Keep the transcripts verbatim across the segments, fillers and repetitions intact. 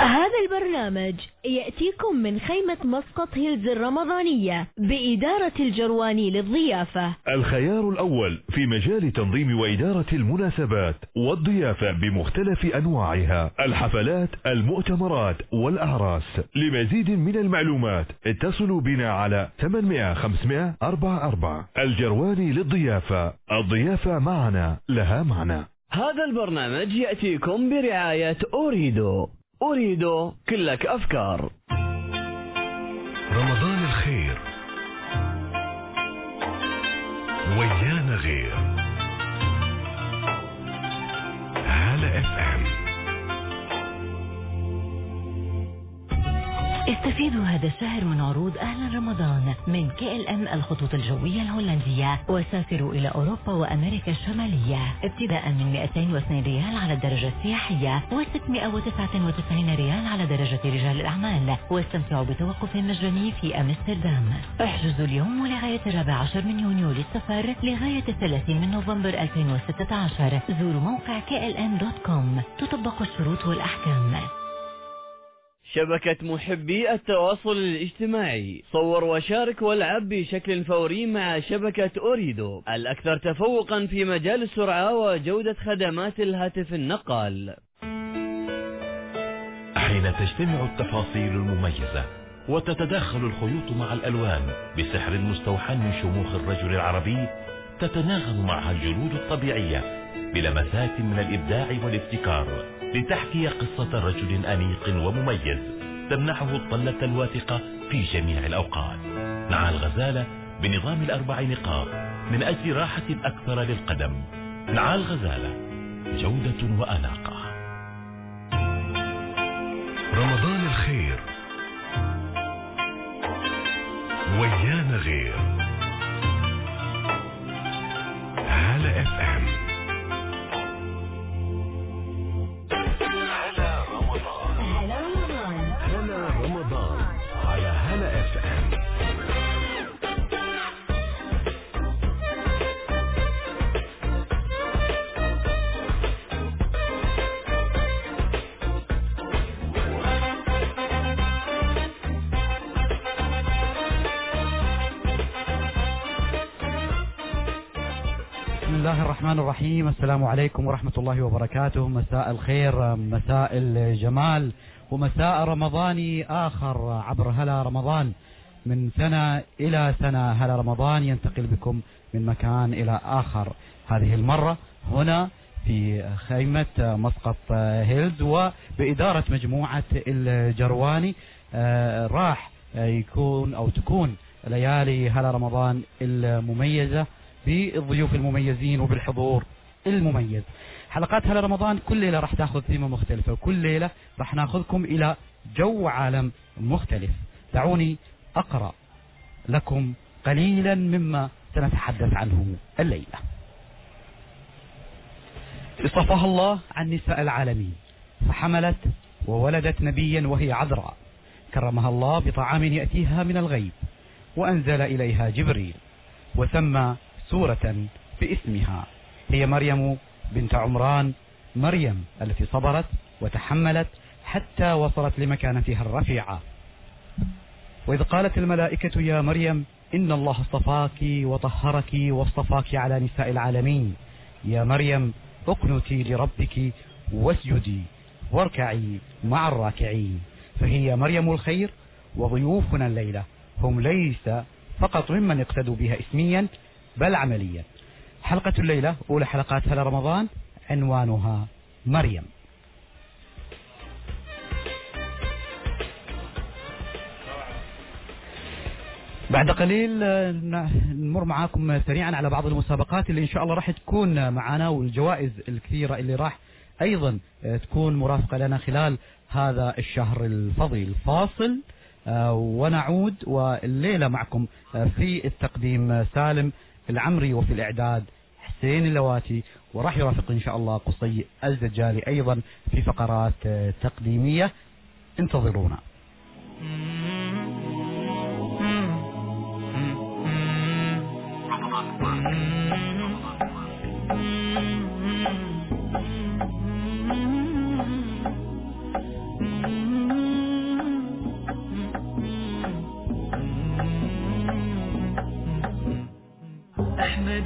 هذا البرنامج يأتيكم من خيمة مسقط هيلز الرمضانية بإدارة الجرواني للضيافة. الخيار الأول في مجال تنظيم وإدارة المناسبات والضيافة بمختلف أنواعها، الحفلات، المؤتمرات والأعراس. لمزيد من المعلومات اتصلوا بنا على ثمانمائة خمسمائة أربعة أربعة. الجرواني للضيافة، الضيافة معنا لها معنى. هذا البرنامج يأتيكم برعاية أوريدو. أوريدو كلك أفكار. رمضان الخير ويانا غير. هالة اف ام. استفيدوا هذا الشهر من عروض أهلا رمضان من كي ال ام الخطوط الجوية الهولندية، وسافروا إلى أوروبا وأمريكا الشمالية ابتداء من مئتين واثنين ريال على الدرجة السياحية وستمائة وتسعة وتسعين ريال على درجة رجال الأعمال، واستمتعوا بتوقف مجاني في أمستردام. احجزوا اليوم ولغاية الرابع عشر من يونيو للسفر لغاية الثلاثين من نوفمبر ألفين وستة عشر. زوروا موقع كي ال ام دوت كوم، تطبق الشروط والأحكام. شبكة محبي التواصل الاجتماعي، صور وشارك والعب بشكل فوري مع شبكة أوريدو الأكثر تفوقا في مجال السرعة وجودة خدمات الهاتف النقال. حين تجتمع التفاصيل المميزة وتتداخل الخيوط مع الألوان بسحر مستوحى من شموخ الرجل العربي، تتناغم معها الجلود الطبيعية بلمسات من الإبداع والابتكار لتحكي قصة رجل أنيق ومميز تمنحه الطلة الواثقة في جميع الأوقات. نعال غزالة بنظام الأربع نقاط من أجل راحة أكثر للقدم. نعال غزالة، جودة وأناقة. رمضان الخير ويانا غير. هالة اف ام. بسم الله الرحمن الرحيم. السلام عليكم ورحمة الله وبركاته. مساء الخير، مساء الجمال، ومساء رمضاني آخر عبر هلا رمضان. من سنة إلى سنة هلا رمضان ينتقل بكم من مكان إلى آخر. هذه المرة هنا في خيمة مسقط هيلز وبإدارة مجموعة الجرواني. راح يكون أو تكون ليالي هلا رمضان المميزة بالضيوف المميزين وبالحضور المميز. حلقات هلا رمضان كل ليلة راح تاخذ ثيمة مختلفة، وكل ليلة راح ناخذكم إلى جو عالم مختلف. دعوني أقرأ لكم قليلا مما سنتحدث عنه الليلة. اصطفاها الله عن نساء العالمين فحملت وولدت نبيا وهي عذراء، كرمها الله بطعام يأتيها من الغيب، وأنزل إليها جبريل وسمى سورة باسمها. هي مريم بنت عمران، مريم التي صبرت وتحملت حتى وصلت لمكانتها الرفيعة. وإذ قالت الملائكة يا مريم إن الله اصطفاك وطهرك واصطفاك على نساء العالمين. يا مريم اقنتي لربك واسجدي واركعي مع الراكعين. فهي مريم الخير. وضيوفنا الليلة هم ليس فقط ممن يقتدوا بها اسميا بل عمليا. حلقة الليلة أولى حلقات هلا رمضان، عنوانها مريم. بعد قليل نمر معاكم سريعا على بعض المسابقات اللي إن شاء الله راح تكون معنا، والجوائز الكثيرة اللي راح أيضا تكون مرافقة لنا خلال هذا الشهر الفضيل. فاصل ونعود. والليلة معكم في التقديم سالم العمري، وفي الإعداد حسين اللواتي، وراح يرافق إن شاء الله قصي الزجالي أيضا في فقرات تقديمية. انتظرونا.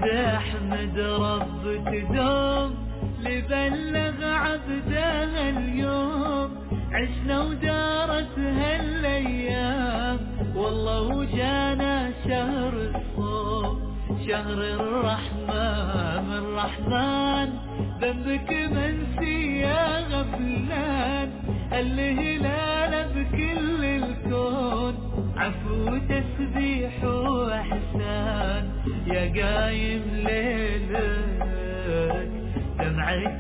أحمد ربك دوم لبلغ عبدها اليوم عشنا ودارت هالأيام والله وجانا شهر الصوم شهر الرحمة من رحمن ذنبك منسي يا غفلان الهلال بكل الكون عفو تسبيح وإحسان يا قايم ليلك دمعك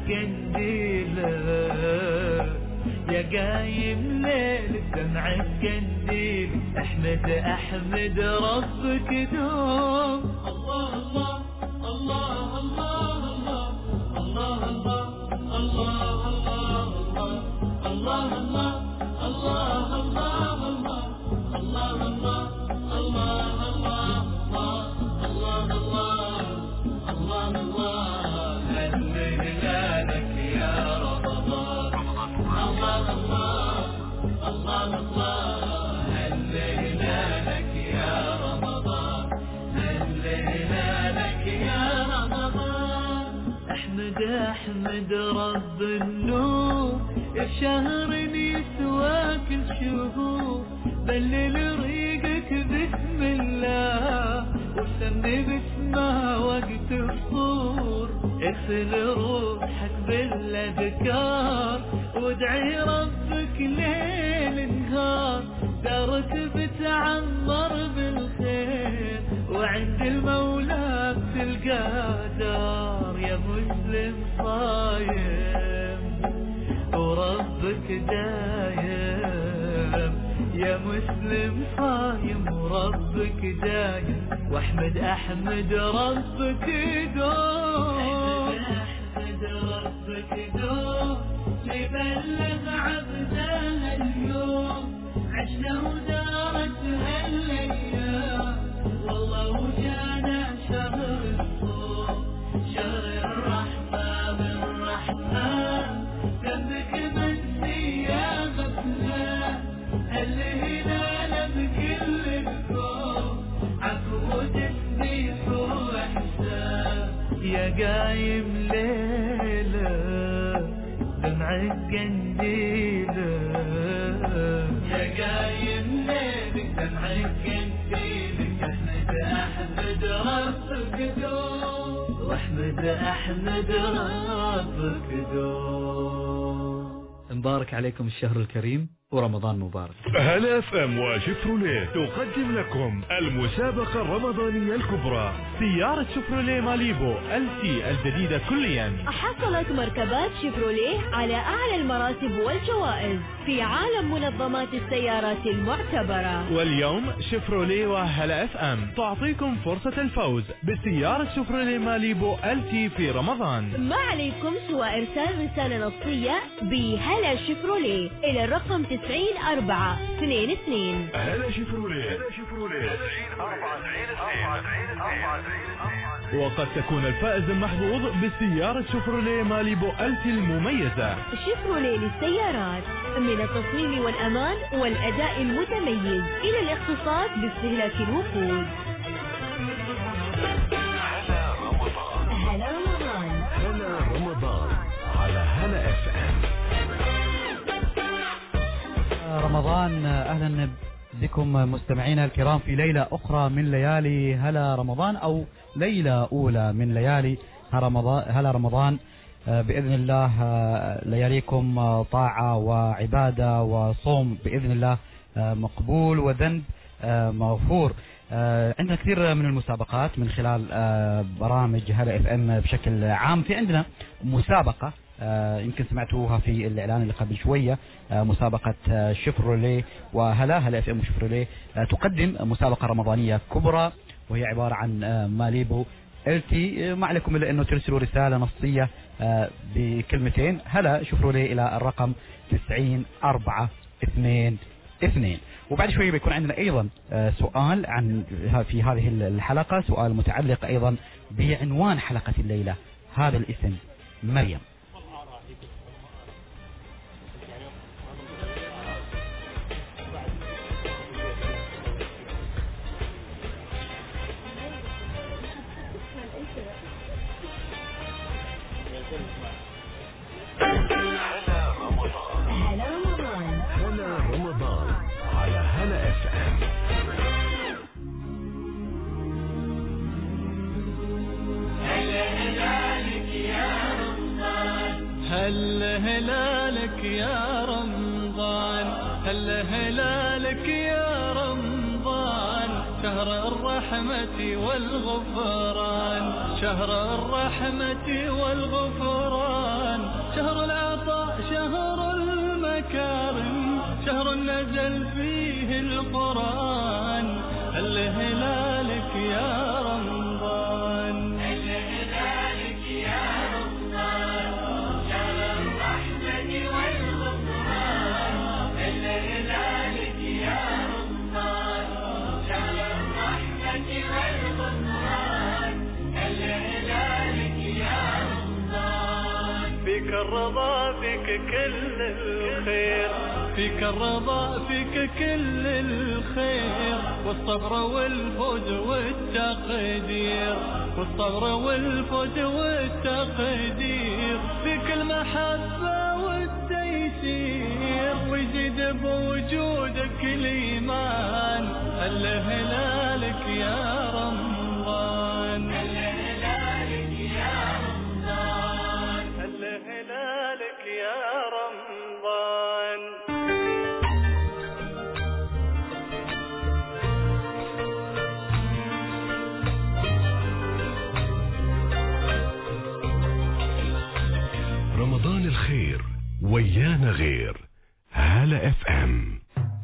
قنديلك يا قايم ليلك دمعك قنديل احمد احمد ربك دوم الله الله الله الله الله الله الله الله الله الله الله أحمد رب النور الشهر يسواك الشهور بلل ريقك بسم الله وسمي باسمها وقت الصور اغسل روحك بالاذكار وادعي ربك ليل نهار دارك بتعمر بالخير وعند المولى بتلقى دار يا مسلم صايم وربك دايم يا مسلم صايم وربك دايم واحمد احمد ربك دوم احمد ربك دوم لبلغ عبدها اليوم عشنا ودارت هالايام والله وجانا شهر الصوم شهر الرحمة من رحمة ذنبك منسي يا غفلان الهلال بكل الكون عفو تسبيح واحسان يا قايم ليلة دمعك قنديلة يا قايم ليلك دمعك قنديلك احمد احمد ربك دوم واحمد احمد ربك دوم. مبارك عليكم الشهر الكريم ورمضان مبارك. هلا اف ام وشيفروليه تقدم لكم المسابقة الرمضانية الكبرى. سيارة شيفروليه ماليبو ال تي الجديدة كليا. حصلت مركبات شيفروليه على أعلى المراتب والجوائز في عالم منظمات السيارات المعتبرة. واليوم شيفروليه وهلا اف ام تعطيكم فرصة الفوز بسيارة شيفروليه ماليبو ال تي في رمضان. ما عليكم سوى إرسال رسالة نصية بهلا شيفروليه إلى الرقم تسعين أربعة اثنين اثنين. هلا شيفروليه. وقد تكون الفائز المحظوظ بسيارة شيفروليه ماليبو ال تي المميزة. شيفروليه للسيارات من التصميم والأمان والأداء المتميز إلى الاقتصاد باستهلاك الوقود. هلا رمضان. هلا رمضان على هلا اف ام. رمضان أهلا بكم مستمعينا الكرام في ليلة أخرى من ليالي هلا رمضان أو ليلة أولى من ليالي هلا رمضان. بإذن الله لياليكم طاعة وعبادة وصوم بإذن الله مقبول وذنب مغفور. عندنا كثير من المسابقات من خلال برامج هلا اف ام بشكل عام. في عندنا مسابقة يمكن سمعتوها في الإعلان اللي قبل شوية، مسابقة شيفروليه وهلا هلا اف ام شيفروليه تقدم مسابقة رمضانية كبرى وهي عبارة عن ماليبو ال تي. ما عليكم إلا أنه ترسلوا رسالة نصية بكلمتين هلا شيفروليه إلى الرقم تسعين أربعة اثنين اثنين. وبعد شوي بيكون عندنا أيضا سؤال عن في هذه الحلقة، سؤال متعلق أيضا بعنوان حلقة الليلة. هذا الاسم مريم. هلا رمضان. هلا رمضان على هلا اف ام. هلا هلالك يا رمضان، هلا هلالك يا رمضان، هلا هلالك يا رمضان، شهر الرحمة والغفران، شهر الرحمة والغفران، شهر العطاء، شهر المكارم، شهر نزل فيه القرآن. هلا هلالك يا رمضان، هلا هلالك يا رمضان، شهر الرحمة والغفران. هلا هلالك يا رمضان، شهر الرحمة والغفران. هلا هلالك يا رمضان، فيك الرضا فيك كل الخير، فيك الرضا فيك كل الخير، والصبر والفوز والتقدير، والصبر والفوز والتقدير، فيك المحبة والتيسير، ويزيد بوجودك الإيمان. هلا هلالك يا رمضان، هلا هلالك يا رمضان، هلا هلالك يا رمضان. رمضان الخير ويانا غير. هلا اف ام.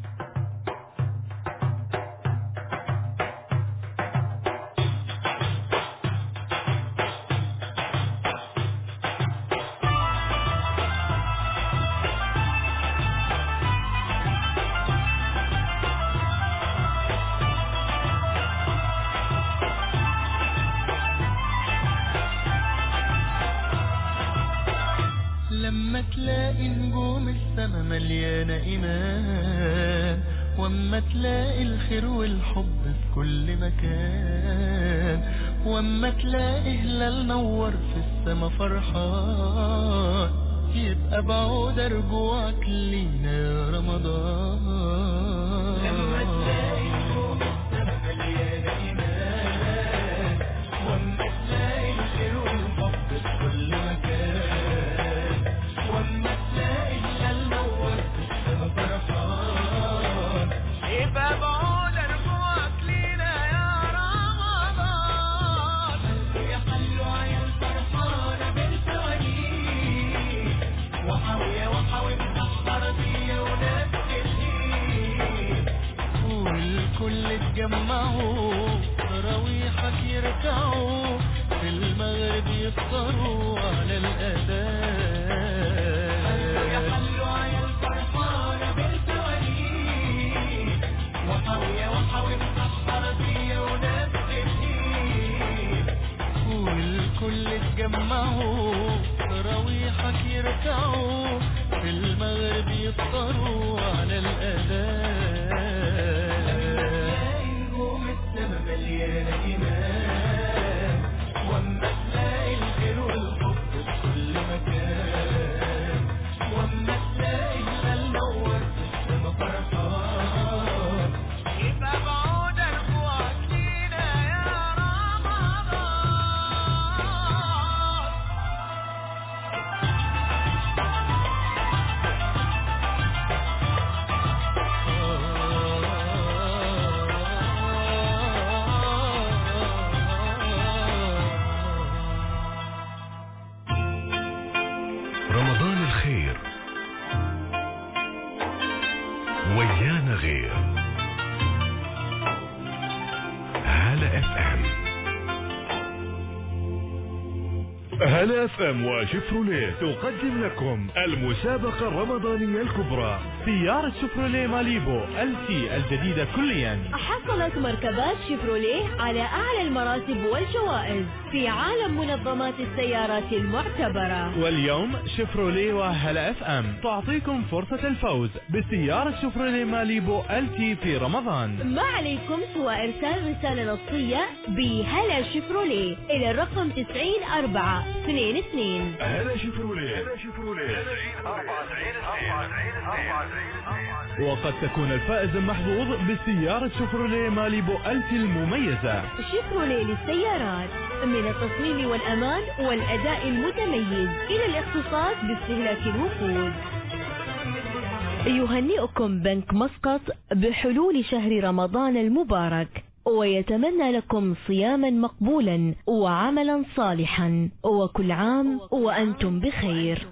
لما تلاقي نجوم السما مليانة إيمان، واما تلاقي الخير والحب في كل مكان، واما تلاقي هلال نور في السما فرحان، يبقى بعود رجوعك لينا يا رمضان. لما تلاقي نجوم السما مليانة إيمان، واما تلاقي الخير والحب في كل مكان، يبقى بعود رجوعك لينا يا رمضان. ويخلوا عيال فرحانة بالفوانيس، وحاوية وحاوي مسحر بيا وناس كتير، والكل اتجمعوا تراويحك يركعوا، في المغرب يفطروا على الأذان. ويخلوا عيال فرحانة بالفوانيس، وحاوية وحاوي مسحر بيا وناس كتير، والكل اتجمعوا تراويحك يركعوا، في المغرب يفطروا على الأذان. تلاقي نجوم السما مليانة إيمان، واما تلاقي الخير والحب في كل مكان، واما تلاقي هلال نور في السما فرحان، يبقى بعود رجوعك لينا يا رمضان. رمضان الخير ويانا غير. هلا اف ام. هلا اف ام وشيفروليه تقدم لكم المسابقة الرمضانية الكبرى. سيارة شيفروليه ماليبو ال تي الجديدة كليا. حصلت مركبات شيفروليه على أعلى المراتب والجوائز في عالم منظمات السيارات المعتبرة. واليوم شيفروليه وهلا اف ام تعطيكم فرصة الفوز بسيارة شيفروليه ماليبو ال تي في رمضان. ما عليكم سوى إرسال رسالة نصية بهلا شيفروليه إلى الرقم تسعين أربعة اثنين اثنين. هلا شيفروليه. وقد تكون الفائز المحظوظ بسيارة شيفروليه ماليبو ألتي المميزة. شيفروليه للسيارات، من التصميم والأمان والأداء المتميز إلى الاختصاص باستهلاك الوقود. يهنئكم بنك مسقط بحلول شهر رمضان المبارك، ويتمنى لكم صياما مقبولا وعملا صالحا، وكل عام وأنتم بخير.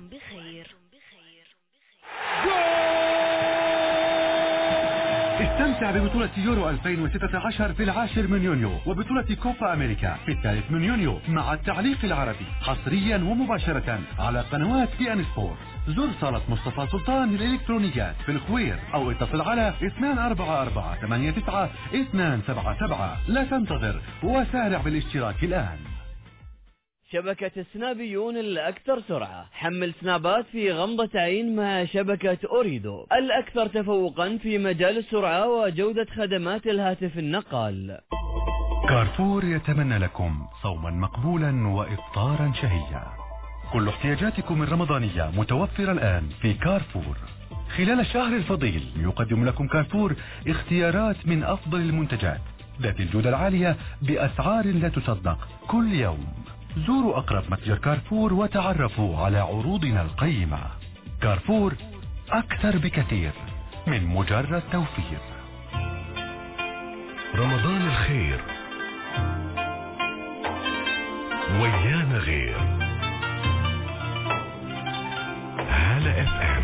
استمتع ببطولة يورو ألفين وستة عشر في العاشر من يونيو، وبطولة كوبا أمريكا في الثالث من يونيو مع التعليق العربي حصريا ومباشرة على قنوات بي ان سبورت. زر صالة مصطفى سلطان للإلكترونيات في الخوير أو اتصل على اثنين أربعة أربعة ثمانية تسعة اثنين سبعة سبعة. لا تنتظر وسارع بالاشتراك الآن. شبكة سنابيون الأكثر سرعة. حمل سنابات في غمضة عين مع شبكة أوريدو الأكثر تفوقا في مجال السرعة وجودة خدمات الهاتف النقال. كارفور يتمنى لكم صوما مقبولا وإفطارا شهيا. كل احتياجاتكم الرمضانية متوفرة الآن في كارفور. خلال الشهر الفضيل يقدم لكم كارفور اختيارات من أفضل المنتجات ذات الجودة العالية بأسعار لا تصدق كل يوم. زوروا أقرب متجر كارفور وتعرفوا على عروضنا القيمة. كارفور أكثر بكثير من مجرد توفير. رمضان الخير ويانا غير. هلا اف ام.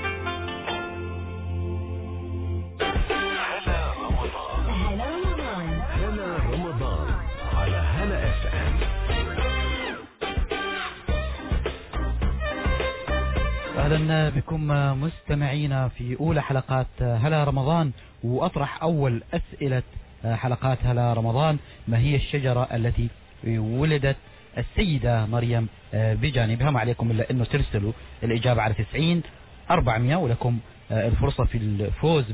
هلا رمضان. هلا رمضان على هلا اف ام. أهلا بكم مستمعينا في أولى حلقات هلا رمضان، وأطرح أول أسئلة حلقات هلا رمضان: ما هي الشجرة التي ولدت السيدة مريم بجانبها؟ ما عليكم إلا أنه ترسلوا الإجابة على تسعين أربعمائة، ولكم الفرصة في الفوز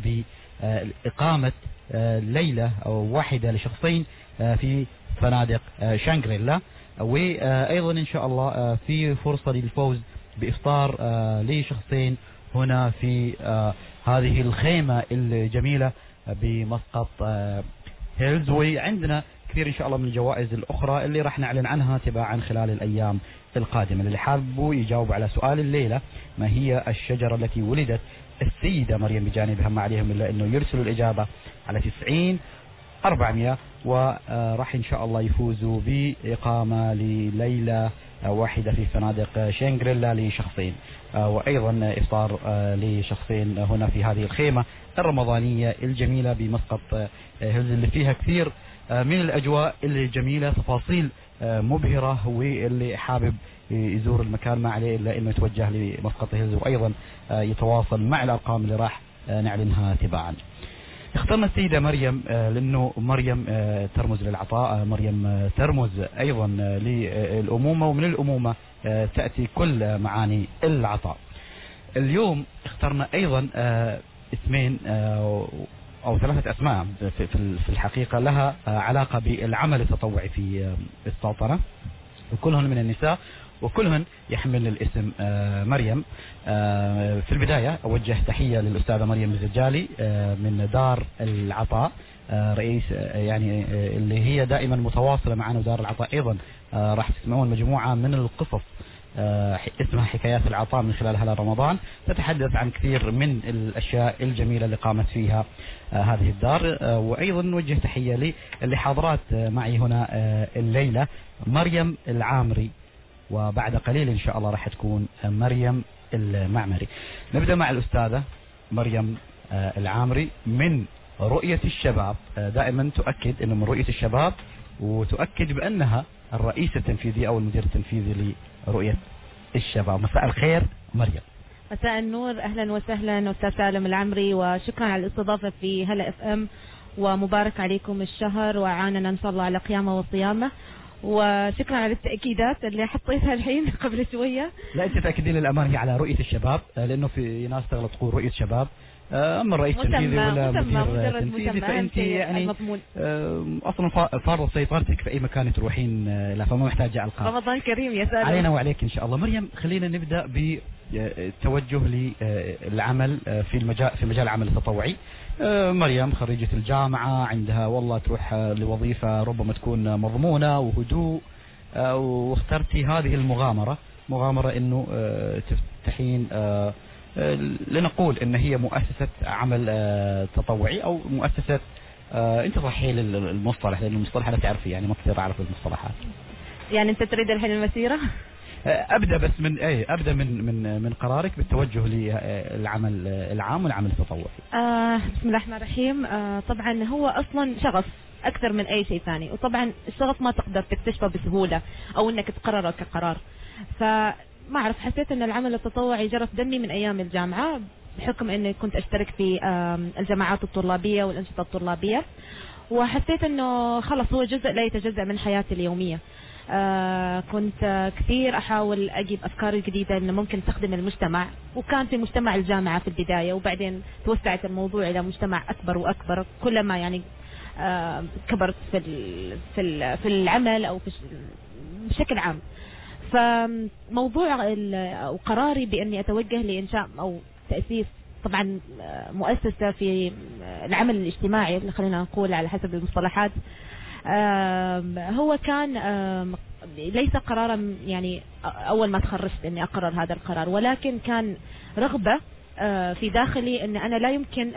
بإقامة ليلة أو واحدة لشخصين في فنادق شانغريلا، وأيضا إن شاء الله في فرصة للفوز بإفطار آه لشخصين هنا في آه هذه الخيمة الجميلة بمسقط آه هيلز. وعندنا كثير إن شاء الله من الجوائز الأخرى اللي راح نعلن عنها تباعا خلال الأيام القادمة. اللي حابوا يجاوب على سؤال الليلة: ما هي الشجرة التي ولدت السيدة مريم بجانبها؟ ما عليهم إلا أنه يرسلوا الإجابة على تسعين أربعمائة، وراح إن شاء الله يفوزوا بإقامة لليلة واحدة في فنادق شانغريلا لشخصين، وأيضا إفطار لشخصين هنا في هذه الخيمة الرمضانية الجميلة بمسقط هيلز، اللي فيها كثير من الأجواء الجميلة، تفاصيل مبهرة. واللي حابب يزور المكان ما عليه إلا أنه يتوجه لمسقط هيلز، وأيضا يتواصل مع الأرقام اللي راح نعلنها تباعا. اخترنا السيدة مريم لأنه مريم ترمز للعطاء، مريم ترمز أيضا للأمومة، ومن الأمومة تأتي كل معاني العطاء. اليوم اخترنا أيضا اسمين أو ثلاثة أسماء في الحقيقة لها علاقة بالعمل التطوعي في السلطنة، وكلهن من النساء وكلهن يحمل الاسم مريم. في البداية أوجه تحية للأستاذة مريم الزجالي من دار العطاء، رئيس يعني اللي هي دائما متواصلة معنا. ودار العطاء أيضا راح تسمعون مجموعة من القصص اسمها حكايات العطاء من خلال هلا رمضان، تتحدث عن كثير من الأشياء الجميلة اللي قامت فيها هذه الدار. وأيضا نوجه تحية اللي حاضرات معي هنا الليلة: مريم العامري، وبعد قليل إن شاء الله راح تكون مريم المعمري. نبدأ مع الأستاذة مريم العامري من رؤية الشباب. دائما تؤكد أنه من رؤية الشباب، وتؤكد بأنها الرئيس التنفيذي أو المدير التنفيذي لرؤية الشباب. مساء الخير مريم. مساء النور، أهلا وسهلا أستاذ سالم العمري، وشكرا على الاستضافة في هلا اف ام، ومبارك عليكم الشهر وعاننا إن شاء الله على قيامة وصيامة. وشكرا على التأكيدات اللي حطيتها الحين قبل شوية. لا أنت تأكدين للأمانة هي على رؤية الشباب، لأنه في ناس تغلط تقول رؤية شباب، أما الرئيس التنفيذي ولا مدير تنفيذي فأنت يعني أصلا فارض سيطرتك في أي مكان تروحين له، فما محتاجة ألقاب. رمضان كريم يا سالم علينا وعليك إن شاء الله. مريم خلينا نبدأ بالتوجه للعمل في المجال في مجال العمل التطوعي. مريم خريجة الجامعة، عندها والله تروح لوظيفة ربما تكون مضمونة وهدوء، واخترتي هذه المغامرة، مغامرة إنه تفتحين لنقول ان هي مؤسسة عمل تطوعي او مؤسسة، انت صحيح للمصطلح لان المصطلح لا تعرفي يعني ما كثير اعرف المصطلحات. يعني انت تريد الحين المسيرة؟ ابدا بس من ايه ابدا من من من قرارك بالتوجه للعمل العام والعمل التطوعي. آه بسم الله الرحمن الرحيم. آه طبعا هو اصلا شغف اكثر من اي شيء ثاني، وطبعا الشغف ما تقدر تكتشفه بسهولة او انك تقرره كقرار. ف ما أعرف، حسيت أن العمل التطوعي جرى في دمي من أيام الجامعة، بحكم أني كنت أشترك في الجماعات الطلابية والأنشطة الطلابية، وحسيت أنه خلص هو جزء لا يتجزأ من حياتي اليومية. كنت كثير أحاول أجيب أفكار جديدة أنه ممكن تخدم المجتمع، وكان في مجتمع الجامعة في البداية، وبعدين توسعت الموضوع إلى مجتمع أكبر وأكبر كلما يعني كبرت في في العمل أو في بشكل عام. فموضوع أو قراري بأني أتوجه لإنشاء أو تأسيس طبعا مؤسسة في العمل الاجتماعي اللي خلينا نقول على حسب المصطلحات، هو كان ليس قرارا يعني أول ما تخرجت أني أقرر هذا القرار، ولكن كان رغبة في داخلي أن أنا لا يمكن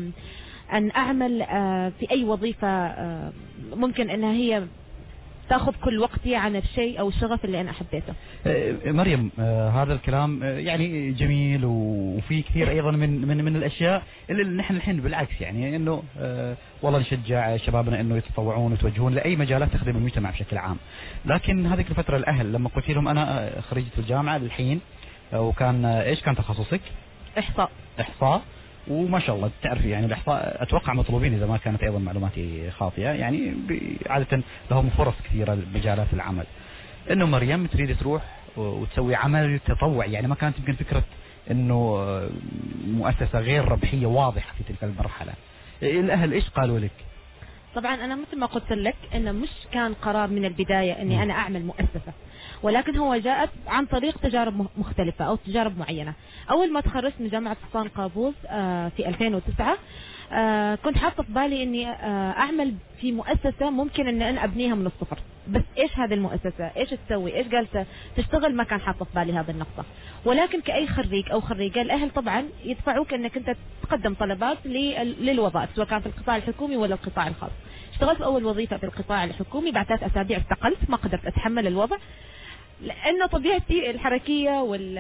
أن أعمل في أي وظيفة ممكن أنها هي تاخذ كل وقتي عن الشيء او الشغف اللي انا حبيته. مريم هذا الكلام يعني جميل، وفي كثير ايضا من من من الاشياء اللي نحن الحين بالعكس يعني انه والله نشجع شبابنا انه يتطوعون ويتوجهون لاي مجالات تخدم المجتمع بشكل عام. لكن هذيك الفتره الاهل لما قلت لهم انا خريجة الجامعه للحين، وكان ايش كان تخصصك؟ احصاء. احصاء، وما شاء الله تعرفي يعني الإحصاء أتوقع مطلوبين إذا ما كانت أيضا معلوماتي خاطئة، يعني عادة لهم فرص كثيرة بمجالات العمل. إنه مريم تريد تروح وتسوي عمل تطوعي، يعني ما كانت يمكن فكرة إنه مؤسسة غير ربحية واضحة في تلك المرحلة. الأهل إيش قالوا لك؟ طبعا أنا مثل ما قلت لك إنه مش كان قرار من البداية إني أنا أعمل مؤسسة، ولكن هو جاءت عن طريق تجارب مختلفة أو تجارب معينة. أول ما تخرجت من جامعة حصان قابوس في ألفين وتسعة كنت حاطة في بالي إني أعمل في مؤسسة ممكن إن أنا أبنيها من الصفر. بس إيش هذه المؤسسة؟ إيش تسوي؟ إيش جالسة تشتغل؟ ما كان حاطة في بالي هذا النقطة. ولكن كأي خريج أو خريجة الأهل طبعا يدفعوك إنك أنت تقدم طلبات للوظائف سواء كان في القطاع الحكومي ولا القطاع الخاص. اشتغلت أول وظيفة في القطاع الحكومي، بعد ثلاث أسابيع استقلت، ما قدرت أتحمل الوضع لأنه طبيعتي الحركية وال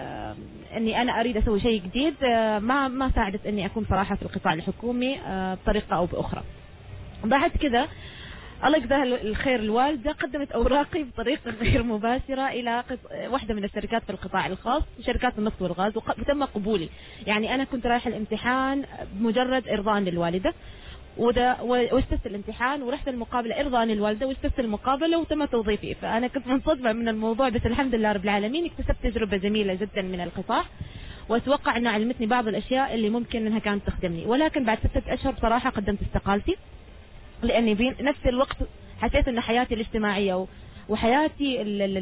إني أنا أريد أسوي شيء جديد ما ما ساعدت إني أكون صراحة في القطاع الحكومي بطريقة أو بأخرى. بعد كذا الله يجزاها الخير الوالدة قدمت أوراقي بطريقة غير مباشرة إلى واحدة من الشركات في القطاع الخاص، شركات النفط والغاز، وتم قبولي. يعني أنا كنت رايح الامتحان بمجرد إرضاء للوالدة، وده واجتزت الامتحان ورحت المقابلة إرضاء للوالدة واجتزت المقابلة وتم توظيفي. فأنا كنت منصدمة من الموضوع، بس الحمد لله رب العالمين اكتسبت تجربة جميلة جدا من القطاع، وأتوقع أنها علمتني بعض الأشياء اللي ممكن أنها كانت تخدمني. ولكن بعد ستة أشهر بصراحة قدمت استقالتي، لأني بين نفس الوقت حسيت أن حياتي الاجتماعية وحياتي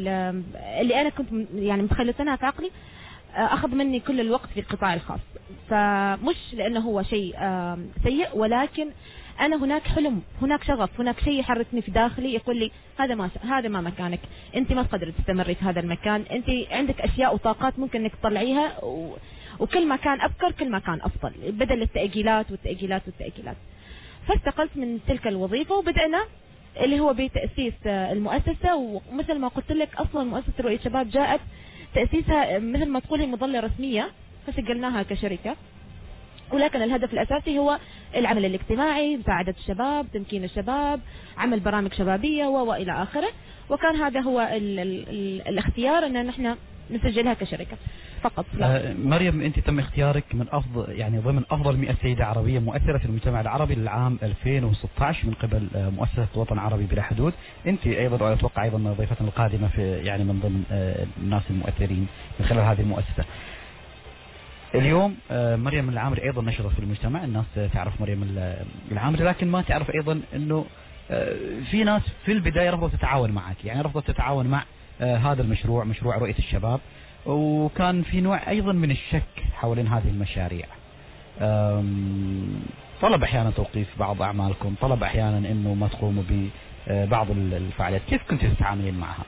اللي أنا كنت يعني متخلصنها في عقلي أخذ مني كل الوقت في القطاع الخاص. فمش لأنه هو شيء سيء، ولكن أنا هناك حلم، هناك شغف، هناك شيء يحركني في داخلي يقول لي هذا ما هذا ما مكانك، أنت ما تقدر تستمري في هذا المكان، أنت عندك أشياء وطاقات ممكن إنك تطلعيها، و... وكل ما كان أبكر كل ما كان أفضل، بدل التأجيلات والتأجيلات والتأجيلات. فاستقلت من تلك الوظيفة وبدأنا اللي هو بتأسيس المؤسسة. ومثل ما قلت لك أصلا مؤسسة رؤية شباب جاءت تأسيسها مثل ما تقولي مظلة رسمية، فسجلناها كشركة، ولكن الهدف الأساسي هو العمل الاجتماعي، مساعدة الشباب، تمكين الشباب، عمل برامج شبابية وإلى آخره. وكان هذا هو ال ال ال الاختيار أن نحن نسجلها كشركة فقط. لا. آه مريم، أنت تم اختيارك من أفضل يعني ضمن أفضل مئة سيدة عربية مؤثرة في المجتمع العربي للعام ألفين وستة عشر من قبل آه مؤسسة وطن عربي بلا حدود. أنت أيضا أتوقع أيضا ضيفتنا القادمة في يعني من ضمن آه الناس المؤثرين من خلال هذه المؤسسة. اليوم آه مريم العامري أيضا نشرت في المجتمع، الناس تعرف مريم العامري لكن ما تعرف أيضا أنه آه في ناس في البداية رفضت تتعاون معك، يعني رفضت تتعاون مع آه هذا المشروع، مشروع رؤية الشباب، وكان في نوع أيضا من الشك حوالين هذه المشاريع. طلب أحيانا توقيف بعض أعمالكم، طلب أحيانا أنه ما تقوموا ببعض الفعاليات، كيف كنت تتعاملين معها؟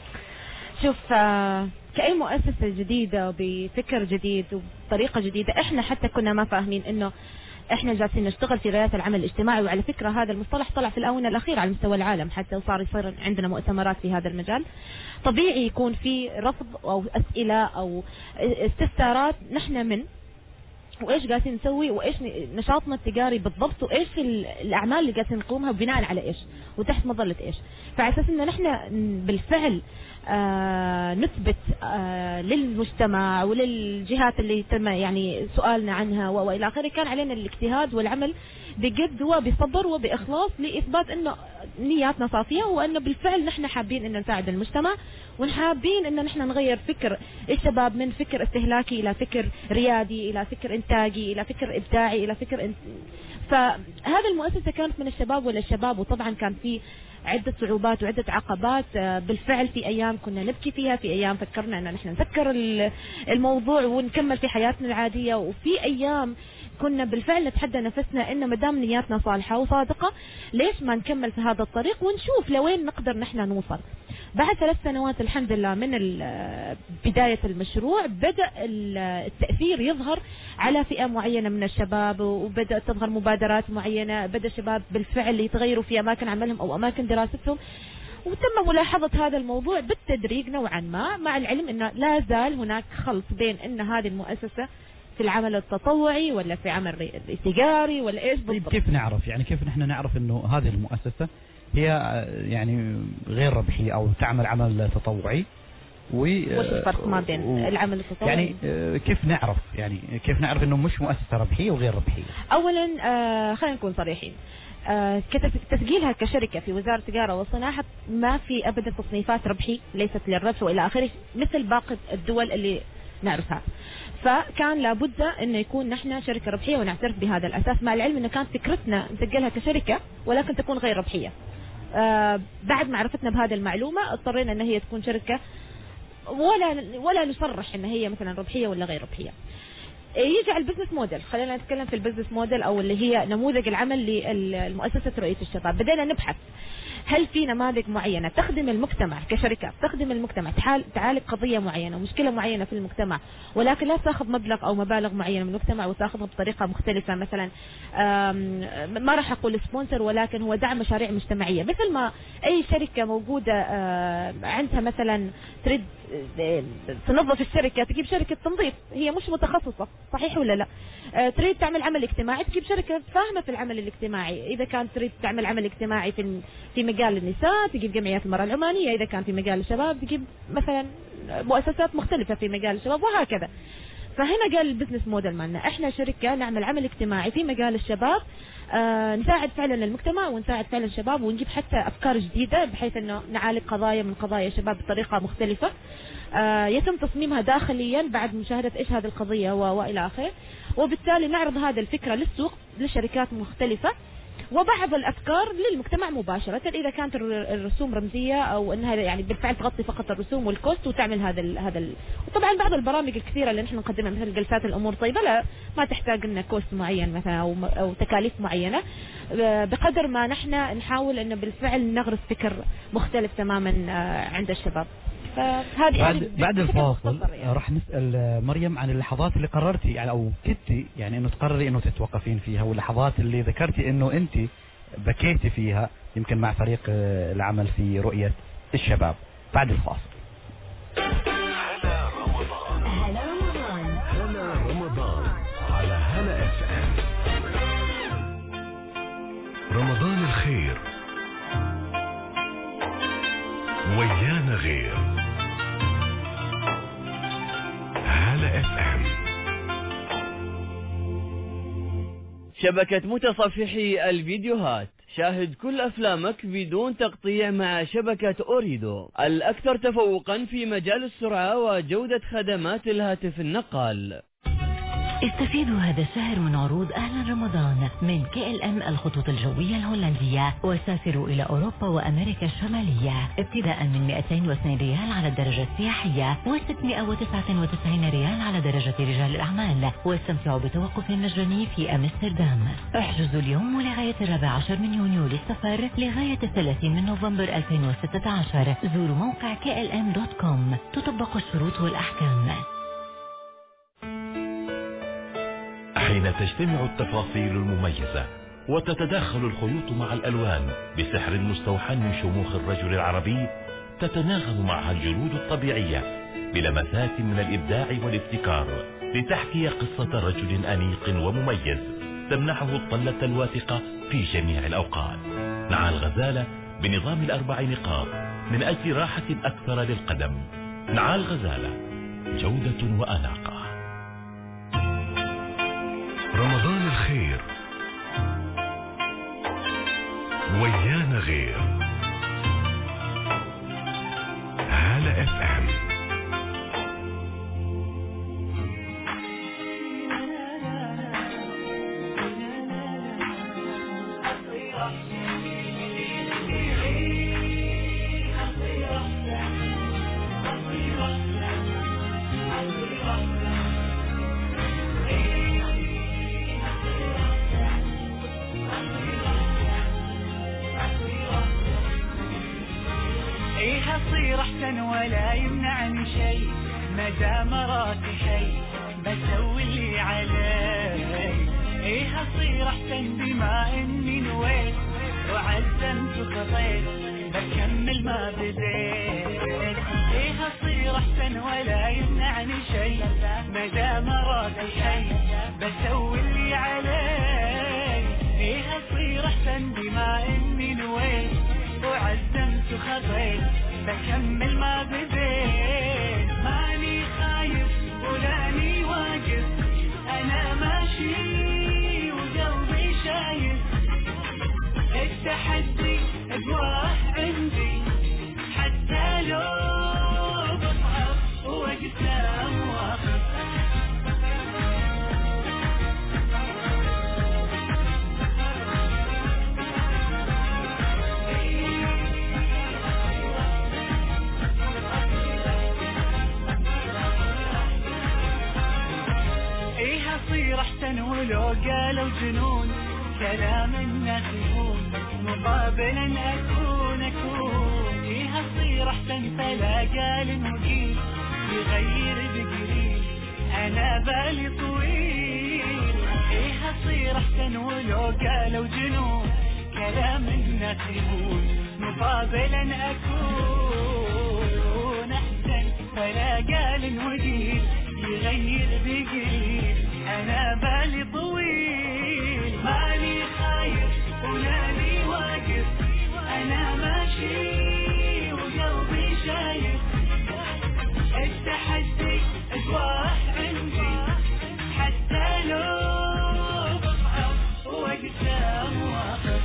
شوف، كأي مؤسسة جديدة بفكر جديد وبطريقة جديدة، احنا حتى كنا ما فاهمين انه احنا جالسين نشتغل في ريادة العمل الاجتماعي. وعلى فكرة هذا المصطلح طلع في الآونة الأخيرة على مستوى العالم حتى، وصار يصير عندنا مؤتمرات في هذا المجال. طبيعي يكون في رفض أو أسئلة أو استفسارات، نحن من وإيش قاعدين نسوي وإيش نشاطنا التجاري بالضبط وإيش الأعمال اللي قاعدين نقومها وبناء على إيش وتحت مظلة إيش. فعلى أساس إن نحن بالفعل آه نثبت آه للمجتمع وللجهات اللي تم يعني سؤالنا عنها وإلى آخره، كان علينا الاجتهاد والعمل بجد وبصبر وبإخلاص لإثبات إنه نياتنا صافية، وإنه بالفعل نحن حابين إن نساعد المجتمع، ونحابين إن نحن نغير فكر الشباب من فكر استهلاكي إلى فكر ريادي، إلى فكر إنتاجي، إلى فكر إبداعي، إلى فكر إن... فهذا المؤسسة كانت من الشباب وللشباب، وطبعا كان في عدة صعوبات وعدة عقبات. بالفعل في أيام كنا نبكي فيها، في أيام فكرنا أن نحن نسكر الموضوع ونكمل في حياتنا العادية، وفي أيام كنا بالفعل نتحدى نفسنا إن مدام نياتنا صالحة وصادقة ليش ما نكمل في هذا الطريق ونشوف لوين نقدر نحن نوصل. بعد ثلاث سنوات الحمد لله من بداية المشروع بدأ التأثير يظهر على فئة معينة من الشباب، وبدأت تظهر مبادرات معينة، بدأ الشباب بالفعل يتغيروا في أماكن عملهم أو أماكن دراستهم، وتم ملاحظة هذا الموضوع بالتدريج نوعا ما، مع العلم أنه لا زال هناك خلط بين أن هذه المؤسسة في العمل التطوعي ولا في عمل التجاري ولا إيش بالضبط. كيف نعرف يعني كيف نحن نعرف أنه هذه المؤسسة هي يعني غير ربحية أو تعمل عمل تطوعي؟ وش الفرق ما بين و... العمل التطوعي؟ يعني كيف نعرف يعني كيف نعرف انه مش مؤسسة ربحية وغير ربحية؟ اولا آه خلينا نكون صريحين، آه كتسجيلها كشركة في وزارة التجارة والصناعة ما في ابدا تصنيفات ربحي ليست للربح والى اخره مثل باقي الدول اللي نعرفها. فكان لابد انه يكون نحن شركة ربحية ونعترف بهذا الاساس، مع العلم انه كانت فكرتنا نسجلها كشركة ولكن تكون غير ربحية. آه بعد معرفتنا بهذه المعلومة اضطرينا ان هي تكون شركة ولا ولا نصرح ان هي مثلا ربحيه ولا غير ربحيه. يجي على البزنس موديل، خلينا نتكلم في البزنس موديل او اللي هي نموذج العمل للمؤسسه رؤيه الشباب. بدينا نبحث هل في نماذج معينه تخدم المجتمع كشركه، تخدم المجتمع، تعالج قضيه معينه ومشكله معينه في المجتمع، ولكن لا تاخذ مبلغ او مبالغ معينه من المجتمع وتاخذها بطريقه مختلفه، مثلا ما راح اقول سبونسر ولكن هو دعم مشاريع مجتمعيه، مثل ما اي شركه موجوده عندها مثلا تريد تنظف الشركه تجيب شركه تنظيف هي مش متخصصه، صحيح ولا لا؟ تريد تعمل عمل اجتماعي تجيب شركه فاهمه في العمل الاجتماعي، اذا كان تريد تعمل عمل اجتماعي في في مجال النساء تجيب جمعيات المراه العمانيه، اذا كان في مجال الشباب تجيب مثلا مؤسسات مختلفه في مجال الشباب وهكذا. فهنا قال البزنس موديل مالنا احنا شركه نعمل عمل اجتماعي في مجال الشباب، آه نساعد فعلا المجتمع ونساعد فعلا الشباب ونجيب حتى افكار جديده بحيث انه نعالج قضايا من قضايا الشباب بطريقه مختلفه، آه يتم تصميمها داخليا بعد مشاهده ايش هذه القضيه والى اخره، وبالتالي نعرض هذه الفكره للسوق لشركات مختلفه وبعض الافكار للمجتمع مباشره، اذا كانت الرسوم رمزيه او انها يعني بالفعل تغطي فقط الرسوم والكوست وتعمل هذا ال هذا ال وطبعا بعض البرامج الكثيره اللي نحن نقدمها مثل جلسات الامور طيبه لا ما تحتاج لنا كوست معين مثلا او او تكاليف معينه، بقدر ما نحن نحاول انه بالفعل نغرس فكر مختلف تماما عند الشباب. فهذه بعد بعد الفاصل يعني. راح نسال مريم عن اللحظات اللي قررتي يعني او كنتي يعني انه تقرري انه تتوقفين فيها، واللحظات اللي ذكرتي انه انت بكيتي فيها يمكن مع فريق العمل في رؤية الشباب. بعد الفاصل. هلا رمضان، هلا رمضان، هلا رمضان على هلا اف ام. رمضان الخير ويانا غير. اف ام. شبكة متصفحي الفيديوهات، شاهد كل أفلامك بدون تقطيع مع شبكة أوريدو، الأكثر تفوقا في مجال السرعة وجودة خدمات الهاتف النقال. استفيدوا هذا الشهر من عروض أهلا رمضان من كي ال ام الخطوط الجوية الهولندية، وسافروا إلى أوروبا وأمريكا الشمالية ابتداء من مئتين واثنين ريال على الدرجة السياحية وستمئة وتسعة وتسعين ريال على درجة رجال الأعمال، واستمتعوا بتوقف مجاني في أمستردام. احجزوا اليوم ولغاية الرابع عشر من يونيو للسفر لغاية الثلاثين من نوفمبر ألفين وستة عشر. زوروا موقع كي ال ام دوت كوم، تطبق الشروط والأحكام. حين تجتمع التفاصيل المميزة وتتداخل الخيوط مع الألوان بسحر مستوحى من شموخ الرجل العربي، تتناغم معها الجلود الطبيعية بلمسات من الإبداع والابتكار لتحكي قصة رجل أنيق ومميز تمنحه الطلة الواثقة في جميع الأوقات. نعال غزالة بنظام الأربع نقاط من أجل راحة أكثر للقدم. نعال غزالة، جودة وأناقة. رمضان الخير ويانا غير. هالة اف ام. ولا يمنعني شيء، مدام راسي شيء بسوي اللي علي. ايه هصير احسن بما اني نويت وعزمت وخطيت بكمل ما بديت. ايه هصير احسن ولا يمنعني شيء، مدام راسي شيء بسوي اللي علي. ايه هصير احسن بما اني نويت وعزمت وخطيت بكمل ما بديت. ماني خايف ولاني واقف، انا ماشي وقلبي شايف. التحدي اقواه عندي حتى لو بصعب وقتها مواقف. احسن ولو قالوا جنون كلام الناس يهون، مقابلا اكون اكون. ايه هصير احسن فلا قال مقيم يغير بقليل، انا بالي طويل. ايه هصير احسن ولو قالوا جنون كلام الناس يهون، مقابلا اكون احسن فلا قال مقيم يغير بقليل، أنا بالي طويل. ماني خايف ولاني واقف، أنا ماشي وقلبي شايف. التحدي أقواه عندي حتى لو بصعب وقتها مواقف.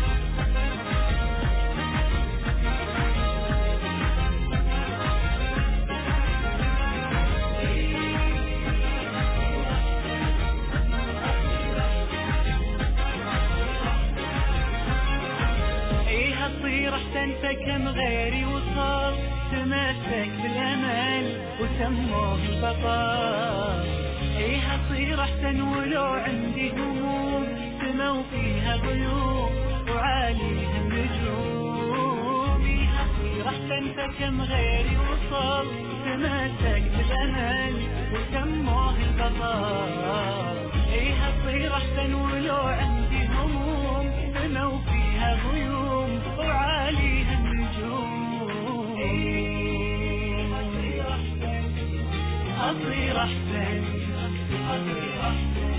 كم غيري وصل تمسك بالامل وسموه البطل. ايه هصير احسن ولو عندي هموم سمو فيها غيوم وعاليها النجوم. ايه هصير احسن فكم غيري وصل تمسك بالامل وسموه البطل. ايه هصير احسن ولو عندي هموم سمو فيها غيوم وعاليها النجوم. ايه هصير احسن هصير احسن هصير احسن.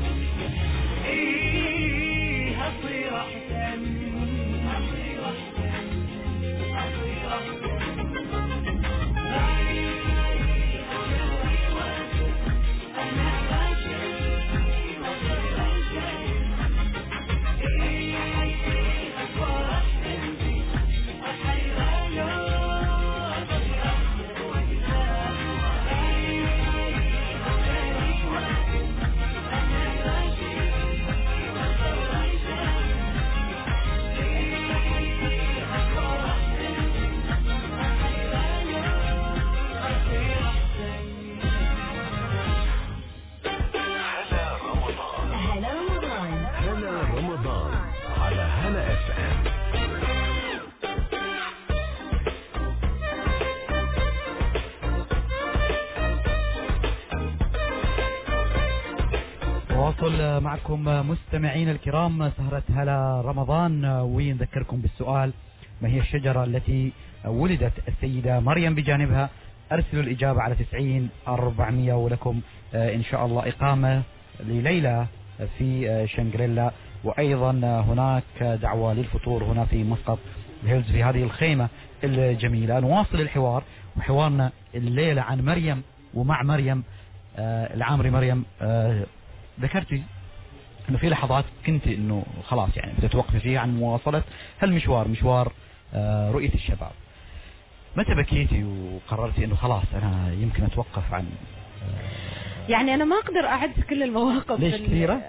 ايه هصير احسن هصير احسن هصير احسن. معكم مستمعين الكرام سهرة هلا رمضان، ونذكركم بالسؤال: ما هي الشجرة التي ولدت السيدة مريم بجانبها؟ أرسلوا الإجابة على تسعين أربعمية، ولكم إن شاء الله إقامة لليلة في شنغريلا، وأيضا هناك دعوة للفطور هنا في مسقط الهيلز في هذه الخيمة الجميلة. نواصل الحوار، وحوارنا الليلة عن مريم ومع مريم. آه العامري مريم، آه ذكرتي انه في لحظات كنت انه خلاص يعني بتتوقفي فيها عن مواصلة هالمشوار، مشوار آه رؤية الشباب. متى بكيتي وقررتي انه خلاص انا يمكن اتوقف عن آه يعني انا ما اقدر اعد كل المواقف. ليش كثيرة؟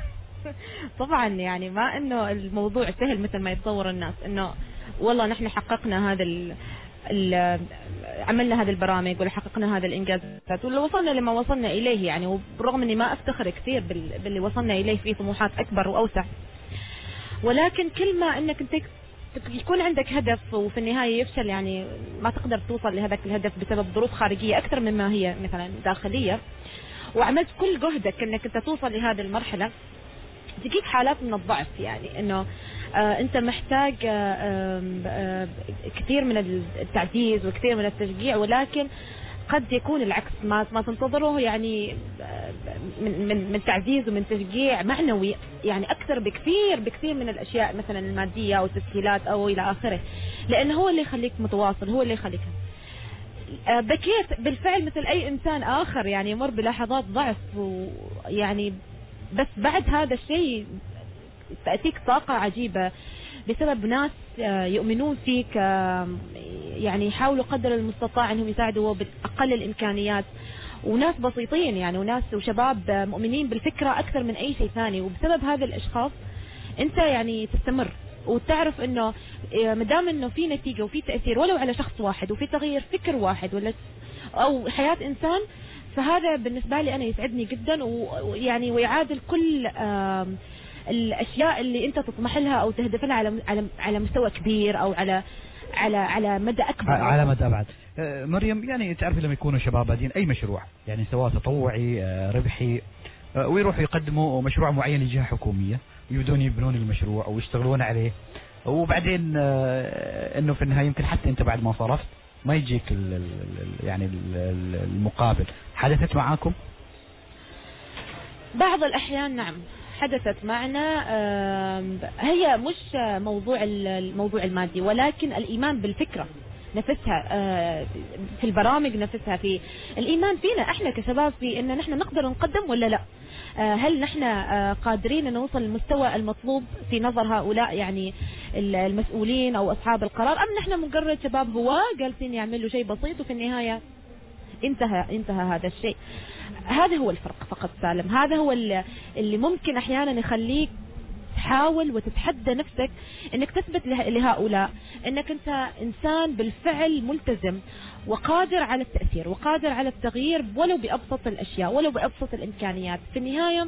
طبعا يعني ما انه الموضوع سهل مثل ما يتصور الناس، انه والله نحن حققنا هذا ال عملنا هذه البرامج ولا حققنا هذا الانجازات ولا وصلنا لما وصلنا اليه يعني. وبرغم اني ما افتخر كثير باللي وصلنا اليه، في طموحات اكبر واوسع، ولكن كل ما انك انت يكون عندك هدف وفي النهايه يفشل، يعني ما تقدر توصل لهذاك الهدف بسبب ظروف خارجيه اكثر مما هي مثلا داخليه، وعملت كل جهدك انك انت توصل لهذه المرحله، تجيك حالات من الضعف. يعني انه آه انت محتاج آه آه كثير من التعزيز وكثير من التشجيع، ولكن قد يكون العكس ما ما تنتظره، يعني من من من تعزيز ومن تشجيع معنوي يعني اكثر بكثير بكثير من الاشياء مثلا الماديه او التسهيلات او الى اخره، لانه هو اللي يخليك متواصل، هو اللي يخليك. آه بكيت بالفعل مثل اي انسان اخر، يعني يمر بلحظات ضعف، ويعني بس بعد هذا الشيء تأتيك طاقة عجيبة بسبب ناس يؤمنون فيك، يعني يحاولوا قدر المستطاع انهم يساعدوا بأقل الامكانيات، وناس بسيطين يعني، وناس وشباب مؤمنين بالفكرة اكثر من اي شيء ثاني. وبسبب هذا الاشخاص انت يعني تستمر وتعرف انه مدام انه في نتيجة وفي تأثير ولو على شخص واحد، وفي تغيير فكر واحد ولا او حياة انسان، فهذا بالنسبة لي أنا يسعدني جدا، ويعني ويعادل كل الأشياء اللي أنت تطمح لها أو تهدف لها على على على مستوى كبير أو على على على مدى أكبر، على مدى أبعد. مريم، يعني تعرفي لما يكونوا شباب بادين أي مشروع، يعني سواء تطوعي ربحي، ويروحوا يقدموا مشروع معين لجهة حكومية ويبدون يبنون المشروع أو يشتغلون عليه، وبعدين إنه في النهاية يمكن حتى أنت بعد ما صرفت ما يجيك ال ال يعني ال المقابل. حدثت معاكم؟ بعض الأحيان نعم حدثت معنا. هي مش موضوع الموضوع المادي، ولكن الإيمان بالفكرة نفسها، في البرامج نفسها، في الإيمان فينا احنا كشباب في ان نحن نقدر نقدم ولا لا، هل نحن قادرين ان نوصل للمستوى المطلوب في نظر هؤلاء يعني المسؤولين او اصحاب القرار، ام نحن مجرد شباب هواة جالسين يعملوا شيء بسيط وفي النهاية انتهى انتهى هذا الشيء. هذا هو الفرق فقط سالم، هذا هو اللي ممكن احيانا يخليك تحاول وتتحدى نفسك انك تثبت لهؤلاء انك انت انسان بالفعل ملتزم وقادر على التأثير وقادر على التغيير ولو بأبسط الاشياء ولو بأبسط الامكانيات. في النهاية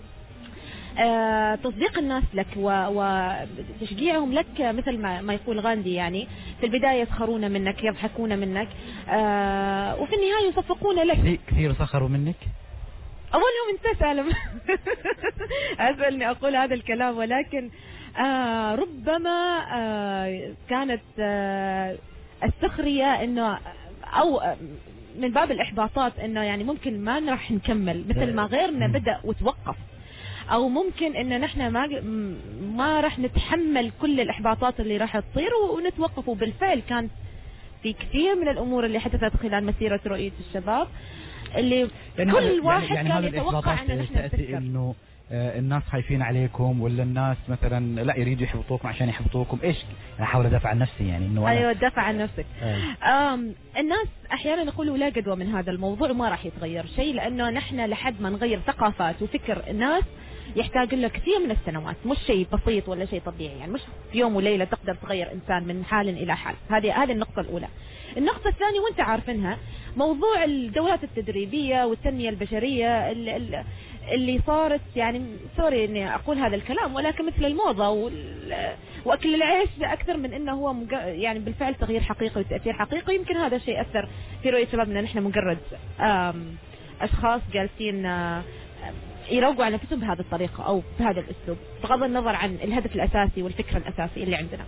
آه تصديق الناس لك وتشجيعهم لك، مثل ما, ما يقول غاندي، يعني في البداية يسخرون منك، يضحكون منك، آه وفي النهاية يصفقون لك. كثير سخروا منك؟ أولهم أنت سالم. أسألني أقول هذا الكلام، ولكن آه ربما آه كانت آه السخرية إنه أو من باب الإحباطات، إنه يعني ممكن ما راح نكمل مثل ما غيرنا بدأ وتوقف، أو ممكن إن نحن ما ما راح نتحمل كل الإحباطات اللي راح تصير ونتوقف. وبالفعل كان في كثير من الأمور اللي حدثت خلال مسيرة رؤية الشباب اللي يعني كل واحد يعني كان يتوقع ان نحن تأتي انه آه الناس خايفين عليكم، ولا الناس مثلا لا يريدوا يحبطوكم عشان يحبطوكم. ايش احاول ادافع عن نفسي يعني انه ايوه ادافع عن نفسك. آم الناس احيانا يقولوا لا جدوى من هذا الموضوع وما راح يتغير شيء، لانه نحن لحد ما نغير ثقافات وفكر الناس يحتاج له كثير من السنوات، مش شيء بسيط ولا شيء طبيعي، يعني مش في يوم وليله تقدر تغير انسان من حال الى حال. هذه هذه النقطه الاولى. النقطه الثانيه وانت عارفينها، موضوع الدورات التدريبيه والتنميه البشريه اللي صارت، يعني سوري اني اقول هذا الكلام، ولكن مثل الموضه واكل العيش اكثر من انه هو يعني بالفعل تغيير حقيقي وتاثير حقيقي. يمكن هذا الشيء اثر في رؤيه شبابنا، نحن مجرد اشخاص جالسين يروقوا على نفسهم بهذه الطريقة أو بهذا الأسلوب بغض النظر عن الهدف الأساسي والفكرة الأساسية اللي عندنا.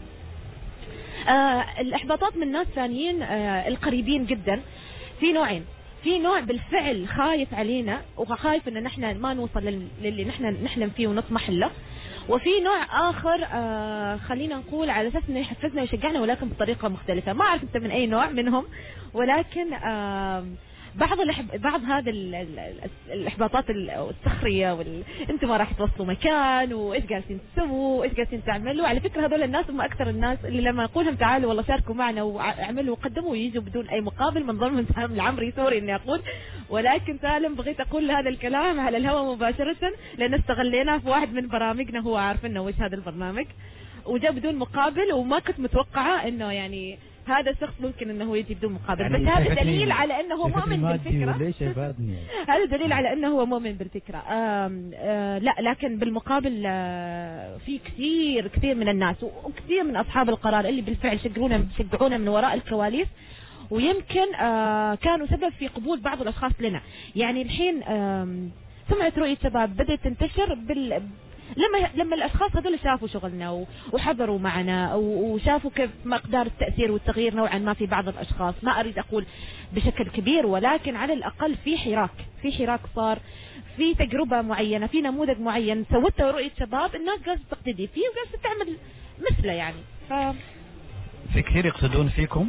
آه الإحباطات من ناس ثانيين آه القريبين جدا في نوعين. في نوع بالفعل خايف علينا وخايف ان نحن ما نوصل للي نحن نحلم فيه ونطمح له، وفي نوع اخر آه خلينا نقول على اساس انه يحفزنا ويشجعنا ولكن بطريقه مختلفه. ما اعرف انت من اي نوع منهم، ولكن آه بعض الإحب... بعض هذا ال... ال... الاحباطات السخريه وال... انتم ما راح توصلوا مكان وايش جالسين تسووا وايش جالسين تعملوا. على فكره هذول الناس هم اكثر الناس اللي لما نقول لهم تعالوا والله شاركوا معنا واعملوا وقدموا ويجوا بدون اي مقابل. من ضمن سالم العمري سوري اني اقول، ولكن سالم بغيت اقول هذا الكلام على الهواء مباشره لان استغليناه في واحد من برامجنا، هو عارف انه وش هذا البرنامج وجاء بدون مقابل، وما كنت متوقعه انه يعني هذا الشخص ممكن انه يجي بدون مقابل. يعني بس هذا دليل على انه هو مؤمن بالفكره. هذا دليل على انه هو مؤمن بالفكره. آم آم لا لكن بالمقابل في كثير كثير من الناس وكثير من اصحاب القرار اللي بالفعل شجعونا شجعونا من وراء الكواليس، ويمكن كانوا سبب في قبول بعض الاشخاص لنا. يعني الحين سمعة رؤية شباب بدأت تنتشر بال لما لما الاشخاص هذول شافوا شغلنا وحضروا معنا وشافوا كيف مقدار التاثير والتغيير نوعا ما في بعض الاشخاص. ما اريد اقول بشكل كبير، ولكن على الاقل في حراك في حراك صار، في تجربه معينه، في نموذج معين سوته رؤيه شباب الناس جالسه تقتدي فيه وجالسه تعمل مثله. يعني ف في كثير يقصدون فيكم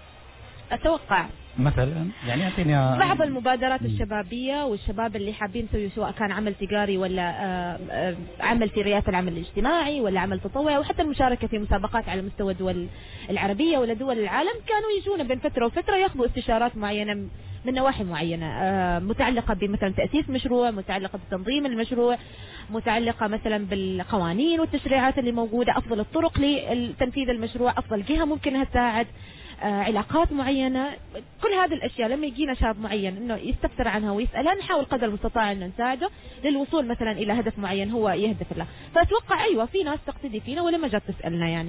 اتوقع مثلا. يعني اعطيني بعض المبادرات الشبابيه والشباب اللي حابين يسوي سواء كان عمل تجاري ولا عمل في رياده العمل الاجتماعي ولا عمل تطوعي، وحتى المشاركه في مسابقات على مستوى الدول العربيه ولا دول العالم، كانوا يجونا بين فتره وفتره ياخذوا استشارات معينه من نواحي معينه متعلقه بمثلا تاسيس مشروع، متعلقه بتنظيم المشروع، متعلقه مثلا بالقوانين والتشريعات اللي موجوده، افضل الطرق لتنفيذ المشروع، افضل جهه ممكن انها تساعد، علاقات معينة. كل هذه الأشياء لما يجينا شاب معين إنه يستفسر عنها ويسألها نحاول قدر المستطاع إنه نساعده للوصول مثلا إلى هدف معين هو يهدف له. فأتوقع أيوة في ناس تقتدي فينا ولما جات تسألنا. يعني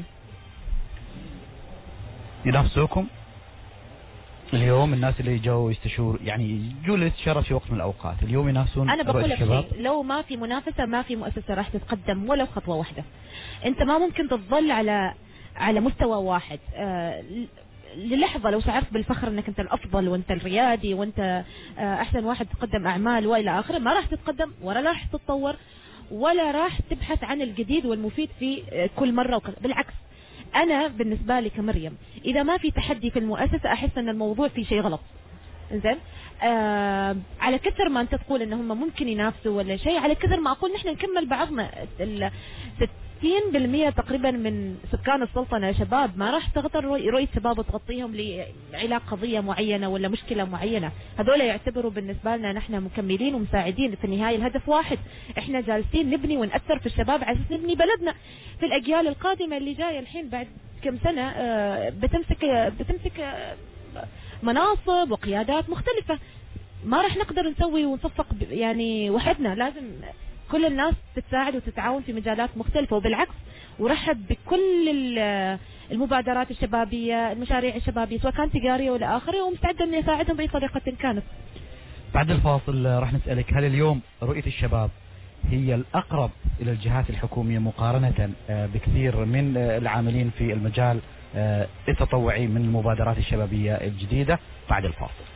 ينافسوكم اليوم الناس اللي جاوا يستشور، يعني يجوا للاستشارة في وقت من الأوقات، اليوم ينافسون. أنا بقول لك شيء، لو ما في منافسة ما في مؤسسة راح تتقدم ولو خطوة واحدة. أنت ما ممكن تظل على على مستوى واحد. آه للحظة لو شعرت بالفخر انك انت الافضل وانت الريادي وانت احسن واحد تقدم اعمال والى اخره، ما راح تتقدم ولا راح تتطور ولا راح تبحث عن الجديد والمفيد في كل مرة. بالعكس انا بالنسبة لي كمريم اذا ما في تحدي في المؤسسة احس ان الموضوع فيه شيء غلط. انزين آه على كثر ما انت تقول ان هم ممكن ينافسوا ولا شيء، على كثر ما اقول نحن نكمل بعضنا. ستين بالمئة تقريبا من سكان السلطنة شباب، ما راح تغطر رؤية شباب وتغطيهم لعلاج قضية معينة ولا مشكلة معينة. هذول يعتبروا بالنسبة لنا نحن مكملين ومساعدين. في النهاية الهدف واحد، احنا جالسين نبني ونأثر في الشباب على اساس نبني بلدنا في الأجيال القادمة اللي جاية. الحين بعد كم سنة بتمسك بتمسك مناصب وقيادات مختلفة، ما راح نقدر نسوي ونصفق يعني وحدنا. لازم كل الناس تتساعد وتتعاون في مجالات مختلفة. وبالعكس ورحب بكل المبادرات الشبابية، المشاريع الشبابية سواء كانت تجارية ولا آخرة، ومستعدة أن يساعدهم بأي طريقة كانت. بعد الفاصل راح نسألك، هل اليوم رؤية الشباب هي الأقرب إلى الجهات الحكومية مقارنة بكثير من العاملين في المجال التطوعي من المبادرات الشبابية الجديدة؟ بعد الفاصل.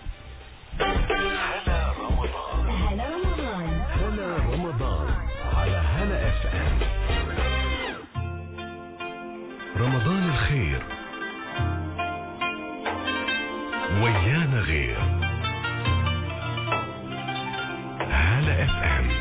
رمضان الخير ويانا غير. هلا اف ام.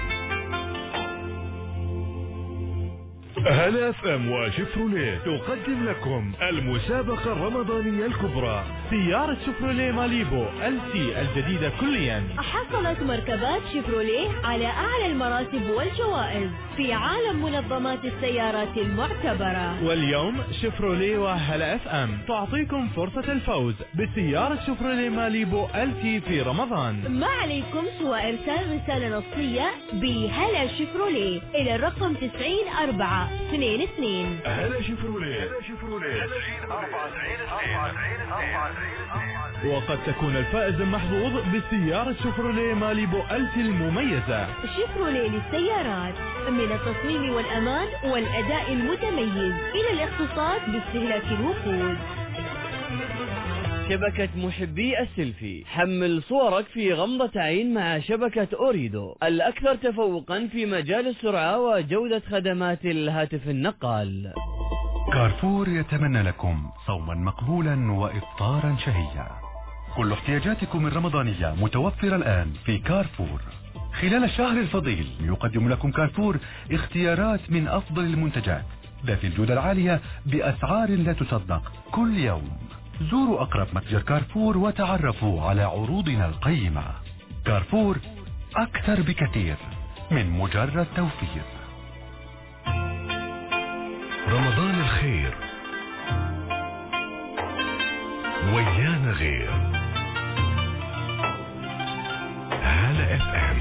هلا اف ام وشيفروليه تقدم لكم المسابقة الرمضانية الكبرى. سيارة شيفروليه ماليبو ال سي الجديدة كليا. حصلت مركبات شيفروليه على اعلى المراتب والجوائز في عالم منظمات السيارات المعتبرة. واليوم شيفروليه وهلا اف ام تعطيكم فرصة الفوز بسيارة شيفروليه ماليبو ال سي في رمضان. ما عليكم سوى ارسال رسالة نصية بهلا شيفروليه الى الرقم تسعين أربعة اثنين اثنين. هلا شيفروليه. هلا شيفروليه تسعين أربعة اثنين اثنين. وقد تكون الفائز المحظوظ بسيارة شيفروليه ماليبو ألتي المميزة. شيفروليه للسيارات، من التصميم والأمان والأداء المتميز إلى الاقتصاد باستهلاك الوقود. شبكة محبي السيلفي، حمل صورك في غمضة عين مع شبكة أوريدو، الأكثر تفوقا في مجال السرعة وجودة خدمات الهاتف النقال. كارفور يتمنى لكم صوما مقبولا وإفطارا شهيا. كل احتياجاتكم الرمضانية متوفرة الآن في كارفور. خلال الشهر الفضيل يقدم لكم كارفور اختيارات من أفضل المنتجات ذات الجودة العالية بأسعار لا تصدق كل يوم. زوروا أقرب متجر كارفور وتعرفوا على عروضنا القيمة. كارفور أكثر بكثير من مجرد توفير. رمضان الخير ويانا غير. هلا اف ام.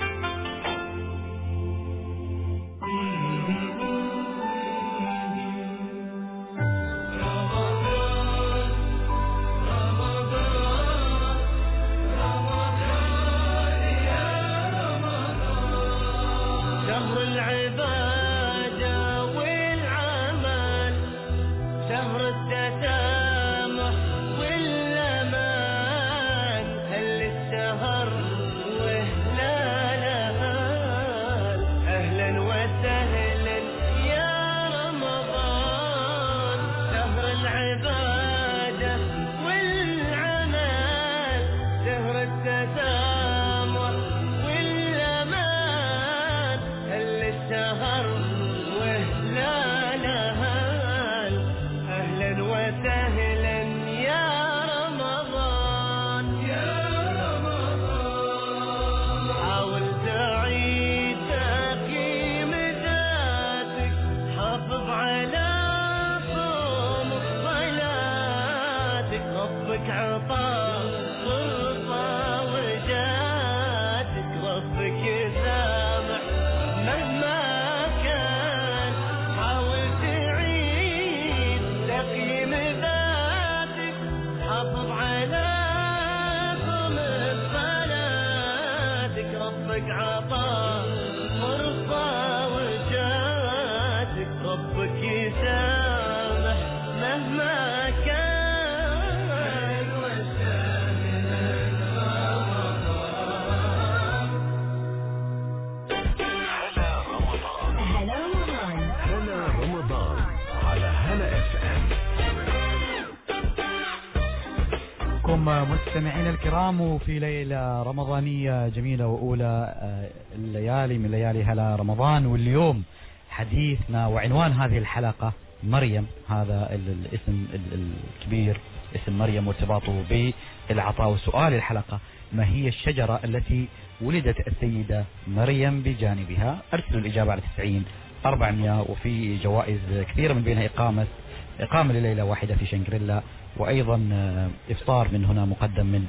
مستمعينا الكرام في ليلة رمضانية جميلة وأولى الليالي من ليالي هلا رمضان. واليوم حديثنا وعنوان هذه الحلقة مريم، هذا الاسم الكبير اسم مريم وارتباطه بالعطاء. وسؤال الحلقة: ما هي الشجرة التي ولدت السيدة مريم بجانبها؟ أرسلوا الإجابة على تسعين أربعمائة، وفي جوائز كثيرة من بينها إقامة إقامة لليلة واحدة في شنغريلا، وأيضا إفطار من هنا مقدم من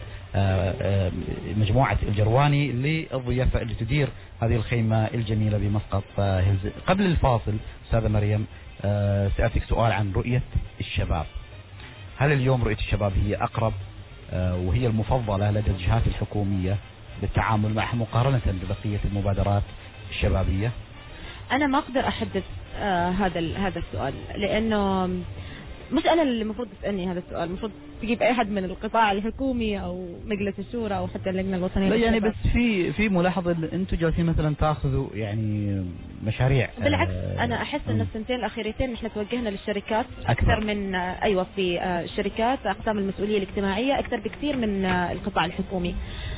مجموعة الجرواني للضيافة اللي تدير هذه الخيمة الجميلة بمسقط هلز. قبل الفاصل أستاذة مريم سألتك سؤال عن رؤية الشباب. هل اليوم رؤية الشباب هي أقرب وهي المفضلة لدى الجهات الحكومية بالتعامل معها مقارنة ببقية المبادرات الشبابية؟ أنا ما أقدر أحدد آه هذا هذا السؤال، لأنه مش أنا اللي المفروض تسألني هذا السؤال، المفروض تجيب أي حد من القطاع الحكومي أو مجلس الشورى أو حتى اللجنة الوطنية. لا يعني بس في في ملاحظة أنتم جالسين مثلا تأخذوا يعني مشاريع. بالعكس آه أنا أحس أن السنتين الأخيرتين نحن توجهنا للشركات أكثر, أكثر من آه أيوة في آه الشركات أقسام المسؤولية الاجتماعية أكثر بكثير من آه القطاع الحكومي.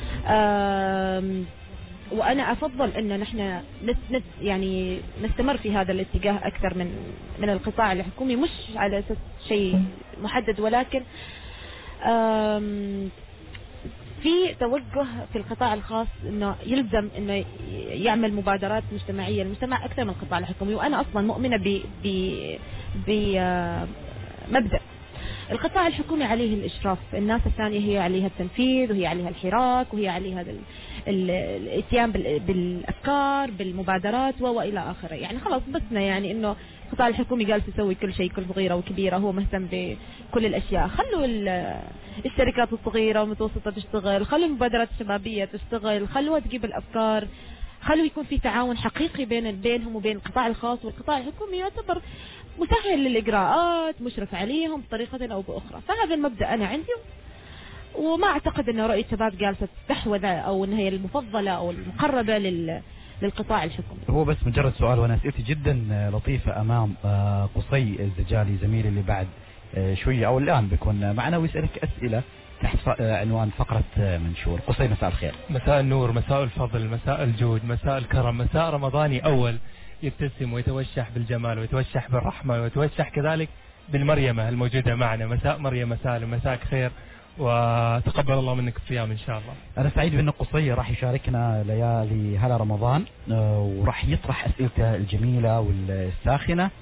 آه وأنا أفضل أن نحن نت يعني نستمر في هذا الاتجاه أكثر من من القطاع الحكومي، مش على أساس شيء محدد، ولكن في توجه في القطاع الخاص أنه يلزم أنه يعمل مبادرات مجتمعية للمجتمع أكثر من القطاع الحكومي. وأنا أصلا مؤمنة ب ب بمبدأ القطاع الحكومي عليه الإشراف، الناس الثانية هي عليها التنفيذ وهي عليها الحراك وهي عليها الاتيان بالأفكار بالمبادرات وإلى آخره. يعني خلاص بسنا يعني إنه القطاع الحكومي جالس يسوي كل شيء، كل صغيرة وكبيرة هو مهتم بكل الأشياء. خلوا الشركات الصغيرة والمتوسطة تشتغل، خلوا المبادرات الشبابية تشتغل، خلوها تجيب الأفكار، خلوا يكون في تعاون حقيقي بين بينهم وبين القطاع الخاص والقطاع الحكومي، يعتبر مسهل للإجراءات، مشرف عليهم بطريقة أو بأخرى. فهذا المبدأ أنا عندي، وما أعتقد أن رؤية شباب جالسة تستحوذ أو أن هي المفضلة أو المقربة لل للقطاع الحكومي. هو بس مجرد سؤال، وانا اسئلتي جدا لطيفة امام قصي الزجالي زميلي اللي بعد شوية او الان بيكون معنا ويسألك اسئلة تحت عنوان فقرة منشور. قصي مساء الخير. مساء النور، مساء الفضل، مساء الجود، مساء الكرم، مساء رمضاني اول يبتسم ويتوشح بالجمال ويتوشح بالرحمة ويتوشح كذلك بالمريمة الموجودة معنا. مساء مريم سالم، مساءك خير وتقبل الله منك الصيام إن شاء الله. أنا سعيد بأن قصي راح يشاركنا ليالي هلا رمضان وراح يطرح أسئلته الجميلة والساخنة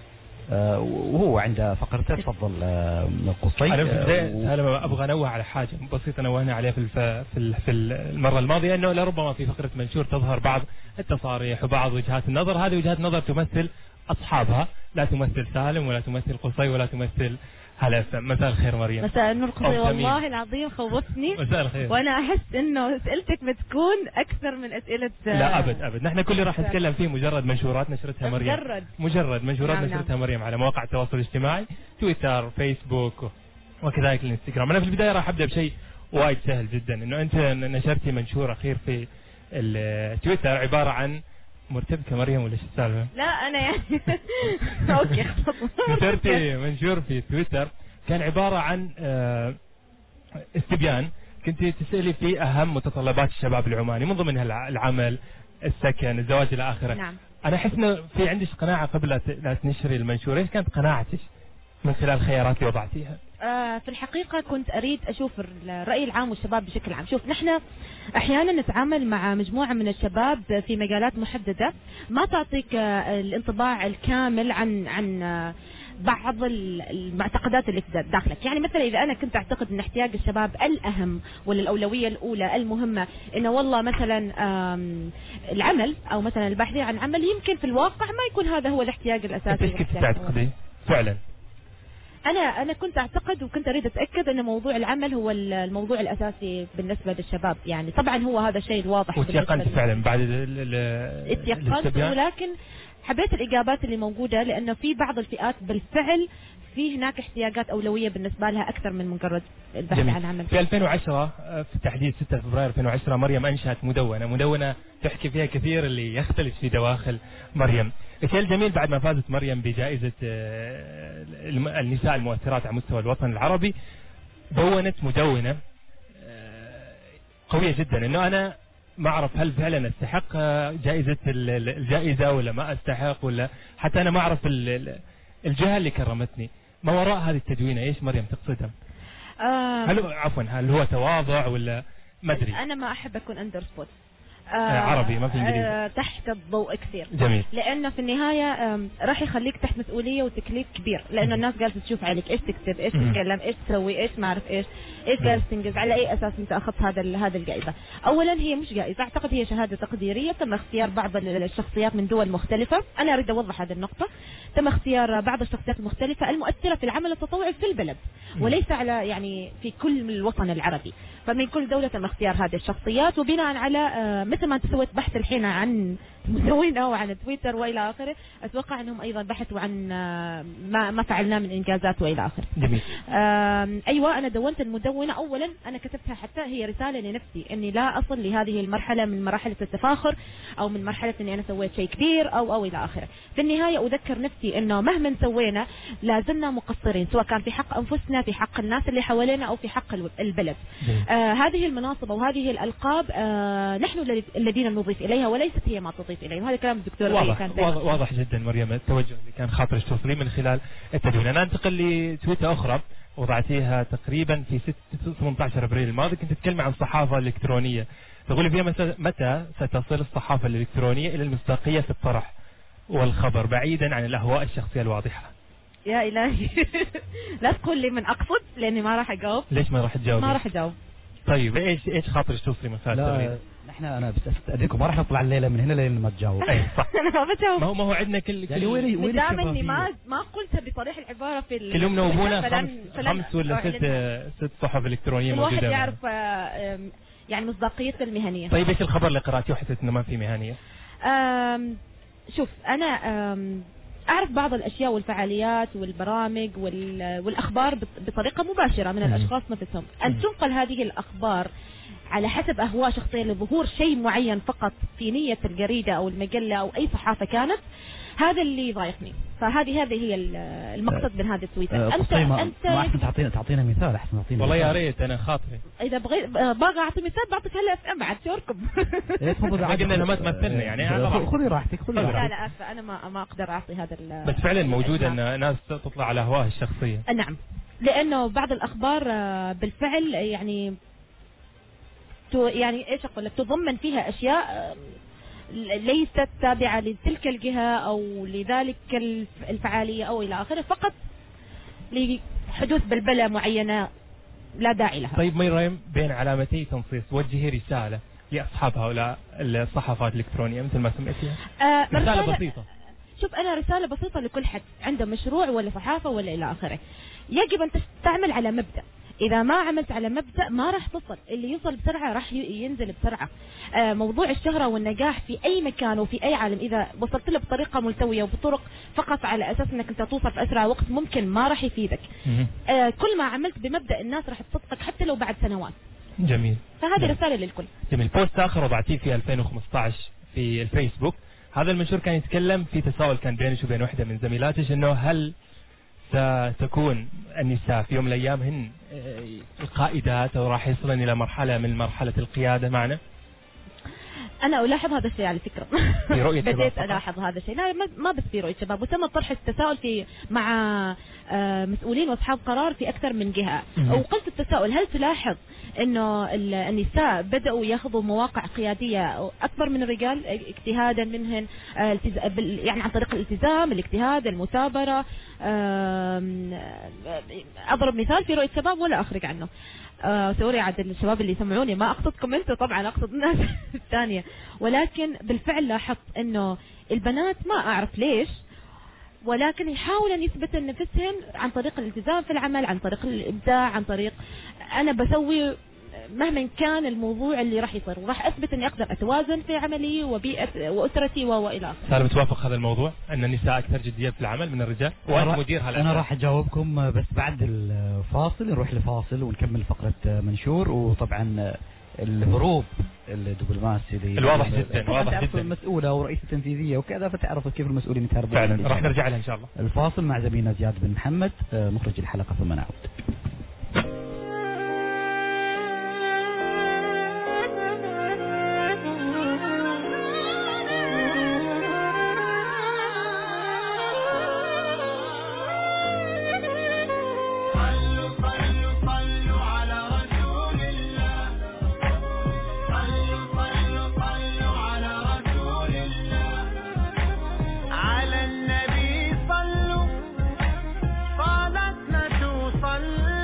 وهو عند فقرته. تفضل قصي. أنا في البداية أنا أبغى أنوه على حاجة بسيطة نوهنا عليها في في في المرة الماضية، أنه لربما في فقرة منشور تظهر بعض التصاريح وبعض وجهات النظر. هذه وجهات نظر تمثل أصحابها، لا تمثل سالم ولا تمثل قصي ولا تمثل هلا. مساء الخير مريم. مساء النور قصي. والله العظيم خوفتني. مساء الخير. وانا احس انه اسئلتك بتكون اكثر من اسئله. لا ابد ابد، نحن كل راح نتكلم فيه مجرد منشورات نشرتها مريم. مجرد مجرد منشورات نعم نشرتها نعم. مريم على مواقع التواصل الاجتماعي، تويتر، فيسبوك وكذلك الانستغرام. انا في البدايه راح ابدا بشيء وايد سهل جدا، انه انت نشرتي منشور اخير في التويتر عباره عن مرتبكة مريم ولا شو السالفه؟ لا انا يعني اوكي خلاص. نشرتي منشور في تويتر كان عبارة عن استبيان، كنت تسألي فيه أهم متطلبات الشباب العماني من ضمنها العمل، السكن، الزواج إلى آخره. نعم. أنا أحس إنه في عندك قناعة قبل لا تنشري المنشور، إيش كانت قناعتك من خلال الخيارات اللي وضعتيها؟ آه في الحقيقة كنت أريد أشوف الرأي العام والشباب بشكل عام. شوف نحن أحيانا نتعامل مع مجموعة من الشباب في مجالات محددة ما تعطيك آه الانطباع الكامل عن عن آه بعض المعتقدات اللي في داخلك. يعني مثلا إذا أنا كنت أعتقد أن احتياج الشباب الأهم ولا الأولوية الأولى المهمة إنه والله مثلا العمل أو مثلا البحث عن عمل، يمكن في الواقع ما يكون هذا هو الاحتياج الأساسي. إيش كنت تعتقدي فعلا؟ أنا أنا كنت أعتقد وكنت أريد أتأكد أن موضوع العمل هو الموضوع الأساسي بالنسبة للشباب. يعني طبعا هو هذا الشيء الواضح. وتيقنت فعلا بعد اتيقنت، ولكن حبيت الإجابات اللي موجودة لأنه في بعض الفئات بالفعل في هناك احتياجات أولوية بالنسبة لها أكثر من مجرد البحث جميل. عن عمل. في ألفين وعشرة في تحديد ستة فبراير ألفين وعشرة مريم أنشأت مدونة مدونة تحكي فيها كثير اللي يختلف في دواخل مريم. الشيء الجميل بعد ما فازت مريم بجائزة النساء المؤثرات على مستوى الوطن العربي، دونت مدونة قوية جدا، إنه أنا ما أعرف هل فعلا أستحق جائزة الجائزة ولا ما أستحق، ولا حتى أنا ما أعرف الجهة اللي كرمتني. ما وراء هذه التدوينة إيش مريم تقصدها؟ هل عفوا هل هو تواضع ولا ما أدري؟ أنا ما أحب أكون أندر سبوت. آه عربي ما في انجليزي. آه تحت الضوء كثير. جميل. لانه في النهايه راح يخليك تحت مسؤوليه وتكليف كبير، لانه الناس جالسه تشوف عليك ايش تكتب، ايش تتكلم، ايش تسوي، ايش ما اعرف ايش، ايش جالس تنجز، على اي اساس انت اخذت هذا هذا الجائزه. اولا هي مش جائزه، اعتقد هي شهاده تقديريه، تم اختيار بعض الشخصيات من دول مختلفه. انا اريد اوضح هذه النقطه. تم اختيار بعض الشخصيات المختلفه المؤثره في العمل التطوعي في البلد، وليس على يعني في كل الوطن العربي. فمن كل دوله تم اختيار هذه الشخصيات، وبناء على مثل ما انت سويت بحث الحين عن مدونة وعن تويتر والى اخره، اتوقع انهم ايضا بحثوا عن ما ما فعلناه من انجازات والى اخره. جميل. ايوه انا دونت المدونة. اولا انا كتبتها حتى هي رسالة لنفسي اني لا اصل لهذه المرحلة من مراحل التفاخر او من مرحلة اني انا سويت شيء كبير او او الى اخره. في النهاية اذكر نفسي انه مهما سوينا لازلنا مقصرين، سواء كان في حق انفسنا، في حق الناس اللي حوالينا، او في حق البلد. آه هذه المناصب او هذه الالقاب آه نحن الذين نضيف اليها وليست هي ما تضيف اليه. وهذا كلام الدكتور واضح, كان واضح, واضح جدا مريم التوجه اللي كان خاطرش توصليه من خلال التدوين. انا انتقل لتويتر اخرى وضعتيها تقريبا في ثمانية عشر ابريل الماضي، كنت تتكلم عن الصحافه الالكترونيه، تقولي فيها متى ستصل الصحافه الالكترونيه الى المصداقيه في الطرح والخبر بعيدا عن الاهواء الشخصيه الواضحه؟ يا إلهي لا تقول لي من أقصد لأني ما راح أجاوب. ليش ما راح تجاوب؟ ما راح أجاوب. طيب ايش ايش خاطرك توصلي من خلال التغريدة؟ نحن انا بس استاذنكم ما راح نطلع الليله من هنا لين ما تجاوب. اي صح. انا ما بجاوب. ما هو ما هو عندنا كل يعني وين وين دام اني ما ما قلت بصريح العباره في كل يوم نوبونا خمس فلن خمس ولا ست ست صحف الكترونيه موجوده. الواحد موجوده. يعرف يعني مصداقيته المهنيه. طيب ايش الخبر اللي قراتيه وحسيت انه ما في مهنيه؟ أم شوف انا أم اعرف بعض الاشياء والفعاليات والبرامج والاخبار بطريقه مباشره من الاشخاص نفسهم. ان تنقل هذه الاخبار على حسب أهواء شخصية لظهور شيء معين فقط في نية الجريدة أو المجلة أو أي صحافة كانت، هذا اللي ضايقني. فهذه هذه هي المقصد من هذا التويتر. أنت أنت ما أحسن تعطينا تعطينا مثال أحسن تعطينا. والله يا ريت أنا خاطري. إذا بغيت باقي أعطي مثال بعطيك هلا اف ام عاد شوركم. قلنا أنها ما تمثلنا يعني. خذي راحتك خذي راحتك. لا لا أسفة أنا ما ما أقدر أعطي هذا. بس فعلا موجود أن ناس تطلع على أهواءها الشخصية. نعم، لأنه بعض الأخبار بالفعل يعني يعني ايش اقول لك تضمن فيها اشياء ليست تابعة لتلك الجهة او لذلك الفعالية او الى اخره، فقط لحدوث بلبلة معينة لا داعي لها. طيب مريم، بين علامتي تنصيص وجهي رسالة لاصحاب هؤلاء الصحافات الالكترونية مثل ما سمعتيها. آه رسالة, رسالة بسيطة. شوف انا رسالة بسيطة لكل حد عنده مشروع ولا صحافة ولا الى اخره. يجب ان تعمل على مبدأ، إذا ما عملت على مبدأ ما راح تصل، اللي يوصل بسرعة راح ينزل بسرعة. آه موضوع الشهرة والنجاح في أي مكان وفي أي عالم إذا وصلت له بطريقة ملتوية وبطرق فقط على أساس أنك أنت توصل في أسرع وقت ممكن ما راح يفيدك. آه كل ما عملت بمبدأ الناس راح تصدقك حتى لو بعد سنوات. جميل. فهذه جميل. رسالة للكل. جميل. بوست آخر وضعتيه في ألفين وخمسة عشر في الفيسبوك، هذا المنشور كان يتكلم في تساؤل كان بينك وبين واحدة من زميلاتك إنه هل ستكون النساء في يوم من الأيام هن القائدات أو راح يصلن إلى مرحلة من مرحلة القيادة معنا؟ أنا ألاحظ هذا الشيء على فكرة. في رؤية بديت ألاحظ هذا الشيء، لا ما بس في رؤية شباب، وتم طرح التساؤل في مع مسؤولين وأصحاب قرار في أكثر من جهة. وقلت التساؤل هل تلاحظ إنه النساء بدأوا يأخذوا مواقع قيادية أكبر من الرجال اجتهادا منهن، يعني عن طريق الالتزام، الاجتهاد، المثابرة. أضرب مثال في رؤية شباب ولا أخرج عنه. آه سوري عاد الشباب اللي يسمعوني، ما أقصدكم أنتوا طبعا، أقصد الناس الثانية. ولكن بالفعل لاحظت أنه البنات ما أعرف ليش ولكن يحاولوا أن يثبتوا نفسهم عن طريق الالتزام في العمل، عن طريق الإبداع، عن طريق أنا بسوي مهما كان الموضوع اللي راح يصير، وراح أثبت أني أقدر أتوازن في عملي وبيئة وأسرتي وإلى آخره. صار متوافق هذا الموضوع أن النساء أكثر جدية في العمل من الرجال؟ وأنت مدير هالأشياء. أنا راح أجاوبكم بس بعد الفاصل، نروح لفاصل ونكمل فقرة منشور. وطبعا الهروب الدبلوماسي الواضح جدا واضح جدا المسؤولة ورئيسة التنفيذية وكذا، فتعرف كيف المسؤولين يتهربون. فعلا راح نرجع لها إن شاء الله. الفاصل مع زميلنا زياد بن محمد مخرج الحلقة ثم نعود. على النبي صلوا صلاتنا توصل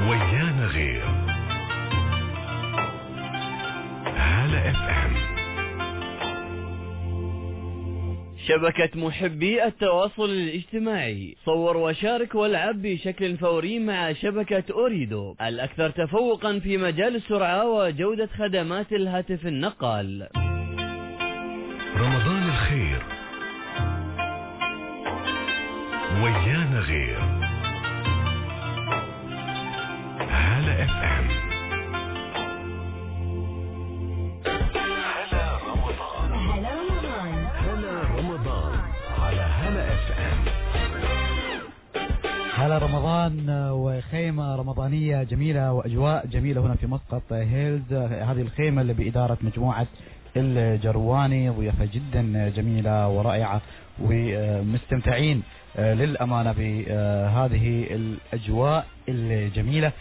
ويانا غير. هلا اف ام. شبكة محبي التواصل الاجتماعي، صور وشارك والعب بشكل فوري مع شبكة أوريدو، الأكثر تفوقا في مجال السرعة وجودة خدمات الهاتف النقال. رمضان الخير. ويانا غير. هلا اف ام. هلا رمضان. هلا رمضان. هلا رمضان على هلا اف ام. هلا رمضان وخيمة رمضانية جميلة وأجواء جميلة هنا في مسقط هيلز. هذه الخيمة اللي بإدارة مجموعة الجرواني، ضيافة جدا جميلة ورائعة ومستمتعين للأمانة بهذه الأجواء الجميلة.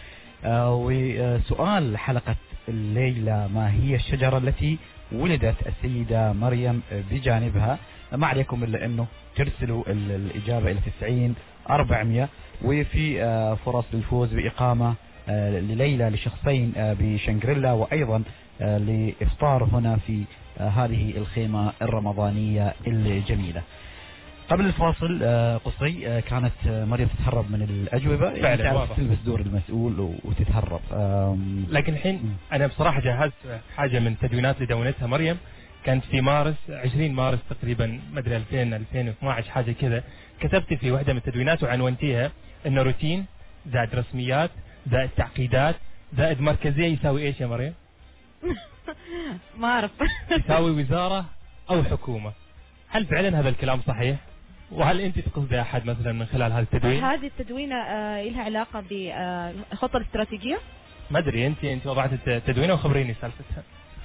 وسؤال حلقة الليلة: ما هي الشجرة التي ولدت السيدة مريم بجانبها؟ ما عليكم إلا أنه ترسلوا الإجابة إلى تسعين أربعمية، وفي فرص للفوز بإقامة لليلة لشخصين بشنغريلا، وأيضا لإفطار هنا في هذه الخيمة الرمضانية الجميلة. قبل الفاصل قصي كانت مريم تتهرب من الأجوبة، يعني تعرف تلبس دور المسؤول وتتهرب. لكن الحين أنا بصراحة جهزت حاجة من تدوينات اللي دونتها مريم، كانت في مارس عشرين مارس تقريبا، مدري ألفين ألفين واثناشر حاجة كذا. كتبت في واحدة من التدوينات وعنونتيها إنه روتين زائد رسميات زائد تعقيدات زائد مركزية يساوي إيش يا مريم؟ ما أعرف. يساوي وزارة أو حكومة. هل فعلا هذا الكلام صحيح؟ وهل أنت تقصدي أحد مثلا من خلال هذا التدوين؟ هذه التدوينة آه لها علاقة بالخطة الاستراتيجية؟ ما أدري، أنت أنت وضعت التدوينة وخبريني سالفتها.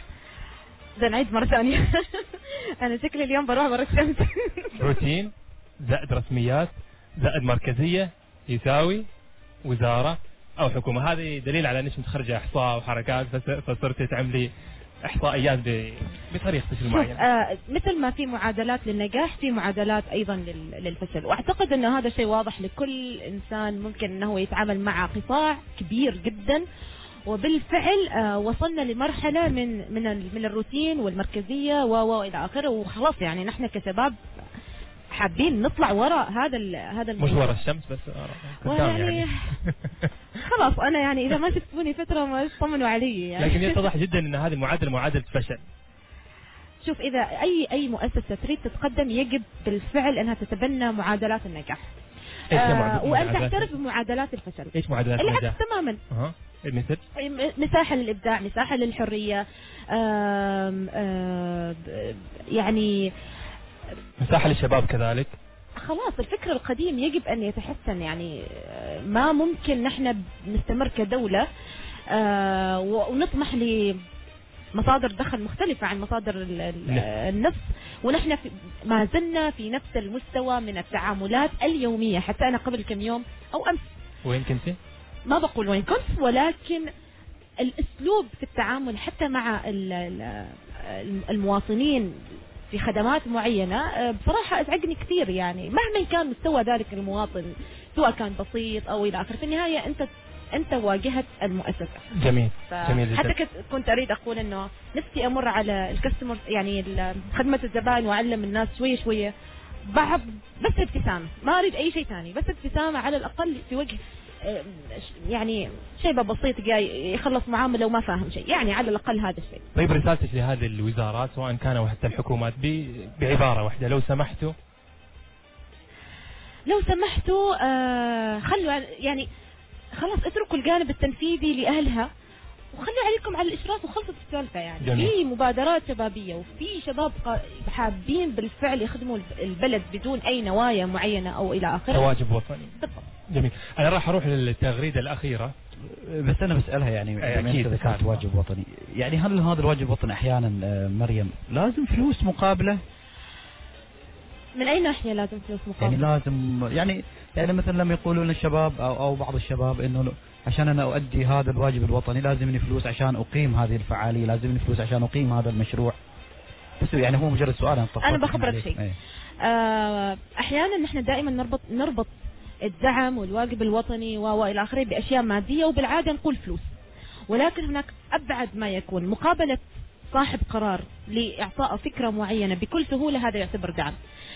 ده نعيد مرة ثانية. أنا شكلي اليوم بروح برا الشمس. روتين زائد رسميات زائد مركزية يساوي وزارة أو حكومة. هذه دليل على أنك متخرجة إحصاء وحركات، فصرت تعملي إحصائيات بطريقتك المعينة. آه مثل ما في معادلات للنجاح في معادلات أيضا للفشل، وأعتقد أن هذا شيء واضح لكل إنسان ممكن أنه يتعامل مع قطاع كبير جدا. وبالفعل آه وصلنا لمرحلة من من من الروتين والمركزية وإلى آخره، وخلاص يعني نحن كشباب حابين نطلع وراء هذا هذا مش وراء الشمس بس يعني, يعني خلاص أنا يعني إذا ما شفتوني فترة ما تطمنوا علي يعني. لكن يتضح جدا أن هذه المعادلة معادلة فشل. شوف، إذا أي أي مؤسسة تريد تتقدم يجب بالفعل أنها تتبنى معادلات النجاح. آه وأن تعترف بمعادلات الفشل. إيش معادلات النجاح؟ العكس تماما. أه. مثل مساحة للإبداع، مساحة للحرية، آم آم يعني مساحة للشباب كذلك. خلاص الفكر القديم يجب أن يتحسن. يعني ما ممكن نحن نستمر كدولة آه ونطمح لمصادر دخل مختلفة عن مصادر النفط، ونحن ما زلنا في نفس المستوى من التعاملات اليومية. حتى أنا قبل كم يوم أو أمس، وين كنتي؟ ما بقول وين كنت، ولكن الأسلوب في التعامل حتى مع المواطنين في خدمات معينة بصراحة أزعجني كثير. يعني مهما كان مستوى ذلك المواطن، سواء كان بسيط أو إلى آخره، في النهاية أنت أنت واجهت المؤسسة. جميل جميل جدا. حتى كنت أريد أقول إنه نفسي أمر على الكاستمر، يعني خدمة الزبائن، وأعلم الناس شوية شوية بعض، بس ابتسامة، ما أريد أي شيء ثاني، بس ابتسامة على الأقل في وجه يعني شيء بسيط جاي يخلص معاملة وما فاهم شيء، يعني على الأقل هذا الشيء. طيب رسالتك لهذه الوزارات سواء كانوا حتى الحكومات بعبارة واحدة لو سمحتوا لو سمحتوا آه خلوا يعني خلاص اتركوا الجانب التنفيذي لأهلها وخلوا عليكم على الإشراف وخلصت السالفة. يعني جميل. في مبادرات شبابية وفي شباب حابين بالفعل يخدموا البلد بدون أي نوايا معينة أو إلى آخره. واجب وطني. بالضبط. جميل. أنا راح أروح للتغريدة الأخيرة، بس أنا بسألها يعني أكيد ذكرت واجب وطني، يعني هل هذا الواجب الوطني أحيانا مريم لازم فلوس مقابلة؟ من أي ناحية لازم فلوس مقابلة؟ يعني لازم يعني يعني مثلا لما يقولون الشباب أو أو بعض الشباب إنه عشان أنا أؤدي هذا الواجب الوطني لازمني فلوس عشان أقيم هذه الفعالية، لازمني فلوس عشان أقيم هذا المشروع. بس يعني هو مجرد سؤال. أنا, أنا بخبرك شيء. آه أحيانا نحن دائما نربط نربط الدعم والواجب الوطني والى اخره باشياء ماديه، وبالعاده نقول فلوس، ولكن هناك ابعد ما يكون مقابله صاحب قرار لاعطاء فكره معينه بكل سهوله، هذا يعتبر دعم.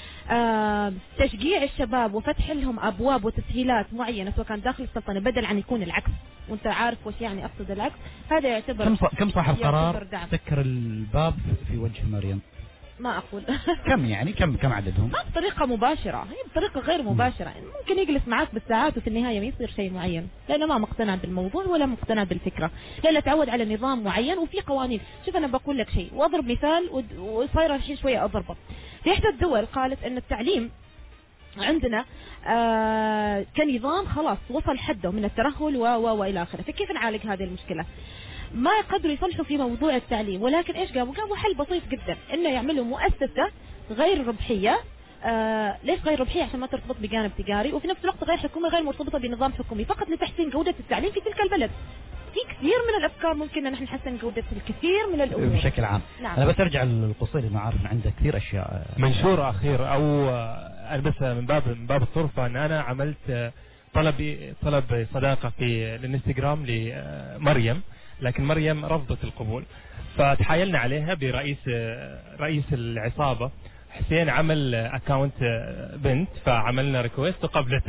آه تشجيع الشباب وفتح لهم ابواب وتسهيلات معينه سواء كان داخل السلطنه بدل عن يكون العكس، وانت عارف وش يعني اقصد العكس، هذا يعتبر كم كم صاحب قرار دعم. سكر الباب في وجه مريم؟ ما اقول كم يعني كم كم عددهم؟ ما بطريقه مباشره، هي بطريقه غير مباشره، ممكن يجلس معاك بالساعات وفي النهايه ما يصير شيء معين، لانه ما مقتنع بالموضوع ولا مقتنع بالفكره، لانه تعود على نظام معين وفي قوانين. شوف انا بقول لك شيء واضرب مثال وصايره الحين شويه اضربه. في احدى الدول قالت ان التعليم عندنا آه كنظام خلاص وصل حده من الترهل و و والى اخره، فكيف نعالج هذه المشكله؟ ما يقدروا يصلحوا في موضوع التعليم، ولكن ايش قاموا؟ قاموا حل بسيط جدا، انه يعملوا مؤسسه غير ربحيه. آه ليش غير ربحيه؟ عشان ما ترتبط بجانب تجاري، وفي نفس الوقت غير حكومي، غير مرتبطه بنظام حكومي، فقط لتحسين جوده التعليم في تلك البلد. في كثير من الافكار ممكن ان نحن نحسن جوده الكثير من الامور بشكل عام. نعم. انا بس ارجع للقصير لانه عارف ان عنده كثير اشياء. منشور اخير او انا بس من باب من باب الطرفه ان انا عملت طلب طلب صداقه في الانستغرام لمريم، لكن مريم رفضت القبول، فتحايلنا عليها برئيس رئيس العصابه حسين، عمل اكاونت بنت، فعملنا ريكويست وقبلت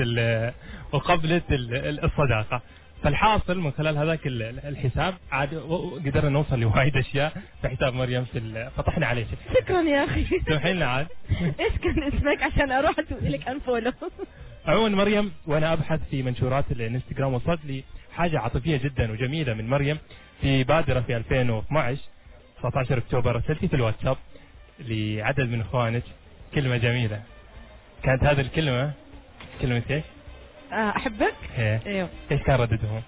وقبلت الصداقه. فالحاصل من خلال هذاك الحساب عاد قدرنا نوصل لوايد اشياء في حساب مريم في فتحنا عليه. شكرا يا اخي. سامحين لنا عاد. ايش كان اسمك عشان اروح اسوي لك انفولو؟ عموما مريم، وانا ابحث في منشورات الانستغرام وصلت لي حاجه عاطفيه جدا وجميله من مريم في بادره في ألفين واثناشر تسعة عشر اكتوبر، ارسلتي في الواتساب لعدد من اخوانك كلمه جميله. كانت هذه الكلمه كلمه ايش؟ احبك. ايوه. ايش كان ردودهم؟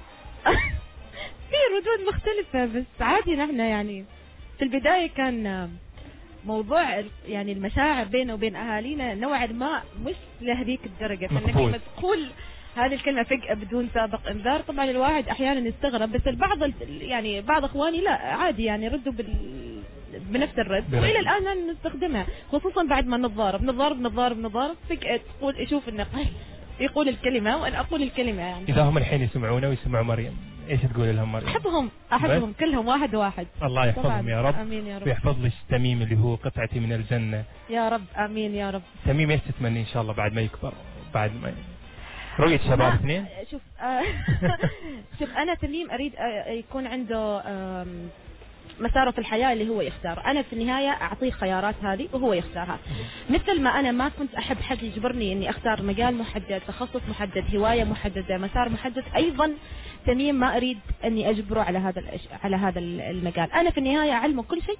في ردود مختلفه، بس عادي نحن يعني في البدايه كان موضوع يعني المشاعر بينه وبين اهالينا نوعا ما مش لهذيك الدرجه، فانك لما تقول هذه الكلمه فجاه بدون سابق انذار طبعا الواحد احيانا يستغرب، بس البعض يعني بعض اخواني لا عادي يعني ردوا بال بنفس الرد، والى الان نستخدمها خصوصا بعد ما نتضارب نتضارب نتضارب نتضارب فجاه تقول اشوف انه يقول الكلمه وانا اقول الكلمه. يعني اذا هم الحين يسمعونا ويسمعوا مريم ايش تقول لهم مريم؟ احبهم احبهم كلهم واحد واحد. الله يحفظهم يا رب. امين يا رب. ويحفظ لي تميم اللي هو قطعتي من الجنه يا رب. امين يا رب. تميم ايش تتمني ان شاء الله بعد ما يكبر؟ بعد ما رؤية شباب اثنين؟ شوف آه شوف انا تميم اريد يكون عنده مساره في الحياة اللي هو يختار. أنا في النهاية أعطيه خيارات هذه وهو يختارها، مثل ما أنا ما كنت أحب حد يجبرني إني أختار مجال محدد، تخصص محدد، هواية محددة، مسار محدد. أيضا تميم ما أريد إني أجبره على هذا على هذا المجال. أنا في النهاية أعلمه كل شيء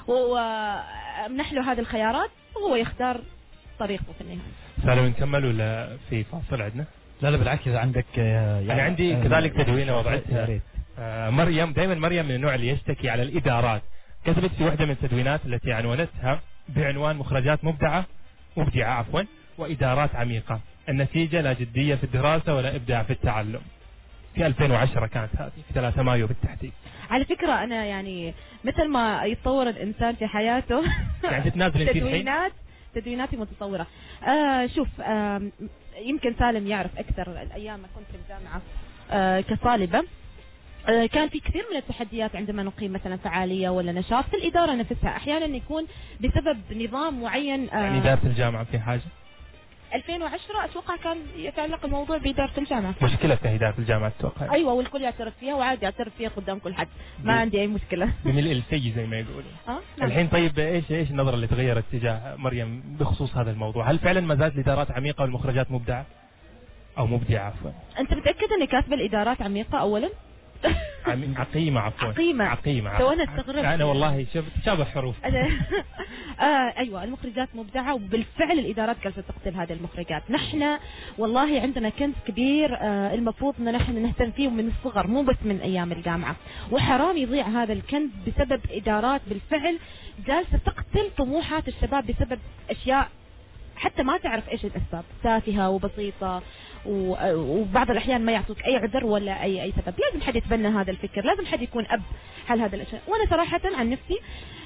وأمنح له هذه الخيارات وهو يختار طريقه في النهاية. سالم نكمل ولا في فاصل عندنا؟ لا لا بالعكس، إذا عندك يعني أنا عندي كذلك تدوينة وضعتها. آه مريم دائما مريم من النوع اللي يشتكي على الإدارات. كتبت في واحدة من التدوينات التي عنونتها بعنوان مخرجات مبدعة مبدعة عفوا وإدارات عميقة، النتيجة لا جدية في الدراسة ولا إبداع في التعلم. في ألفين وعشرة كانت هذه، في ثلاثة مايو بالتحديد. على فكرة أنا يعني مثل ما يتطور الإنسان في حياته يعني تتنازل تدوينات تدويناتي متصورة. آه شوف آه يمكن سالم يعرف أكثر. الأيام ما كنت في الجامعة آه كطالبة آه كان في كثير من التحديات عندما نقيم مثلا فعالية ولا نشاط في الإدارة نفسها. أحيانا يكون بسبب نظام معين. آه يعني إدارة الجامعة في حاجة؟ ألفين وعشرة أتوقع كان يتعلق الموضوع بإدارة الجامعة. مشكلة في إدارة الجامعة أتوقع. أيوة والكل يعترف فيها وعادي يعترف فيها قدام كل حد، ما ب... عندي أي مشكلة. بملء الفي زي ما يقولوا. أه؟ نعم. الحين طيب إيش إيش النظرة اللي تغيرت تجاه مريم بخصوص هذا الموضوع؟ هل فعلا ما زالت الإدارات عميقة والمخرجات مبدعة أو مبدعة عفوا؟ أنت متأكد أني كاتبة الإدارات عميقة أولا؟ عقيمة عفوا. عقيمة. عقيمة. تو أنا استغربت. أنا والله شفت تشابه حروف. آه أيوة المخرجات مبدعة وبالفعل الإدارات جالسة تقتل هذه المخرجات. نحن والله عندنا كنز كبير آه المفروض أن نحن نهتم فيه من الصغر مو بس من أيام الجامعة، وحرام يضيع هذا الكنز بسبب إدارات بالفعل جالسة تقتل طموحات الشباب بسبب أشياء حتى ما تعرف ايش الاسباب، تافهه وبسيطه وبعض الاحيان ما يعطوك اي عذر ولا اي اي سبب. لازم حد يتبنى هذا الفكر، لازم حد يكون اب حل هذا الاشياء. وانا صراحه عن نفسي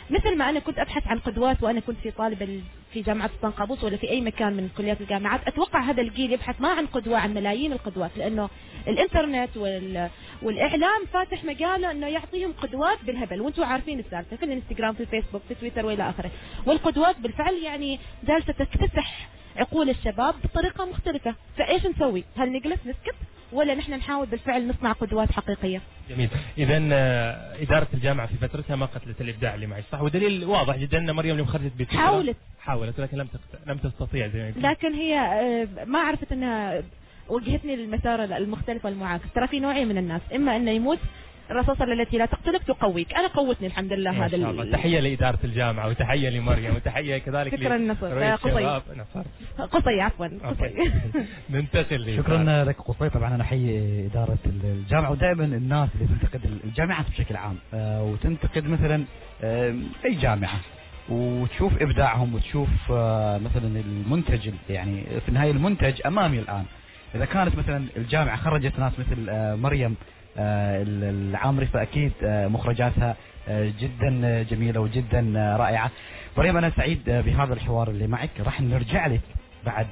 مثل ما أنا كنت أبحث عن قدوات وأنا كنت في طالبة في جامعة سلطان قابوس ولا في أي مكان من كليات الجامعات، أتوقع هذا الجيل يبحث ما عن قدوة، عن ملايين القدوات، لأنه الإنترنت والإعلام فاتح مجاله أنه يعطيهم قدوات بالهبل، وأنتم عارفين السالفة في الانستغرام في الفيسبوك في تويتر وإلى آخره. والقدوات بالفعل يعني جالسة تكتسح عقول الشباب بطريقة مختلفة. فإيش نسوي؟ هل نجلس نسكت ولا نحن نحاول بالفعل نصنع قدوات حقيقية؟ جميل. إذا إدارة الجامعة في فترتها ما قتلت الإبداع اللي معي، صح؟ ودليل واضح جدا أن مريم لما خرجت بفكرة حاولت حاولت لكن لم لم تستطيع زي ما لكن هي ما عرفت أنها وجهتني للمسار المختلف والمعاكس. ترى في نوعين من الناس، إما أنه يموت الرصاصة التي لا تقتلك تقويك. أنا قوتني الحمد لله. هذا ال... تحية لإدارة الجامعة وتحية لمريم وتحية كذلك فكرة النصر قصي قصي عفوا قصي. ننتقل. شكرا لك قصي. طبعا أنا أحيي إدارة الجامعة، ودائما الناس اللي تنتقد الجامعات بشكل عام وتنتقد مثلا أي جامعة وتشوف إبداعهم وتشوف مثلا المنتج، يعني في النهاية المنتج أمامي الآن. إذا كانت مثلا الجامعة خرجت ناس مثل مريم العامري فأكيد مخرجاتها جدا جميلة وجدا رائعة. مريم أنا سعيد بهذا الحوار اللي معك، راح نرجع لك بعد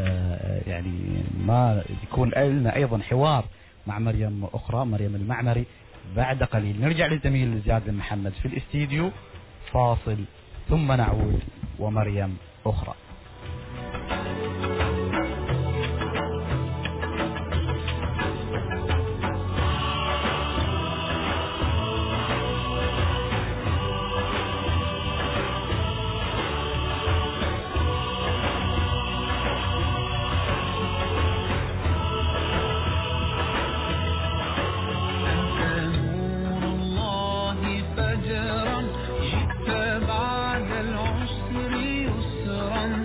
يعني ما يكون لنا أيضا حوار مع مريم أخرى، مريم المعمري بعد قليل. نرجع للزميل زياد بن محمد في الاستديو، فاصل ثم نعود ومريم أخرى. جئت بعد العسر يسرا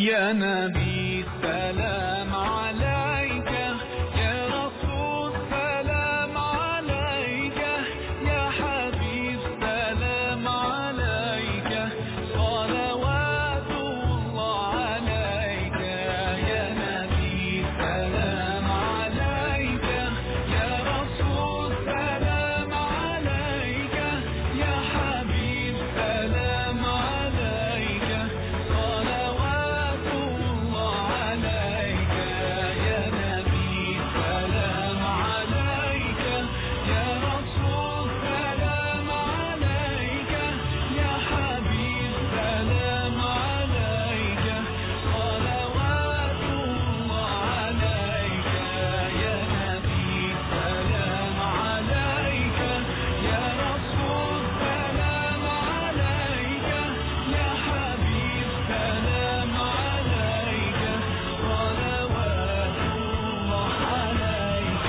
يا نبي سلام عليك، يا رسول سلام عليك، يا حبيب سلام عليك، صلوات الله عليك. يا نبي سلام عليك، يا رسول سلام عليك، يا حبيب سلام عليك، صلوات الله عليك. يا نبي سلام عليك، يا رسول سلام عليك، يا حبيب سلام عليك، صلوات الله عليك. يا نبي سلام عليك، يا رسول سلام عليك، يا حبيب سلام عليك، صلوات الله عليك.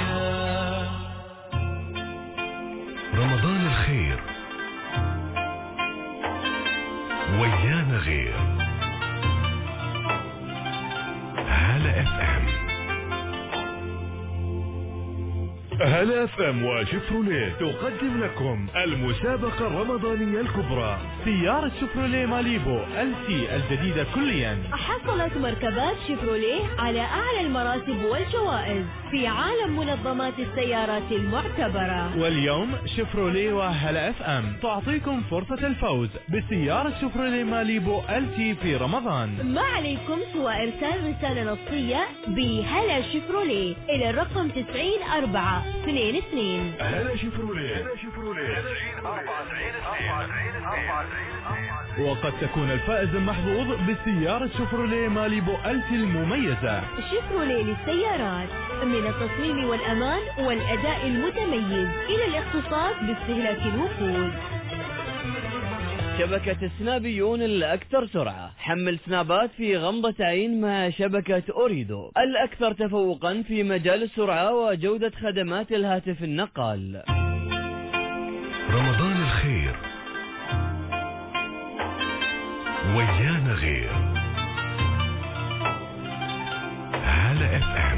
رمضان الخير ويانا غير. هلا اف ام. هلا اف ام وشيفروليه تقدم لكم المسابقة الرمضانية الكبرى. سيارة شيفروليه ماليبو ال سي الجديدة كليا. حصلت مركبات شيفروليه على أعلى المراتب والجوائز في عالم منظمات السيارات المعتبرة. واليوم شيفروليه وهلا اف ام تعطيكم فرصة الفوز بسيارة شيفروليه ماليبو ال سي في رمضان. ما عليكم سوى إرسال رسالة نصية بهلا شيفروليه إلى الرقم تسعين أربعة اثنين اثنين. هلا شيفروليه. وقد تكون الفائز المحظوظ بسيارة شيفروليه ماليبو ال سي المميزة. شيفروليه للسيارات، من التصميم والأمان والأداء المتميز إلى الاختصاص باستهلاك الوقود. شبكة سنابيون الأكثر سرعة. حمل سنابات في غمضة عين مع شبكة أوريدو الأكثر تفوقا في مجال السرعة وجودة خدمات الهاتف النقال. رمضان الخير ويانا غير. هلا اف ام.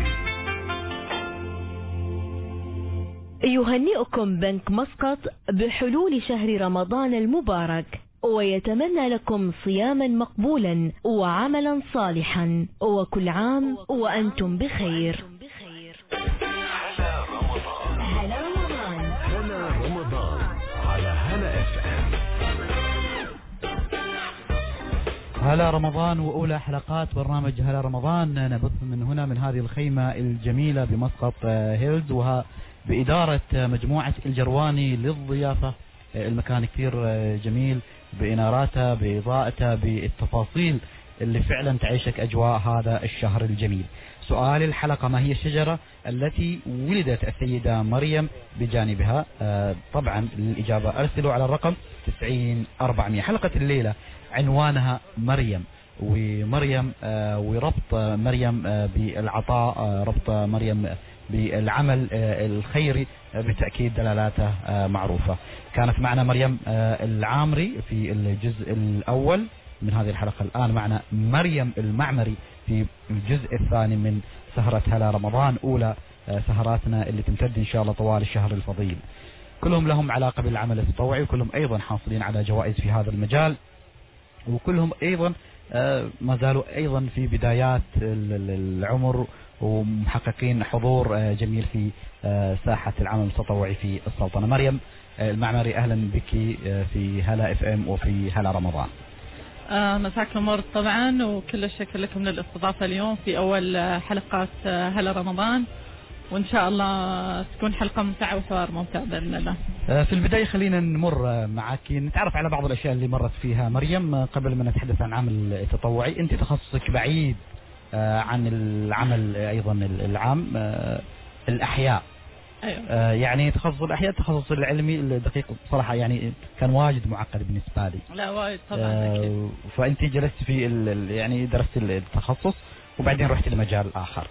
يهنئكم بنك مسقط بحلول شهر رمضان المبارك، ويتمنى لكم صياما مقبولا وعملا صالحا، وكل عام وأنتم بخير. هلا رمضان. هلا رمضان على هلا اف ام. هلا رمضان وأولى حلقات برنامج هلا رمضان نبث من هنا من هذه الخيمة الجميلة بمسقط هيلز، وها بإدارة مجموعة الجرواني للضيافة. المكان كثير جميل بإناراته بإضاءته بالتفاصيل اللي فعلا تعيشك أجواء هذا الشهر الجميل. سؤال الحلقة: ما هي الشجرة التي ولدت السيدة مريم بجانبها؟ طبعا الإجابة أرسلوا على الرقم تسعين أربعمية. حلقة الليلة عنوانها مريم، ومريم وربط مريم بالعطاء، ربط مريم بالعمل الخيري بالتأكيد دلالاته معروفة. كانت معنا مريم العامري في الجزء الأول من هذه الحلقة، الآن معنا مريم المعمري في الجزء الثاني من سهرة هلا رمضان، أولى سهراتنا اللي تمتد إن شاء الله طوال الشهر الفضيل. كلهم لهم علاقة بالعمل التطوعي، وكلهم أيضا حاصلين على جوائز في هذا المجال، وكلهم أيضا ما زالوا أيضا في بدايات العمر ومحققين حضور جميل في ساحة العمل التطوعي في السلطنة. مريم المعمري، أهلا بك في هلا اف ام وفي هلا رمضان. آه مساكم النور طبعا، وكل الشكر لكم للاستضافة اليوم في أول حلقات هلا رمضان، وإن شاء الله تكون حلقة ممتعة وحوار ممتع بإذن الله. في البداية خلينا نمر معك نتعرف على بعض الأشياء اللي مرت فيها مريم قبل ما نتحدث عن عمل التطوعي. أنت تخصصك بعيد عن العمل أيضا العام، الأحياء. أيوة. يعني تخصص الأحياء التخصص العلمي الدقيق بصراحة يعني كان واجد معقد بالنسبة لي. لا واجد طبعا أكيد. فأنت جلست في يعني درست التخصص وبعدين رحت لمجال آخر.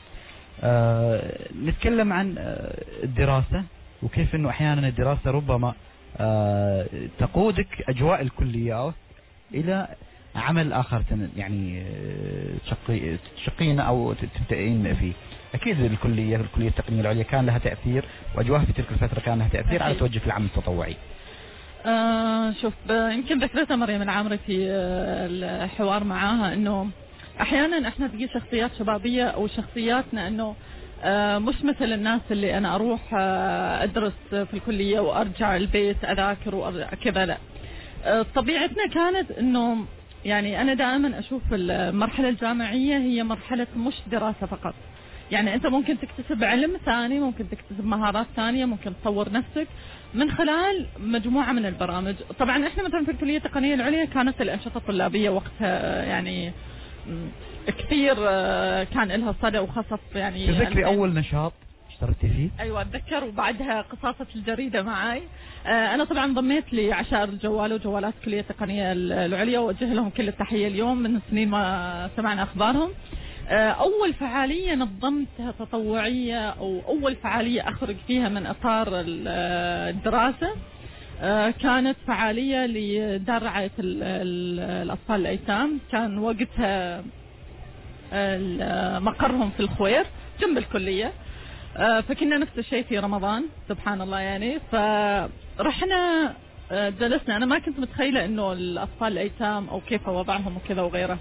آه نتكلم عن آه الدراسة، وكيف أنه أحيانا الدراسة ربما آه تقودك أجواء الكليات إلى عمل آخر يعني تشقي تشقين أو تبتئين فيه. أكيد الكلية الكلية التقنية العليا كان لها تأثير، وأجواء في تلك الفترة كان لها تأثير على توجه في العمل التطوعي. آه شوف يمكن ذكرتها مريم العامري في الحوار معاها إنه أحيانا إحنا تجي شخصيات شبابية أو شخصياتنا إنه آه مش مثل الناس اللي أنا أروح آه أدرس في الكلية وأرجع البيت أذاكر وكذا، لا. آه طبيعتنا كانت إنه يعني أنا دائما أشوف المرحلة الجامعية هي مرحلة مش دراسة فقط. يعني أنت ممكن تكتسب علم ثاني، ممكن تكتسب مهارات ثانية، ممكن تطور نفسك من خلال مجموعة من البرامج. طبعا إحنا مثلا في الكلية التقنية العليا كانت الأنشطة الطلابية وقتها يعني كثير كان لها صدى وخصف. يعني تذكري أول نشاط اشتركتي فيه؟ أيوة أتذكر، وبعدها قصاصة الجريدة معي. أنا طبعا ضميت لعشائر الجوال وجوالات الكلية التقنية العليا، وأوجه لهم كل التحية اليوم من سنين ما سمعنا أخبارهم. أول فعالية نظمتها تطوعية أو أول فعالية أخرج فيها من إطار الدراسة كانت فعالية لدار رعاية الأطفال الأيتام. كان وقتها مقرهم في الخوير جنب الكلية، فكنا نفس الشيء في رمضان سبحان الله يعني. فرحنا جلسنا، أنا ما كنت متخيلة إنه الأطفال الأيتام أو كيف وضعهم وكذا وغيره.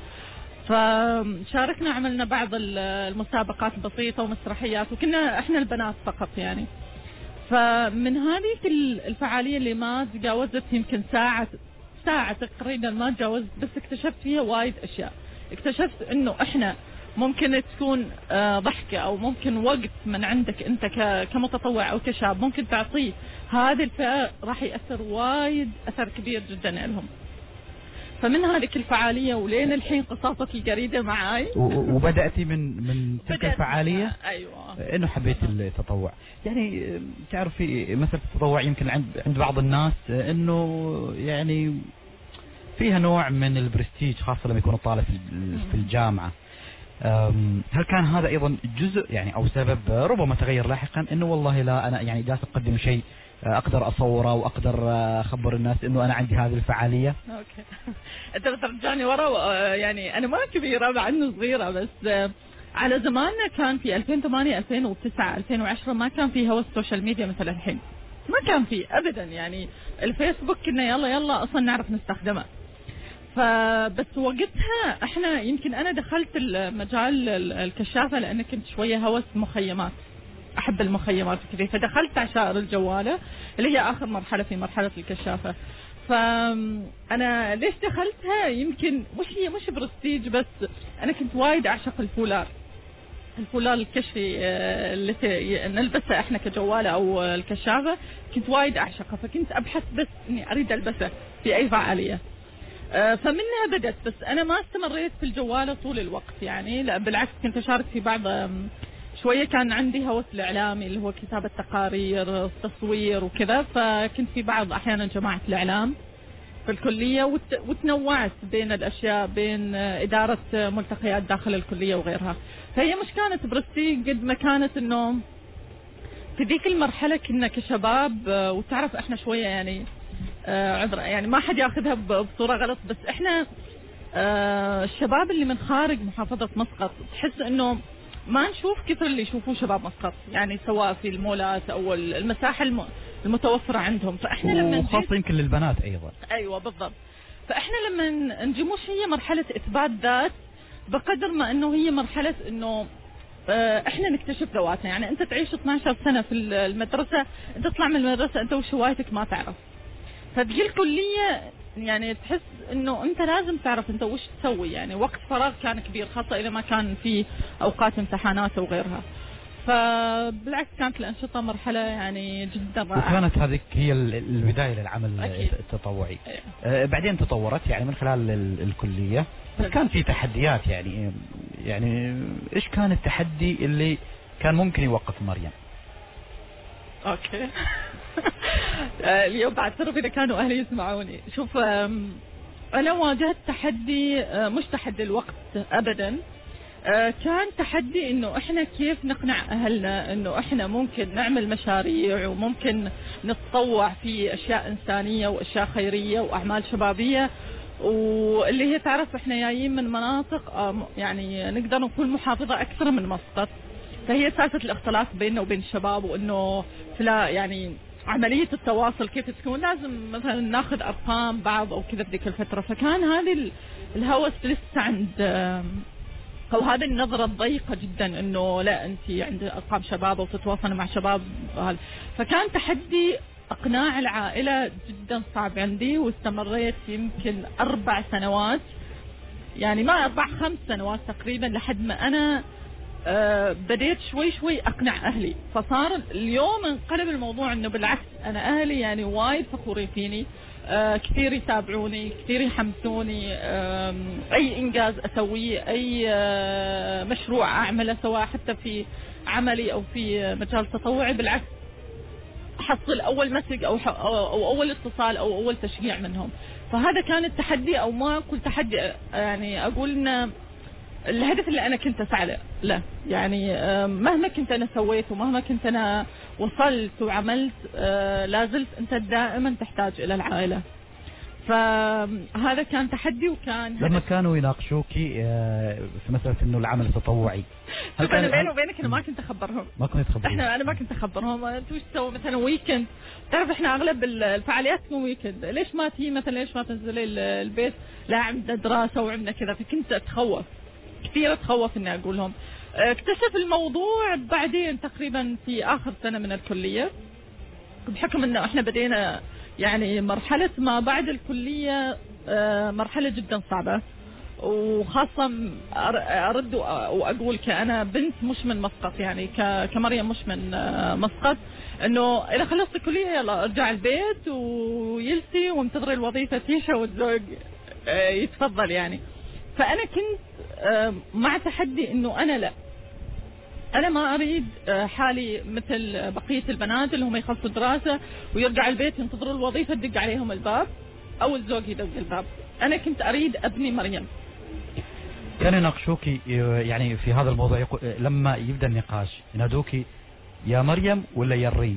فشاركنا عملنا بعض المسابقات البسيطة ومسرحيات، وكنا احنا البنات فقط يعني. فمن هذه الفعالية اللي ما تجاوزت يمكن ساعة ساعة تقريبا ما تجاوزت، بس اكتشفت فيها وايد أشياء. اكتشفت إنه احنا ممكن تكون ضحكة أو ممكن وقت من عندك أنت كمتطوع أو كشاب ممكن تعطيه هذه الفئة راح يأثر وايد أثر كبير جدا لهم. فمن هذه الفعالية ولين الحين قصاصة الجريدة معاي. وبدأتي من من تلك الفعالية؟ أيوة. إنه حبيت التطوع. يعني تعرفي مثل التطوع يمكن عند عند بعض الناس إنه يعني فيها نوع من البرستيج، خاصة لما يكون الطالب في الجامعة. هل كان هذا أيضا جزء يعني أو سبب ربما تغير لاحقا إنه والله لا أنا يعني جالس أقدم شيء أقدر أصوره وأقدر أخبر الناس إنه أنا عندي هذه الفعالية؟ أوكي. أنت بترجعني ورا يعني أنا ما كبيرة مع إنه صغيرة، بس على زماننا كان في ألفين وثمانية ألفين وتسعة ألفين وعشرة ما كان في هوس السوشيال ميديا مثل الحين، ما كان في أبدا. يعني الفيسبوك كنا يلا يلا أصلا نعرف نستخدمه. فبس وقتها احنا يمكن أنا دخلت المجال الكشافة لأن كنت شوية هوس مخيمات، أحب المخيمات وكذا، فدخلت عشائر الجوالة اللي هي آخر مرحلة في مرحلة الكشافة. فأنا ليش دخلتها يمكن مش هي مش برستيج، بس أنا كنت وايد أعشق الفولار الفولار الكشفي اللي نلبسه احنا كجوالة أو الكشافة، كنت وايد أعشقه، فكنت أبحث بس إني أريد ألبسه في أي فعالية. فمنها بدأت، بس أنا ما استمريت في الجوالة طول الوقت يعني، لا بالعكس كنت أشارك في بعض شوية. كان عندي هوس الإعلامي اللي هو كتابة تقارير التصوير وكذا، فكنت في بعض أحيانا جماعة الإعلام في الكلية، وتنوعت بين الأشياء، بين إدارة ملتقيات داخل الكلية وغيرها. فهي مش كانت برستيج قد ما كانت إنه في ذيك المرحلة كنا كشباب، وتعرف إحنا شوية يعني عذرا يعني ما حد ياخذها بصورة غلط، بس إحنا الشباب اللي من خارج محافظة مسقط تحس إنه ما نشوف كثر اللي يشوفوه شباب مسقط، يعني سواء في المولات أو المساحة المتوفرة عندهم. فإحنا لما وخاصة يمكن للبنات أيضا. أيوة بالضبط. فإحنا لما نجي مش هي مرحلة إثبات ذات بقدر ما إنه هي مرحلة إنه إحنا نكتشف ذواتنا. يعني أنت تعيش اثنتي عشرة سنة في المدرسة، أنت تطلع من المدرسة أنت وش هوايتك ما تعرف، فتجي الكلية يعني تحس إنه أنت لازم تعرف أنت وش تسوي. يعني وقت فراغ كان كبير، خاصة إذا ما كان في أوقات امتحانات وغيرها. فبالعكس كانت الأنشطة مرحلة يعني جدا رائعة، وكانت هذه هي البداية للعمل أكيد. التطوعي. أه بعدين تطورت يعني من خلال الكلية، بس كان في تحديات يعني يعني إيش كان التحدي اللي كان ممكن يوقف مريم؟ أوكي. اليوم بعترف إذا كانوا أهلي يسمعوني. شوف أنا واجهت تحدي مش تحدي الوقت أبدا، كان تحدي إنه إحنا كيف نقنع أهلنا إنه إحنا ممكن نعمل مشاريع وممكن نتطوع في أشياء إنسانية وأشياء خيرية وأعمال شبابية، واللي هي تعرف احنا جايين من مناطق يعني نقدر نقول محافظة أكثر من مسقط، فهي سالفة الاختلاط بيننا وبين الشباب، وإنه فلا يعني عملية التواصل كيف تكون، لازم مثلا ناخذ أرقام بعض أو كذا بذيك الفترة. فكان هذه الهوس لسه عند، أو هذه النظرة الضيقة جدا إنه لا أنت عند أرقام شباب وتتواصل مع شباب. فكان تحدي إقناع العائلة جدا صعب عندي، واستمريت يمكن أربع سنوات، يعني ما أربع خمس سنوات تقريبا، لحد ما أنا أه بديت شوي شوي أقنع أهلي. فصار اليوم انقلب الموضوع إنه بالعكس أنا أهلي يعني وايد فخورين فيني، أه كثير يتابعوني، كثير يحمسوني، أه أي إنجاز أسويه، أي أه مشروع أعمله سواء حتى في عملي أو في مجال تطوعي، بالعكس حصل أول مسج أو, أو أول اتصال أو أول تشجيع منهم. فهذا كان التحدي، أو ما كل تحدي يعني أقول إن الهدف اللي أنا كنت أسعى له، يعني مهما كنت أنا سويت ومهما كنت أنا وصلت وعملت، لازلت أنت دائما تحتاج إلى العائلة. فهذا كان تحدي. وكان لما كانوا يناقشوكي في مسألة إنه العمل التطوعي، هل كان بيني وبينك أنا ما كنت أخبرهم؟ ما كنت تخبرهم؟ إحنا أنا ما كنت أخبرهم. أنتوا إيش تسووا مثلا ويكند؟ تعرف إحنا أغلب الفعاليات تكون ويكند، ليش ما تي مثلا، ليش ما تنزلي البيت؟ لا عندنا دراسة وعندنا كذا. فكنت أتخوف كثير، أتخوف إني أقول لهم. اكتشف الموضوع بعدين تقريبا في آخر سنة من الكلية، بحكم إنه إحنا بدينا يعني مرحلة ما بعد الكلية مرحلة جدا صعبة، وخاصة أرد وأقول كأنا بنت مش من مسقط، يعني كمريم مش من مسقط، إنه إذا خلصت الكلية يلا ارجع البيت ويلسي وانتظر الوظيفة تيشا والزوج يتفضل يعني. فأنا كنت مع تحدي إنه أنا لا، أنا ما أريد حالي مثل بقية البنات اللي هم يخلصوا دراسة ويرجع البيت ينتظروا الوظيفة تدق عليهم الباب أو الزوج يدق الباب. أنا كنت أريد أبني مريم. كان يناقشوكي يعني في هذا الموضوع، يقول لما يبدأ النقاش ينادوكي يا مريم ولا يا الريم؟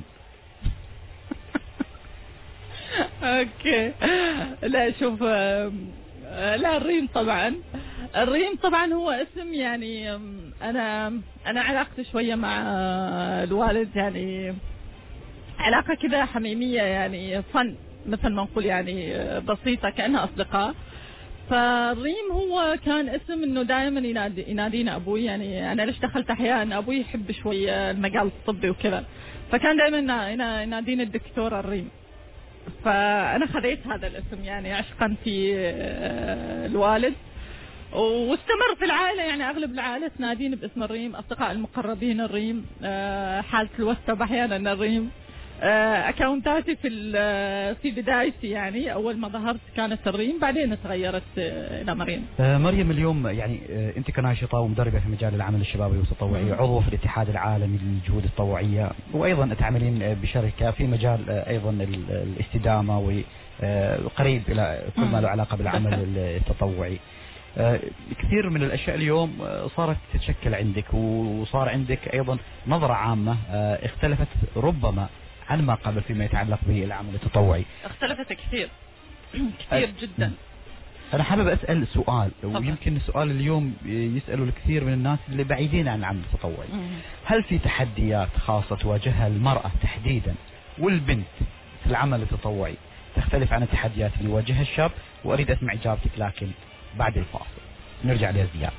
أوكي لا شوف، لا الريم طبعا. الريم طبعا هو اسم يعني أنا أنا علاقتي شوية مع الوالد يعني علاقة كذا حميمية، يعني فن مثل ما نقول، يعني بسيطة كأنها أصدقاء. فالريم هو كان اسم إنه دائما ينادي ينادينا أبوي، يعني أنا ليش دخلت أحيانا أبوي يحب شوية المجال الطبي وكذا، فكان دائما ينادينا الدكتور الريم. فأنا خذيت هذا الاسم يعني عشقا في الوالد، واستمر في العائلة، يعني أغلب العائلة تناديني باسم الريم، أصدقاء المقربين الريم، حالة الواتساب أحيانا الريم، أكاونتاتي في في بدايتي يعني أول ما ظهرت كانت الريم، بعدين تغيرت إلى مريم. مريم اليوم يعني أنت كناشطة ومدربة في مجال العمل الشبابي والتطوعي، عضو في الاتحاد العالمي للجهود التطوعية، وأيضا تعملين بشركة في مجال أيضا الاستدامة وقريب إلى كل ما له علاقة بالعمل التطوعي. كثير من الأشياء اليوم صارت تتشكل عندك، وصار عندك أيضا نظرة عامة اختلفت ربما عن ما قبل فيما يتعلق بالعمل التطوعي. اختلفت كثير كثير جدا. أنا حابب أسأل سؤال، ويمكن السؤال اليوم يسأله الكثير من الناس اللي بعيدين عن العمل التطوعي. هل في تحديات خاصة تواجهها المرأة تحديدا والبنت في العمل التطوعي تختلف عن التحديات اللي يواجهها الشاب؟ وأريد أسمع إجابتك لكن بعد الفاصل. نرجع لزياد.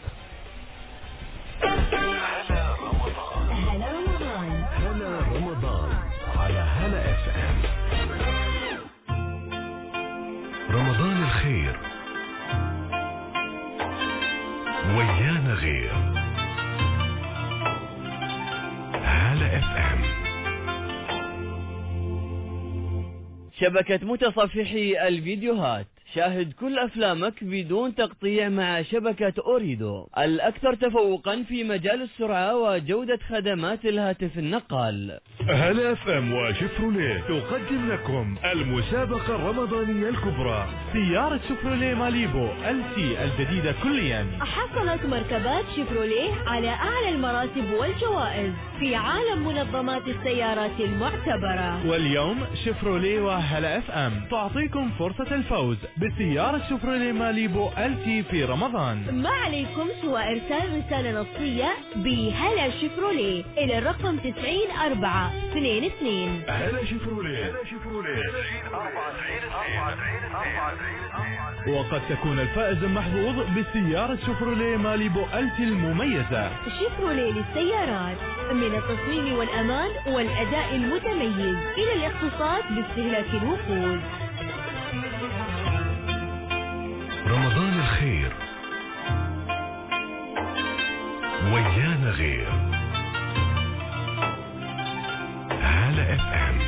هلا رمضان، هلا رمضان على هلا اف ام. رمضان الخير ويانا غير. هلا اف ام. شبكة متصفحي الفيديوهات، شاهد كل أفلامك بدون تقطيع مع شبكة أوريدو، الأكثر تفوقا في مجال السرعة وجودة خدمات الهاتف النقال. هلا اف ام وشيفروليه تقدم لكم المسابقة الرمضانية الكبرى، سيارة شيفروليه ماليبو ال سي الجديدة كليا. حصلت مركبات شيفروليه على أعلى المراتب والجوائز في عالم منظمات السيارات المعتبرة. واليوم شيفروليه وهلا اف ام تعطيكم فرصة الفوز بسيارة شفروليه ماليبو ال تي في رمضان. ما عليكم سوى إرسال رسالة نصية بهلا شفروليه إلى الرقم تسعين أربعة اثنين اثنين. هلا شفروليه. وقد تكون الفائز محظوظ بسيارة شفروليه ماليبو ال تي المميزة. شفروليه للسيارات، من التصميم والأمان والأداء المتميز إلى الاقتصاد باستهلاك الوقود. رمضان الخير ويانا غير. هلا اف ام.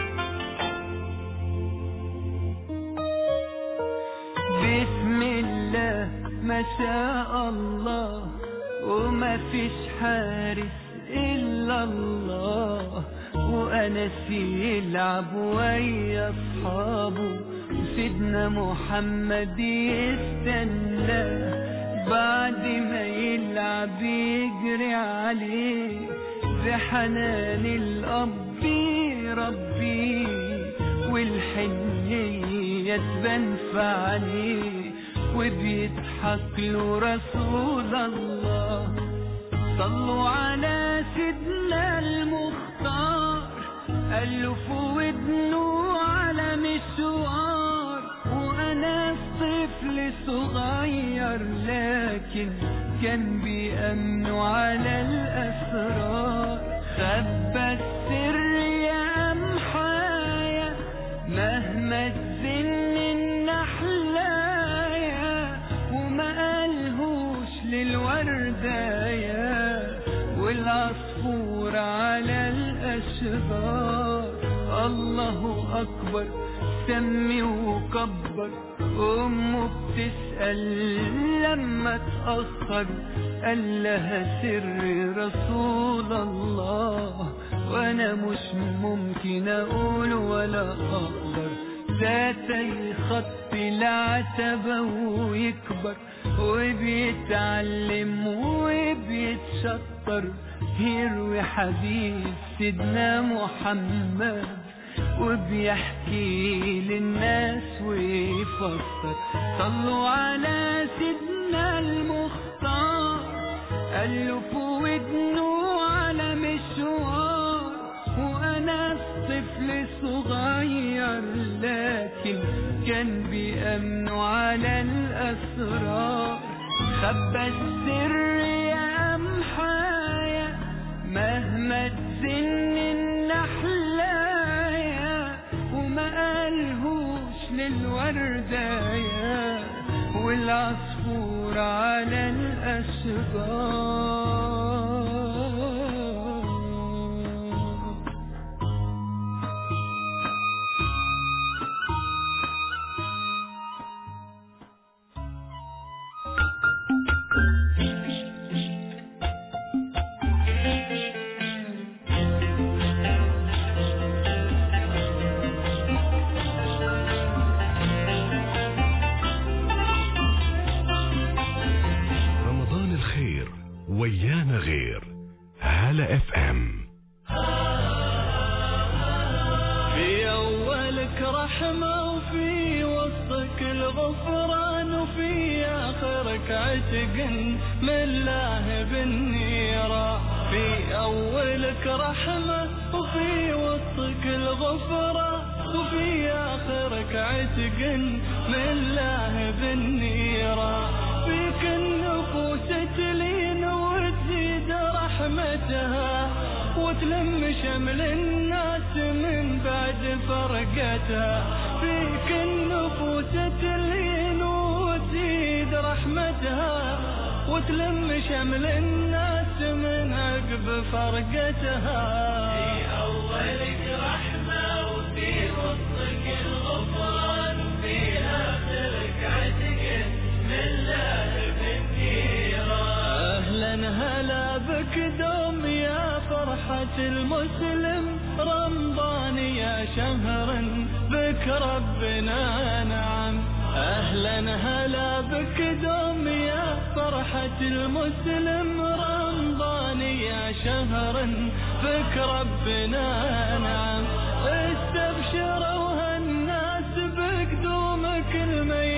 بسم الله ما شاء الله وما فيش حارس إلا الله، وأنس يلعب ويا أصحابه وسيدنا محمد يستنى، بعد ما يلعب يجري عليه بحنان الأب ربي، والحنية تبان في عينيه وبيضحك له رسول الله. صلوا على سيدنا المختار، قالوا في ودنه على مشوار، وأنا طفل صغير لكن كان بيأمنوا على الأسرار. خبى السر يا أمحايا مهما تزن النحلايا، وما قالهوش للوردايا والعصفور على الأشجار. الله أكبر سمي وكبر، أمه بتسأل لما تأخر، قال لها سر رسول الله وأنا مش ممكن أقول ولا أقدر. ذاتي خط العتبة ويكبر وبيتعلم وبيتشطر، يروي حديث سيدنا محمد وبيحكي للناس ويفسر. صلوا على سيدنا المختار، قالوا في ودنه على مشوار، وأنا طفل صغير لكن كان بيأمنوا على الأسرار. خبى السر يا أمحايا مهما تزن النحلايا، وما قالهوش للوردايا والعصفور على الأشجار. ويانا غير. هلا اف ام. في أولك رحمة وفي وسطك الغفران وفي آخرك عتق من الله بالنيرة. في أولك رحمة وفي وسطك الغفران وفي آخرك عتق من الله بالنيرة. فيك النفوس تلين وتزيد رحمتها وتلم شمل الناس من بعد فرقتها. فيك النفوس تلين وتزيد رحمتها وتلم شمل الناس من عقب فرقتها. في أولك رحمة وفي وسطك الغفران وفي آخرك عتق من الله بالنيران. أهلا هلا بك دوم يا فرحة المسلم، رمضان يا شهر بك ربنا نعم. أهلا هلا بك دوم يا فرحة المسلم، رمضان يا شهر بك ربنا نعم. استبشروا هالناس بقدومك الميت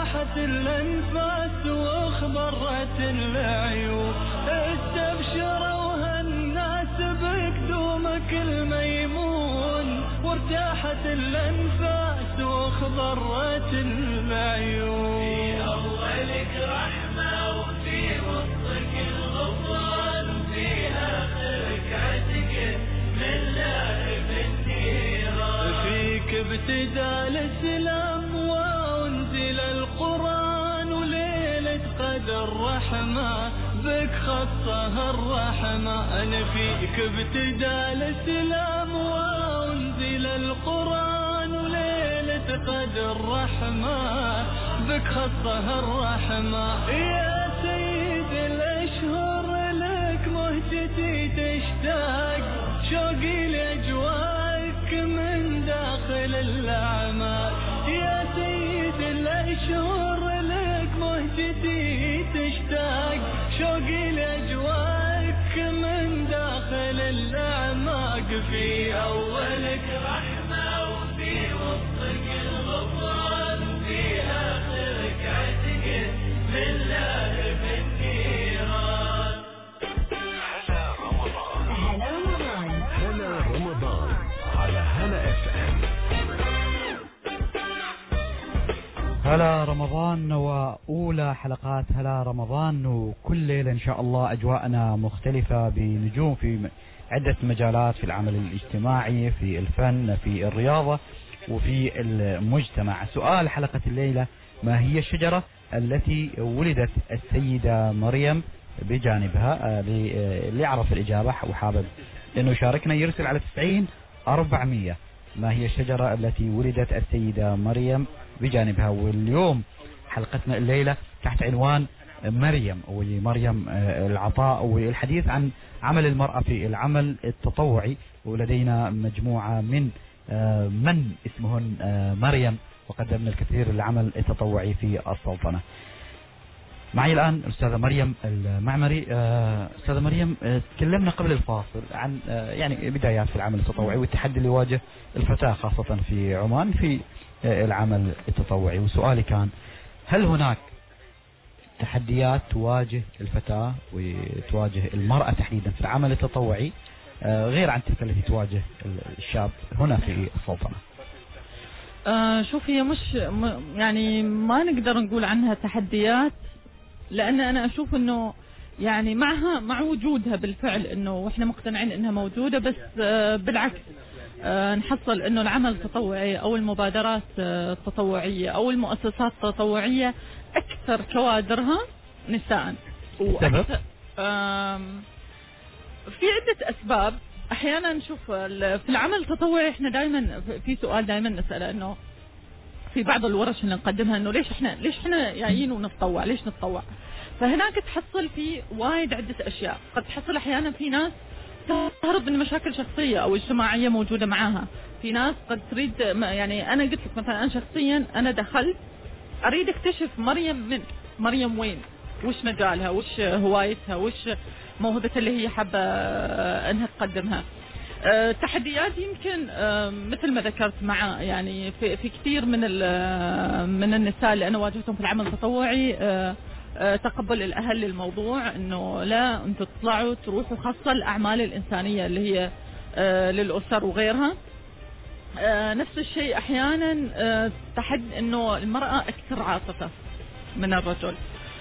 وارتاحت الأنفاس واخضرت العيون. استبشروا هالناس بقدومك الميمون، وارتاحت الأنفاس واخضرت العيون. في أولك رحمة وفي وسطك الغفران، وفي آخرك عتق من لاهب النيران. فيك ابتدى الإسلام وانزل القرآن، وليلة قدر رحمة بك خصها الرحمة. أنا فيك ابتدى الإسلام وانزل القرآن، وليلة قدر رحمة بك خصها الرحمة. يا سيد الأشهر لك مهجتي تشتاق، شوقي لأجواك من داخل الأعماق. يا سيد الأشهر لك مهجتي تشتاق، شوقي لأجواك من داخل الأعماق. في أولك رحمة وفي وسطك الغفران، وفي آخرك عتق من لاهب النيران. هلا رمضان. هلا رمضان. هلا رمضان على هلا اف ام. هلا رمضان وأولى حلقات هلا رمضان، وكل ليلة إن شاء الله أجواءنا مختلفة بنجوم في عدة مجالات، في العمل الاجتماعي، في الفن، في الرياضة، وفي المجتمع. سؤال حلقة الليلة: ما هي الشجرة التي ولدت السيدة مريم بجانبها؟ اللي يعرف الإجابة وحابب إنه يشاركنا يرسل على تسعين أربعمية. ما هي الشجرة التي ولدت السيدة مريم بجانبها؟ واليوم حلقتنا الليلة تحت عنوان مريم ومريم العطاء، والحديث عن عمل المرأة في العمل التطوعي. ولدينا مجموعة من من اسمهن مريم وقدمنا الكثير للعمل التطوعي في السلطنة. معي الآن الأستاذة مريم المعمري. أستاذة مريم، تكلمنا قبل الفاصل عن يعني بدايات في العمل التطوعي والتحدي اللي يواجه الفتاة خاصة في عمان في العمل التطوعي، وسؤالي كان: هل هناك تحديات تواجه الفتاة وتواجه المرأة تحديدا في العمل التطوعي غير عن تلك التي تواجه الشاب هنا في السلطنة؟ آه شوف، هي مش يعني ما نقدر نقول عنها تحديات، لأن أنا أشوف أنه يعني معها مع وجودها بالفعل أنه وإحنا مقتنعين أنها موجودة، بس آه بالعكس آه نحصل أنه العمل التطوعي أو المبادرات آه التطوعية أو المؤسسات التطوعية أكثر كوادرها نساء. وأكثر آه في عدة أسباب. أحيانا نشوف في العمل التطوعي إحنا دائما في سؤال دائما نسأله، إنه في بعض الورش اللي نقدمها إنه ليش إحنا ليش إحنا جايين ونتطوع، ليش نتطوع؟ فهناك تحصل في وايد عدة أشياء. قد تحصل أحيانا في ناس تهرب من مشاكل شخصية أو اجتماعية موجودة معاها. في ناس قد تريد، يعني أنا قلت لك مثلا أنا شخصيا أنا دخلت أريد أكتشف مريم من مريم وين، وش مجالها، وش هوايتها، وش موهبة اللي هي حابة أنها تقدمها. أه تحديات يمكن أه مثل ما ذكرت مع يعني في, في كثير من من النساء اللي أنا واجهتهم في العمل التطوعي، أه أه تقبل الأهل للموضوع إنه لا أنتوا تطلعوا تروحوا، خاصة الأعمال الإنسانية اللي هي أه للأسر وغيرها. أه نفس الشيء أحيانا أه تحد إنه المرأة أكثر عاطفة من الرجل.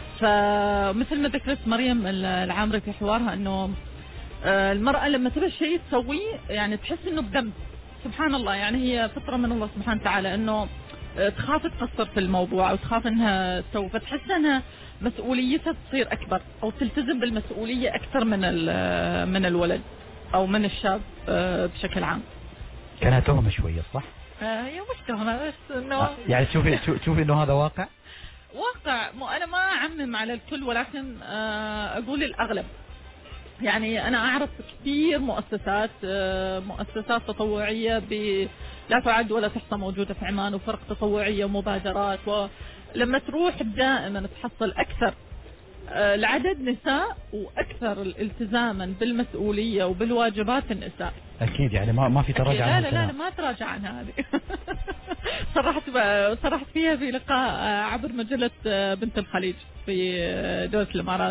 فمثل ما ذكرت مريم العامري في حوارها انه المرأة لما تبى شيء تسويه يعني تحس انه بدم، سبحان الله، يعني هي فطرة من الله سبحانه وتعالى انه تخاف تقصر في الموضوع او تخاف انها تسوي، فتحس انها مسؤوليتها تصير اكبر او تلتزم بالمسؤولية اكثر من من الولد او من الشاب بشكل عام. كانها تهمة شوية صح؟ هي مش تهمة، بس انه يعني تشوفي تشوفي انه هذا واقع؟ واقع. مو أنا ما أعمم على الكل، ولكن أقول الأغلب. يعني أنا أعرف كثير مؤسسات مؤسسات تطوعية لا تعد ولا تحصى موجودة في عمان، وفرق تطوعية ومبادرات، ولما تروح دائما تحصل أكثر العدد نساء وأكثر التزاما بالمسؤولية وبالواجبات النساء. أكيد يعني ما ما في تراجع لا عن لا, لا لا ما تراجع عن هذه. صرحت صرحت فيها في لقاء عبر مجلة بنت الخليج في دولة الإمارات.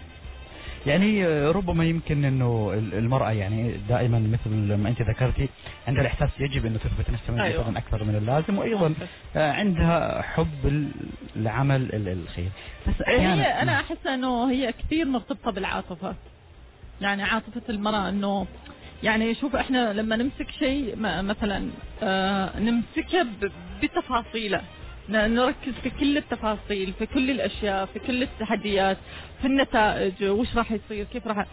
يعني ربما يمكن انه المرأة يعني دائما مثل ما انت ذكرتي عندها الاحساس يجب انه تثبت نفسها أيوة. مثلا اكثر من اللازم، وايضا عندها حب العمل الخير. بس هي انا احس انه هي كثير مرتبطة بالعاطفة، يعني عاطفة المرأة انه يعني شوف احنا لما نمسك شيء مثلا نمسكه بتفاصيله، نركز في كل التفاصيل، في كل الأشياء، في كل التحديات، في النتائج، وش راح يصير، كيف راح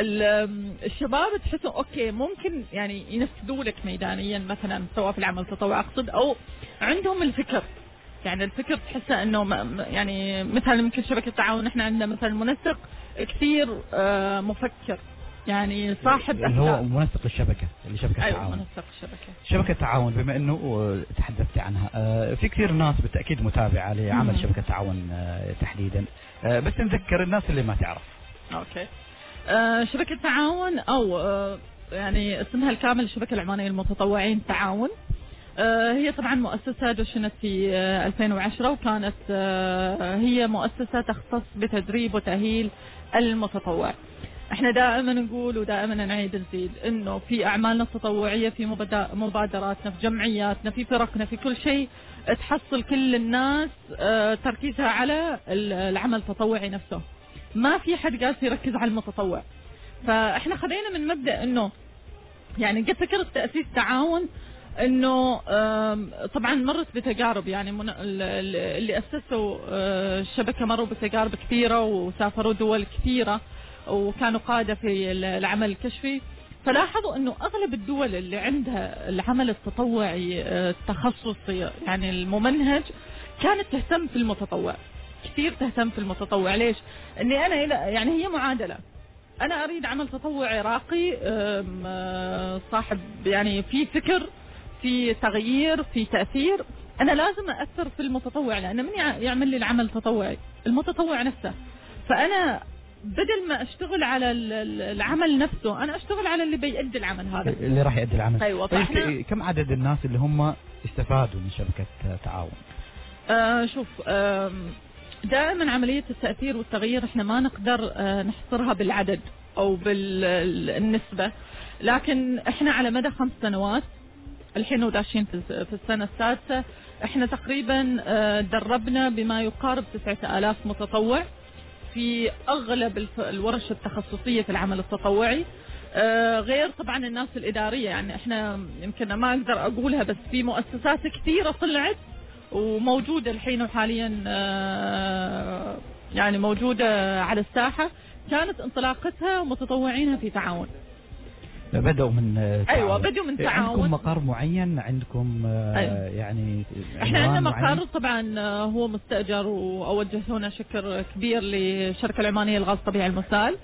الشباب تحسوا أوكي ممكن يعني ينفذوا لك ميدانيا مثلا سواء في العمل التطوعي أقصد، أو عندهم الفكر، يعني الفكر تحسه إنه يعني مثلا يمكن شبكة التعاون احنا عندنا مثلا منسق كثير مفكر، يعني صاحب اللي هو منسق الشبكة اللي شبكة أيوة التعاون. منسق الشبكة شبكة التعاون بما انه تحدثت عنها، في كثير ناس بالتأكيد متابعة لعمل مم. شبكة التعاون تحديدا، بس نذكر الناس اللي ما تعرف. اوكي. شبكة التعاون او يعني اسمها الكامل الشبكة العمانية للمتطوعين تعاون. هي طبعا مؤسسة دشنت في ألفين وعشرة، وكانت هي مؤسسة تختص بتدريب وتأهيل المتطوع. احنا دائما نقول ودائما نعيد نزيد انه في اعمالنا التطوعية، في مبادراتنا، في جمعياتنا، في فرقنا، في كل شيء تحصل كل الناس تركيزها على العمل التطوعي نفسه، ما في حد قاعد يركز على المتطوع. فاحنا خلينا من مبدأ انه يعني قد فكرة تأسيس تعاون انه طبعا مرت بتجارب، يعني اللي اسسوا الشبكة مروا بتجارب كثيرة وسافروا دول كثيرة وكانوا قادة في العمل الكشفي، فلاحظوا انه اغلب الدول اللي عندها العمل التطوعي التخصصي يعني الممنهج كانت تهتم في المتطوع، كثير تهتم في المتطوع. ليش؟ اني انا يعني هي معادلة، انا اريد عمل تطوعي راقي صاحب يعني في فكر، في تغيير، في تأثير، انا لازم اثر في المتطوع، لان من يعمل لي العمل التطوعي؟ المتطوع نفسه. فانا بدل ما اشتغل على العمل نفسه انا اشتغل على اللي بيؤدي العمل هذا، اللي راح يؤدي العمل. ايوه. طيب كم عدد الناس اللي هم استفادوا من شبكة تعاون؟ آه شوف آه دائما عملية التأثير والتغيير احنا ما نقدر آه نحصرها بالعدد او بالنسبة، لكن احنا على مدى خمس سنوات الحين وداشين في السنة السادسة، احنا تقريبا آه دربنا بما يقارب تسعة آلاف متطوع في أغلب الورش التخصصية في العمل التطوعي، آه غير طبعا الناس الإدارية. يعني احنا يمكن ما أقدر أقولها، بس في مؤسسات كثيرة طلعت وموجودة الحين وحاليا آه يعني موجودة على الساحة، كانت انطلاقتها ومتطوعينها في تعاون. بدأوا من تعاون. أيوة بدأوا من تعاون. عندكم مقر معين؟ عندكم أيوة. يعني احنا عندنا مقر طبعا هو مستأجر، وأوجه هنا شكر كبير للشركة العمانية للغاز الطبيعي المسال.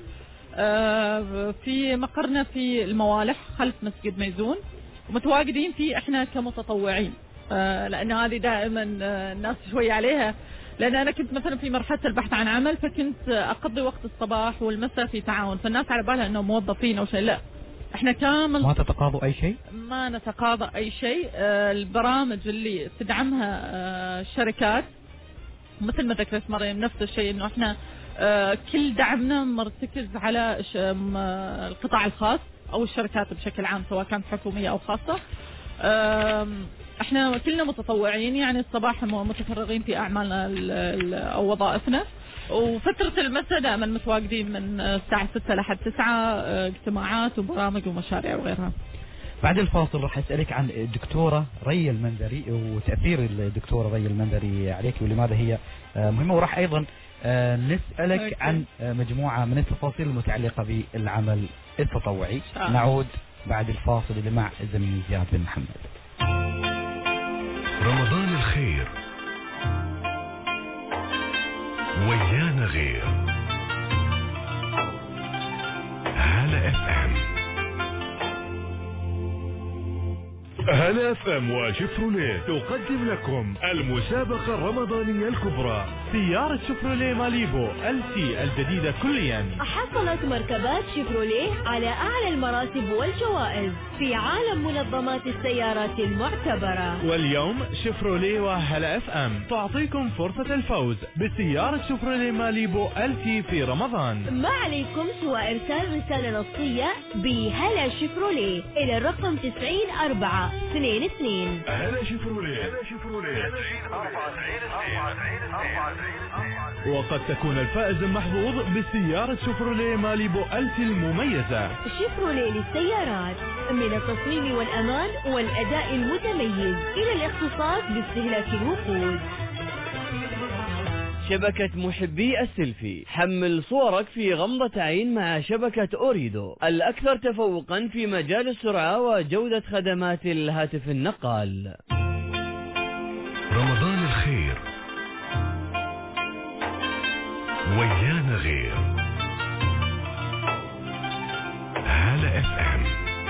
في مقرنا في الموالح خلف مسجد ميزون، ومتواجدين فيه احنا كمتطوعين، لأن هذه دائما الناس شوي عليها، لأن أنا كنت مثلا في مرحلة البحث عن عمل، فكنت أقضي وقت الصباح والمساء في تعاون، فالناس على بالها أنهم موظفين أو شيء. لا، احنا كامل ما تتقاضوا أي شيء؟ ما نتقاضى أي شيء. البرامج اللي تدعمها الشركات مثل ما ذكرت مريم نفس الشيء، انه احنا كل دعمنا مرتكز على القطاع الخاص او الشركات بشكل عام سواء كانت حكومية او خاصة. احنا كلنا متطوعين، يعني الصباح متفرغين في اعمالنا او وظائفنا، وفترة المساء دائما متواجدين من الساعة ستة لحد تسعة، اجتماعات وبرامج ومشاريع وغيرها. بعد الفاصل راح أسألك عن الدكتورة ري المنذري وتأثير الدكتورة ري المنذري عليك ولماذا هي مهمة، وراح أيضا نسألك عن مجموعة من التفاصيل المتعلقة بالعمل التطوعي. نعود بعد الفاصل اللي مع زميلي زياد بن محمد. رمضان الخير ويانا غير. هلا اف ام. هلا اف ام وشفروليه تقدم لكم المسابقة الرمضانية الكبرى سيارة شيفروليه ماليبو ال تي الجديدة كليا. حصلت مركبات شيفروليه على أعلى المراتب والجوائز في عالم منظمات السيارات المعتبرة. واليوم شيفروليه وهلا اف ام تعطيكم فرصة الفوز بسيارة شيفروليه ماليبو ال تي في رمضان. ما عليكم سوى إرسال رسالة نصية بهلا شيفروليه إلى الرقم تسعين أربعة اثنين اثنين. هلا شيفروليه. وقد تكون الفائز المحظوظ بسيارة شيفروليه ماليبو ال تي المميزة. شيفروليه للسيارات، من التصميم والأمان والأداء المتميز إلى الاختصاص باستهلاك الوقود. شبكة محبي السيلفي، حمل صورك في غمضة عين مع شبكة أوريدو الأكثر تفوقا في مجال السرعة وجودة خدمات الهاتف النقال. رمضان الخير ويانا غير. هلا اف ام.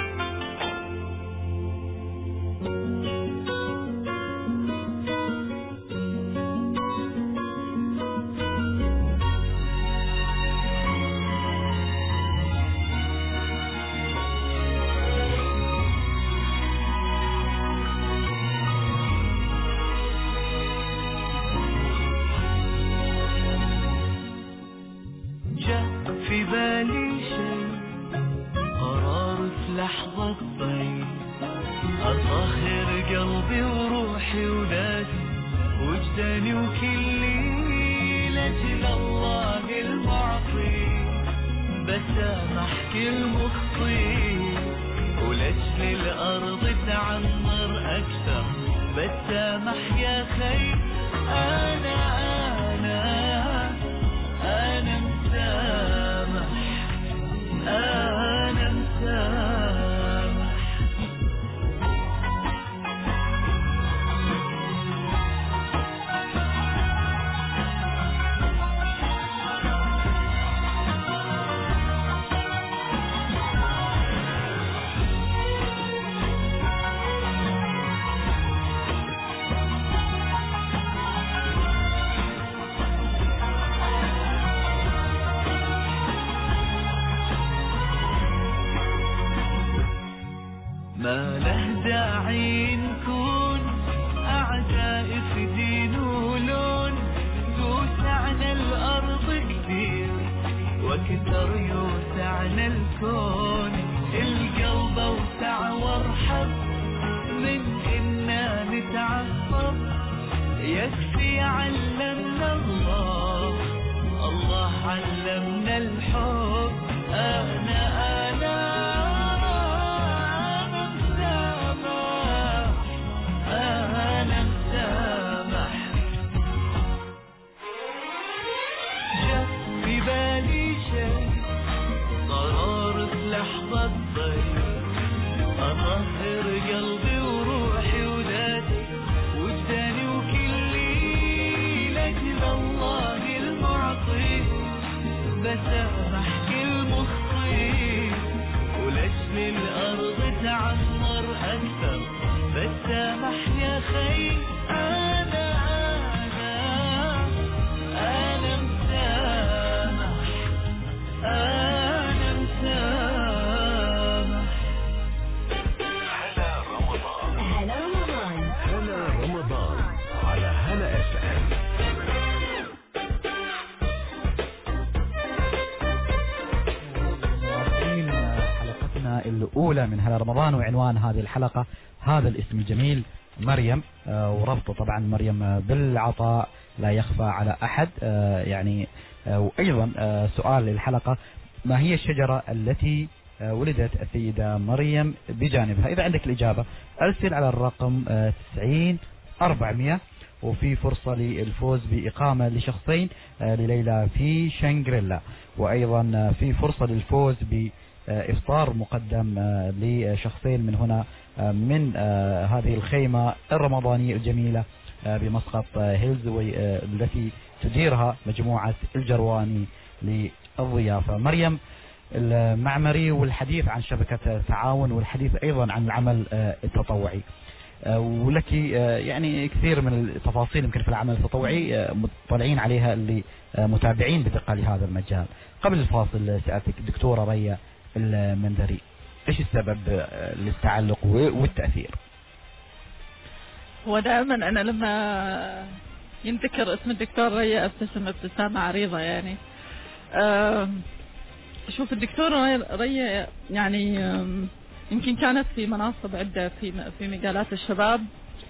في بالي شيء، قرار في لحظة ضيق، أطهر قلبي وروحي وذاتي وجداني وكلي لأجل الله المعطي، بسامح كل مخطي ولأجل الأرض تعمر أكثر، بسامح يا خي. أنا أنا أنا مسامح، أنا مسامح. ما له داعي نكون أعداء في دين ولون، توسعنا الأرض كثير وكثر يوسعنا الكون، القلب أوسع وارحب من إنا نتعصب، يكفي علمنا الله، الله علمنا الحب. أنا أنا أنا مسامح. جاء في بالي شيء، قرار في لحظة ضيق، أطهر قلبي وروحي وذاتي وجداني وكلي لأجل الله المعطي، بسامح كل مخطي ولأجل الأرض تعمر أكثر، بسامح يا خي. أنا أنا أنا مسامح، أنا مسامح. هلا رمضان. هلا رمضان. هلا رمضان على هلا اف ام. حلقتنا الأولى من هلا رمضان، وعنوان هذه الحلقة هذا الاسم الجميل مريم، وربط طبعا مريم بالعطاء لا يخفى على أحد. يعني وأيضا سؤال للحلقة، ما هي الشجرة التي ولدت السيدة مريم بجانبها؟ إذا عندك الإجابة أرسل على الرقم تسعين أربعمية، وفي فرصة للفوز بإقامة لشخصين لليلة في شانغريلا، وأيضا في فرصة للفوز بإفطار مقدم لشخصين من هنا من هذه الخيمة الرمضانية الجميلة بمسقط هيلز، التي تديرها مجموعة الجرواني للضيافة. مريم المعمري، والحديث عن شبكة تعاون، والحديث أيضا عن العمل التطوعي. ولك يعني كثير من التفاصيل يمكن في العمل التطوعي مطلعين عليها اللي متابعين بدقة لهذا المجال. قبل الفاصل سألتك دكتورة ريا المنذري ايش السبب للتعلق والتأثير؟ هو دائما انا لما ينذكر اسم الدكتور ريا ابتسم ابتسامة عريضة يعني. شوف الدكتورة ريا يعني يمكن كانت في مناصب عدة في في مجالات الشباب،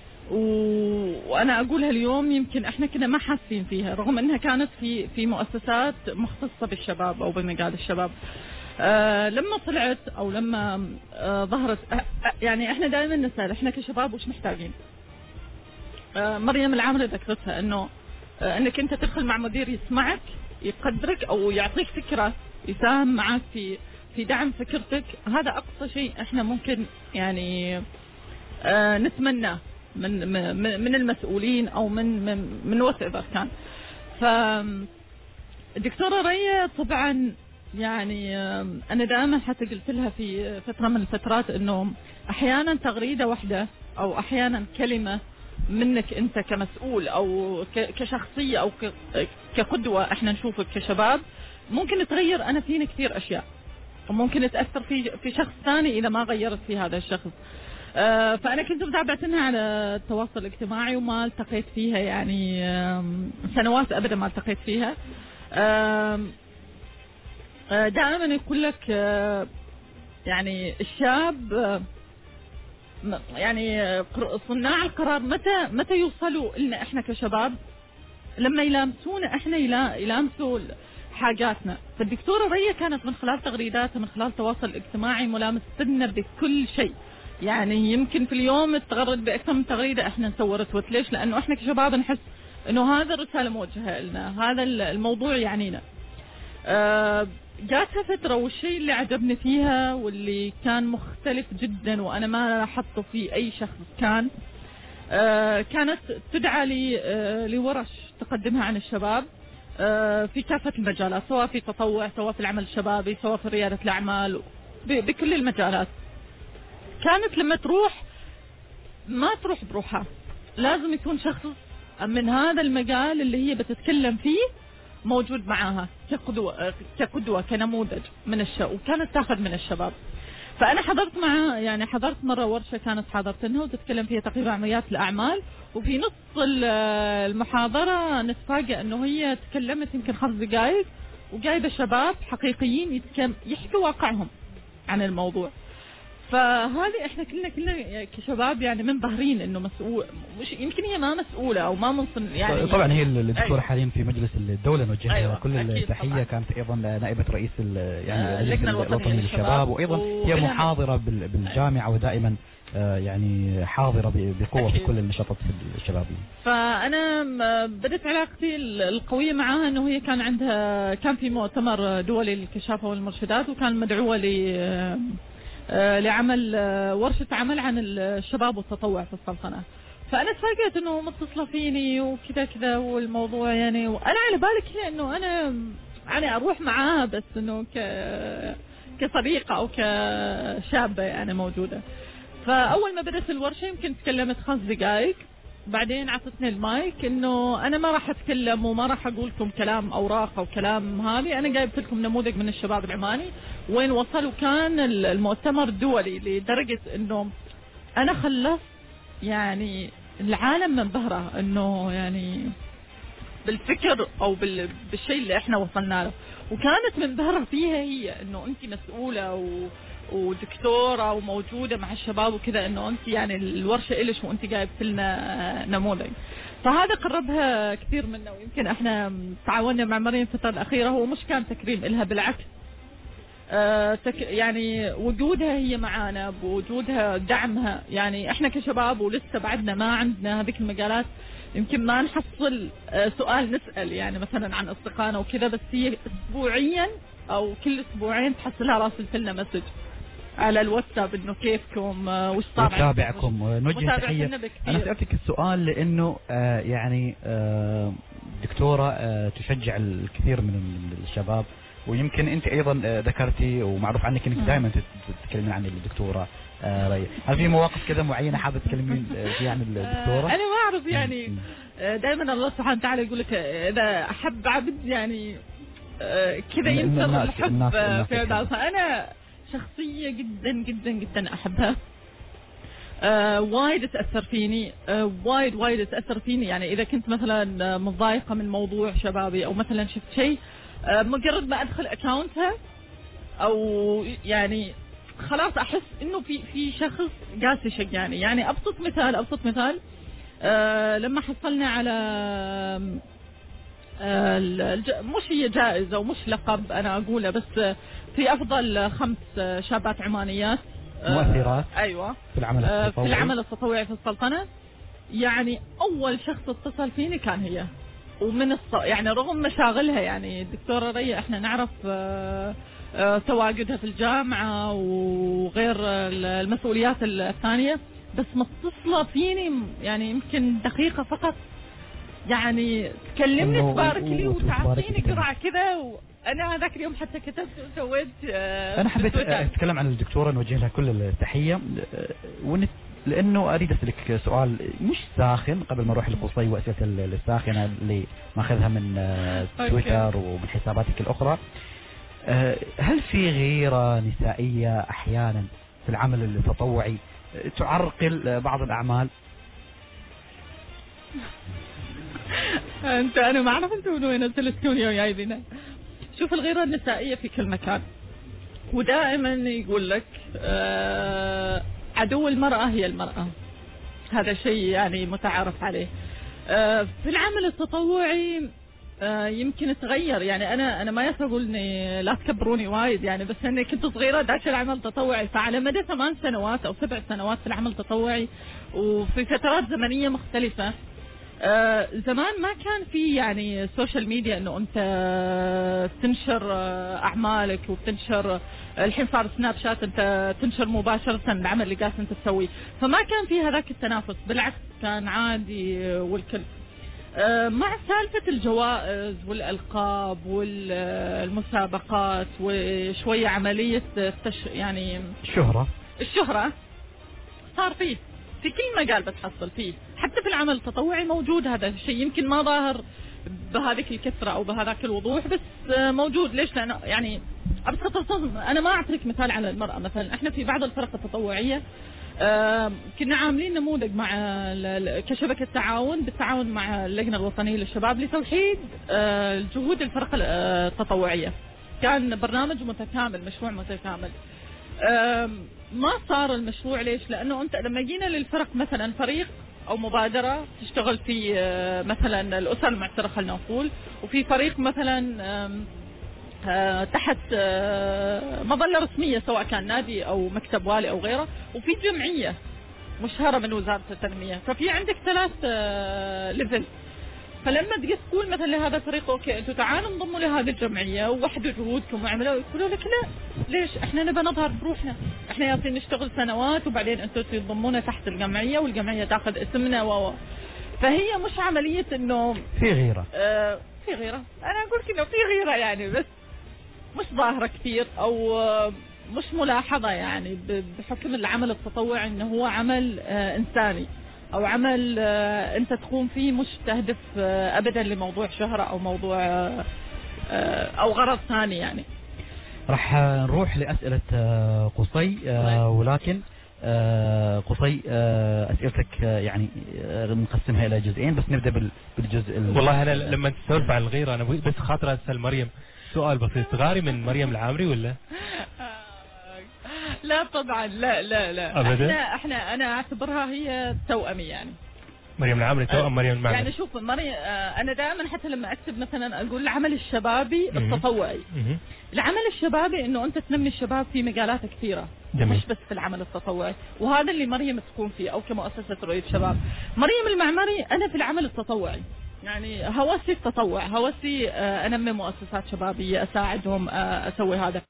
وانا اقولها اليوم يمكن احنا كنا ما حاسين فيها رغم انها كانت في في مؤسسات مختصة بالشباب او بمجال الشباب. آه لما طلعت او لما آه ظهرت آه يعني احنا دائما نسأل احنا كشباب وش محتاجين. آه مريم العامري ذكرتها انه آه انك انت تدخل مع مدير يسمعك يقدرك او يعطيك فكرة يساهم معك في في دعم فكرتك. هذا اقصى شيء احنا ممكن يعني آه نتمناه من من المسؤولين او من من من وات ايفر كان. فالدكتورة ريا طبعا يعني انا دائما حتى قلت لها في فترة من الفترات انه احيانا تغريدة واحدة او احيانا كلمة منك انت كمسؤول او كشخصية او كقدوة احنا نشوفك كشباب ممكن تغير انا فيني كثير اشياء وممكن تأثر في في شخص ثاني اذا ما غيرت في هذا الشخص. آه فأنا كنت متابعتها على التواصل الاجتماعي وما التقيت فيها يعني سنوات أبدا ما التقيت فيها. آه دائما يقول لك آه يعني الشاب آه يعني صناع القرار متى متى يوصلوا لنا احنا كشباب لما يلامسونا احنا يلامسوا حاجاتنا. فالدكتورة ريا كانت من خلال تغريداتها من خلال التواصل الاجتماعي ملامستنا بكل شيء. يعني يمكن في اليوم تغرد بأكثر من تغريدة احنا نصور تويت. ليش؟ لأنه احنا كشباب نحس انه هذا الرسالة موجهة لنا، هذا الموضوع يعنينا. آه جاتها فترة والشيء اللي عجبني فيها واللي كان مختلف جدا وانا ما لاحظته في اي شخص كان آه كانت تدعى لي آه لورش تقدمها عن الشباب آه في كافة المجالات، سواء في تطوع سواء في العمل الشبابي سواء في ريادة الأعمال بكل المجالات. كانت لما تروح ما تروح بروحها، لازم يكون شخص من هذا المجال اللي هي بتتكلم فيه موجود معاها كقدوة كقدوة كنموذج من الشباب، وكانت تاخذ من الشباب. فأنا حضرت معها يعني حضرت مرة ورشة كانت حاضرتنها وتتكلم فيها تقريبا عن ريادة الأعمال، وفي نص المحاضرة نتفاجأ إنه هي تكلمت يمكن خمس دقائق وجايبة شباب حقيقيين يحكوا واقعهم عن الموضوع. فهذه احنا كلنا كلنا كشباب يعني منبهرين انه مسؤول، مش يمكن هي ما مسؤولة او ما منصن يعني. طبعا هي الدكتورة حاليا في مجلس الدولة نوجه أيوة كل التحية. كانت ايضا نائبة رئيس يعني اللجنة الوطنية للشباب، وايضا هي محاضرة بالجامعة ودائما يعني حاضرة بقوة في كل النشاطات الشبابية. فأنا بدأت علاقتي القوية معها أنه هي كان عندها كان في مؤتمر دولي للكشافة والمرشدات وكان مدعوة ل لعمل ورشة عمل عن الشباب والتطوع في السلطنة. فأنا تفاجأت أنه متصلة فيني وكذا كذا والموضوع يعني، وأنا على بالك هي أنه أنا يعني أروح معاها بس أنه ك كصديقة أو كشابة يعني موجودة. فأول ما بدأت الورشة يمكن تكلمت خمس دقائق، بعدين عطتني المايك انه انا ما راح اتكلم وما راح اقول لكم كلام اوراق او كلام هذه، انا جايبت لكم نموذج من الشباب العماني وين وصلوا. كان المؤتمر الدولي لدرجة انه انا خلصت يعني العالم منبهرة انه يعني بالفكر او بالشيء اللي احنا وصلنا له، وكانت منبهرة فيها هي انه انت مسؤولة و ودكتورة وموجودة مع الشباب وكذا، انه انت يعني الورشة إلش وانت جايبت لنا نموذج. فهذا قربها كثير منا، ويمكن احنا تعاوننا مع مريم الفترة الأخيرة. هو مش كان تكريم إلها، بالعكس آه تك يعني وجودها هي معانا بوجودها دعمها. يعني احنا كشباب ولسه بعدنا ما عندنا هذيك المجالات، يمكن ما نحصل آه سؤال نسأل يعني مثلا عن أصدقائنا وكذا، بس هي أسبوعيا أو كل أسبوعين تحصلها راسلت لنا مسج على الواتساب انه كيفكم وش طابع متابعكم. نوجه تحية. انا سألتك السؤال لانه آه يعني آه دكتورة آه تشجع الكثير من الشباب ويمكن أنت أيضا ذكرتي ومعروف عنك أنك دائما تتكلمين عن الدكتورة ريا. هل في مواقف كذا معينة حابة تتكلمين فيها عن الدكتورة؟ أنا ما أعرف يعني دائما الله سبحانه وتعالى يقول لك إذا أحب عبد يعني كذا ينشر الحب في عبادها. أنا شخصية جدا جدا جدا أحبها. آه وايد تأثر فيني، آه وايد وايد تأثر فيني. يعني إذا كنت مثلا متضايقة من موضوع شبابي أو مثلا شفت شيء، آه مجرد ما أدخل أكاونتها أو يعني خلاص أحس إنه في في شخص قاس يشجعني. يعني أبسط مثال أبسط مثال آه لما حصلنا على آه مش هي جائزة ومش لقب أنا أقوله، بس في أفضل خمس شابات عمانيات مؤثرات آه أيوة في العمل التطوعي في العمل التطوعي في السلطنة. يعني أول شخص اتصل فيني كان هي، ومن الص... يعني رغم مشاغلها، يعني الدكتورة ريا احنا نعرف آه آه تواجدها في الجامعة وغير المسؤوليات الثانية، بس متصلة فيني يعني يمكن دقيقة فقط، يعني تكلمني تبارك لي وتعطيني قرعة كذا. وأنا هذاك اليوم حتى كتبت وسويت آه أنا حبيت أتكلم عن الدكتورة نوجه لها كل التحية، ونت لأنه أريد أسألك سؤال مش ساخن قبل ما أروح لقصي وأسئلة الساخنة اللي ماخذها من تويتر ومن حساباتك الأخرى. هل في غيرة نسائية أحيانا في العمل التطوعي تعرقل بعض الأعمال؟ أنت أنا ما أعرف أنتوا من وين أرسلتوني ويايبينا. شوف الغيرة النسائية في كل مكان، ودائما يقول لك آه عدو المرأة هي المرأة، هذا شيء يعني متعارف عليه. آه في العمل التطوعي آه يمكن تغير. يعني أنا أنا ما يسرقوني لا تكبروني وايد يعني، بس أني كنت صغيرة داش العمل التطوعي، فعلى مدى ثمان سنوات أو سبع سنوات في العمل التطوعي وفي فترات زمنية مختلفة. آه زمان ما كان في يعني سوشيال ميديا انه انت تنشر آه اعمالك وتنشر. الحين صار سناب شات انت تنشر مباشرة العمل اللي قاعد انت تسويه، فما كان في هذاك التنافس، بالعكس كان عادي والكل. آه مع سالفة الجوائز والألقاب والمسابقات وشوية عملية التش... يعني الشهرة الشهرة صار فيه في كل مجال بتحصل فيه، حتى في العمل التطوعي موجود هذا الشيء، يمكن ما ظاهر بهذيك الكثرة أو بهذاك الوضوح، بس موجود. ليش؟ لأنه يعني أبسط الصدم أنا ما أعطيك مثال على المرأة. مثلا إحنا في بعض الفرق التطوعية آه كنا عاملين نموذج مع كشبكة تعاون بالتعاون مع اللجنة الوطنية للشباب لتوحيد آه الجهود الفرق التطوعية. كان برنامج متكامل، مشروع متكامل. ما صار المشروع. ليش؟ لأنه أنت لما جينا للفرق مثلا فريق أو مبادرة تشتغل في مثلا الأسر المعترة خلنا نقول، وفي فريق مثلا تحت مظلة رسمية سواء كان نادي أو مكتب والي أو غيره، وفي جمعية مشهرة من وزارة التنمية، ففي عندك ثلاث ليفل. فلما تجي تقول مثلا لهذا الفريق اوكي انتم تعالوا انضموا لهذه الجمعيه ووحدوا جهودكم واعملوا، يقولوا لك لا ليش؟ احنا نبى نظهر بروحنا، احنا ياسين نشتغل سنوات وبعدين انتم تنضمونا تحت الجمعيه والجمعيه تاخذ اسمنا و فهي مش عمليه انه في غيره. آه في غيره، انا اقول لك انه في غيره يعني، بس مش ظاهره كثير او آه مش ملاحظه يعني بحكم العمل التطوعي انه هو عمل آه انساني او عمل آه انت تقوم فيه مش تهدف آه ابدا لموضوع شهرة او موضوع آه او غرض ثاني يعني. راح نروح لاسئلة آه قصي آه ولكن آه قصي آه اسئلتك آه يعني آه نقسمها الى جزئين، بس نبدا بالجزء. والله انا لما تسولف عن الغيرة انا بس خاطر اسال مريم سؤال بسيط، تغاري من مريم العامري ولا؟ لا طبعا لا لا لا أبدا؟ احنا احنا انا اعتبرها هي توأمي يعني. مريم العامري توأم مريم المعمري. يعني شوف مريم انا دائما حتى لما اكتب مثلا اقول العمل الشبابي التطوعي. العمل الشبابي انه انت تنمي الشباب في مجالات كثيره، جميل. مش بس في العمل التطوعي، وهذا اللي مريم تكون فيه او كمؤسسه رؤيه شباب. مريم المعمري انا في العمل التطوعي يعني هوسي التطوع، هوسي انمي مؤسسات شبابيه، اساعدهم، اسوي هذا.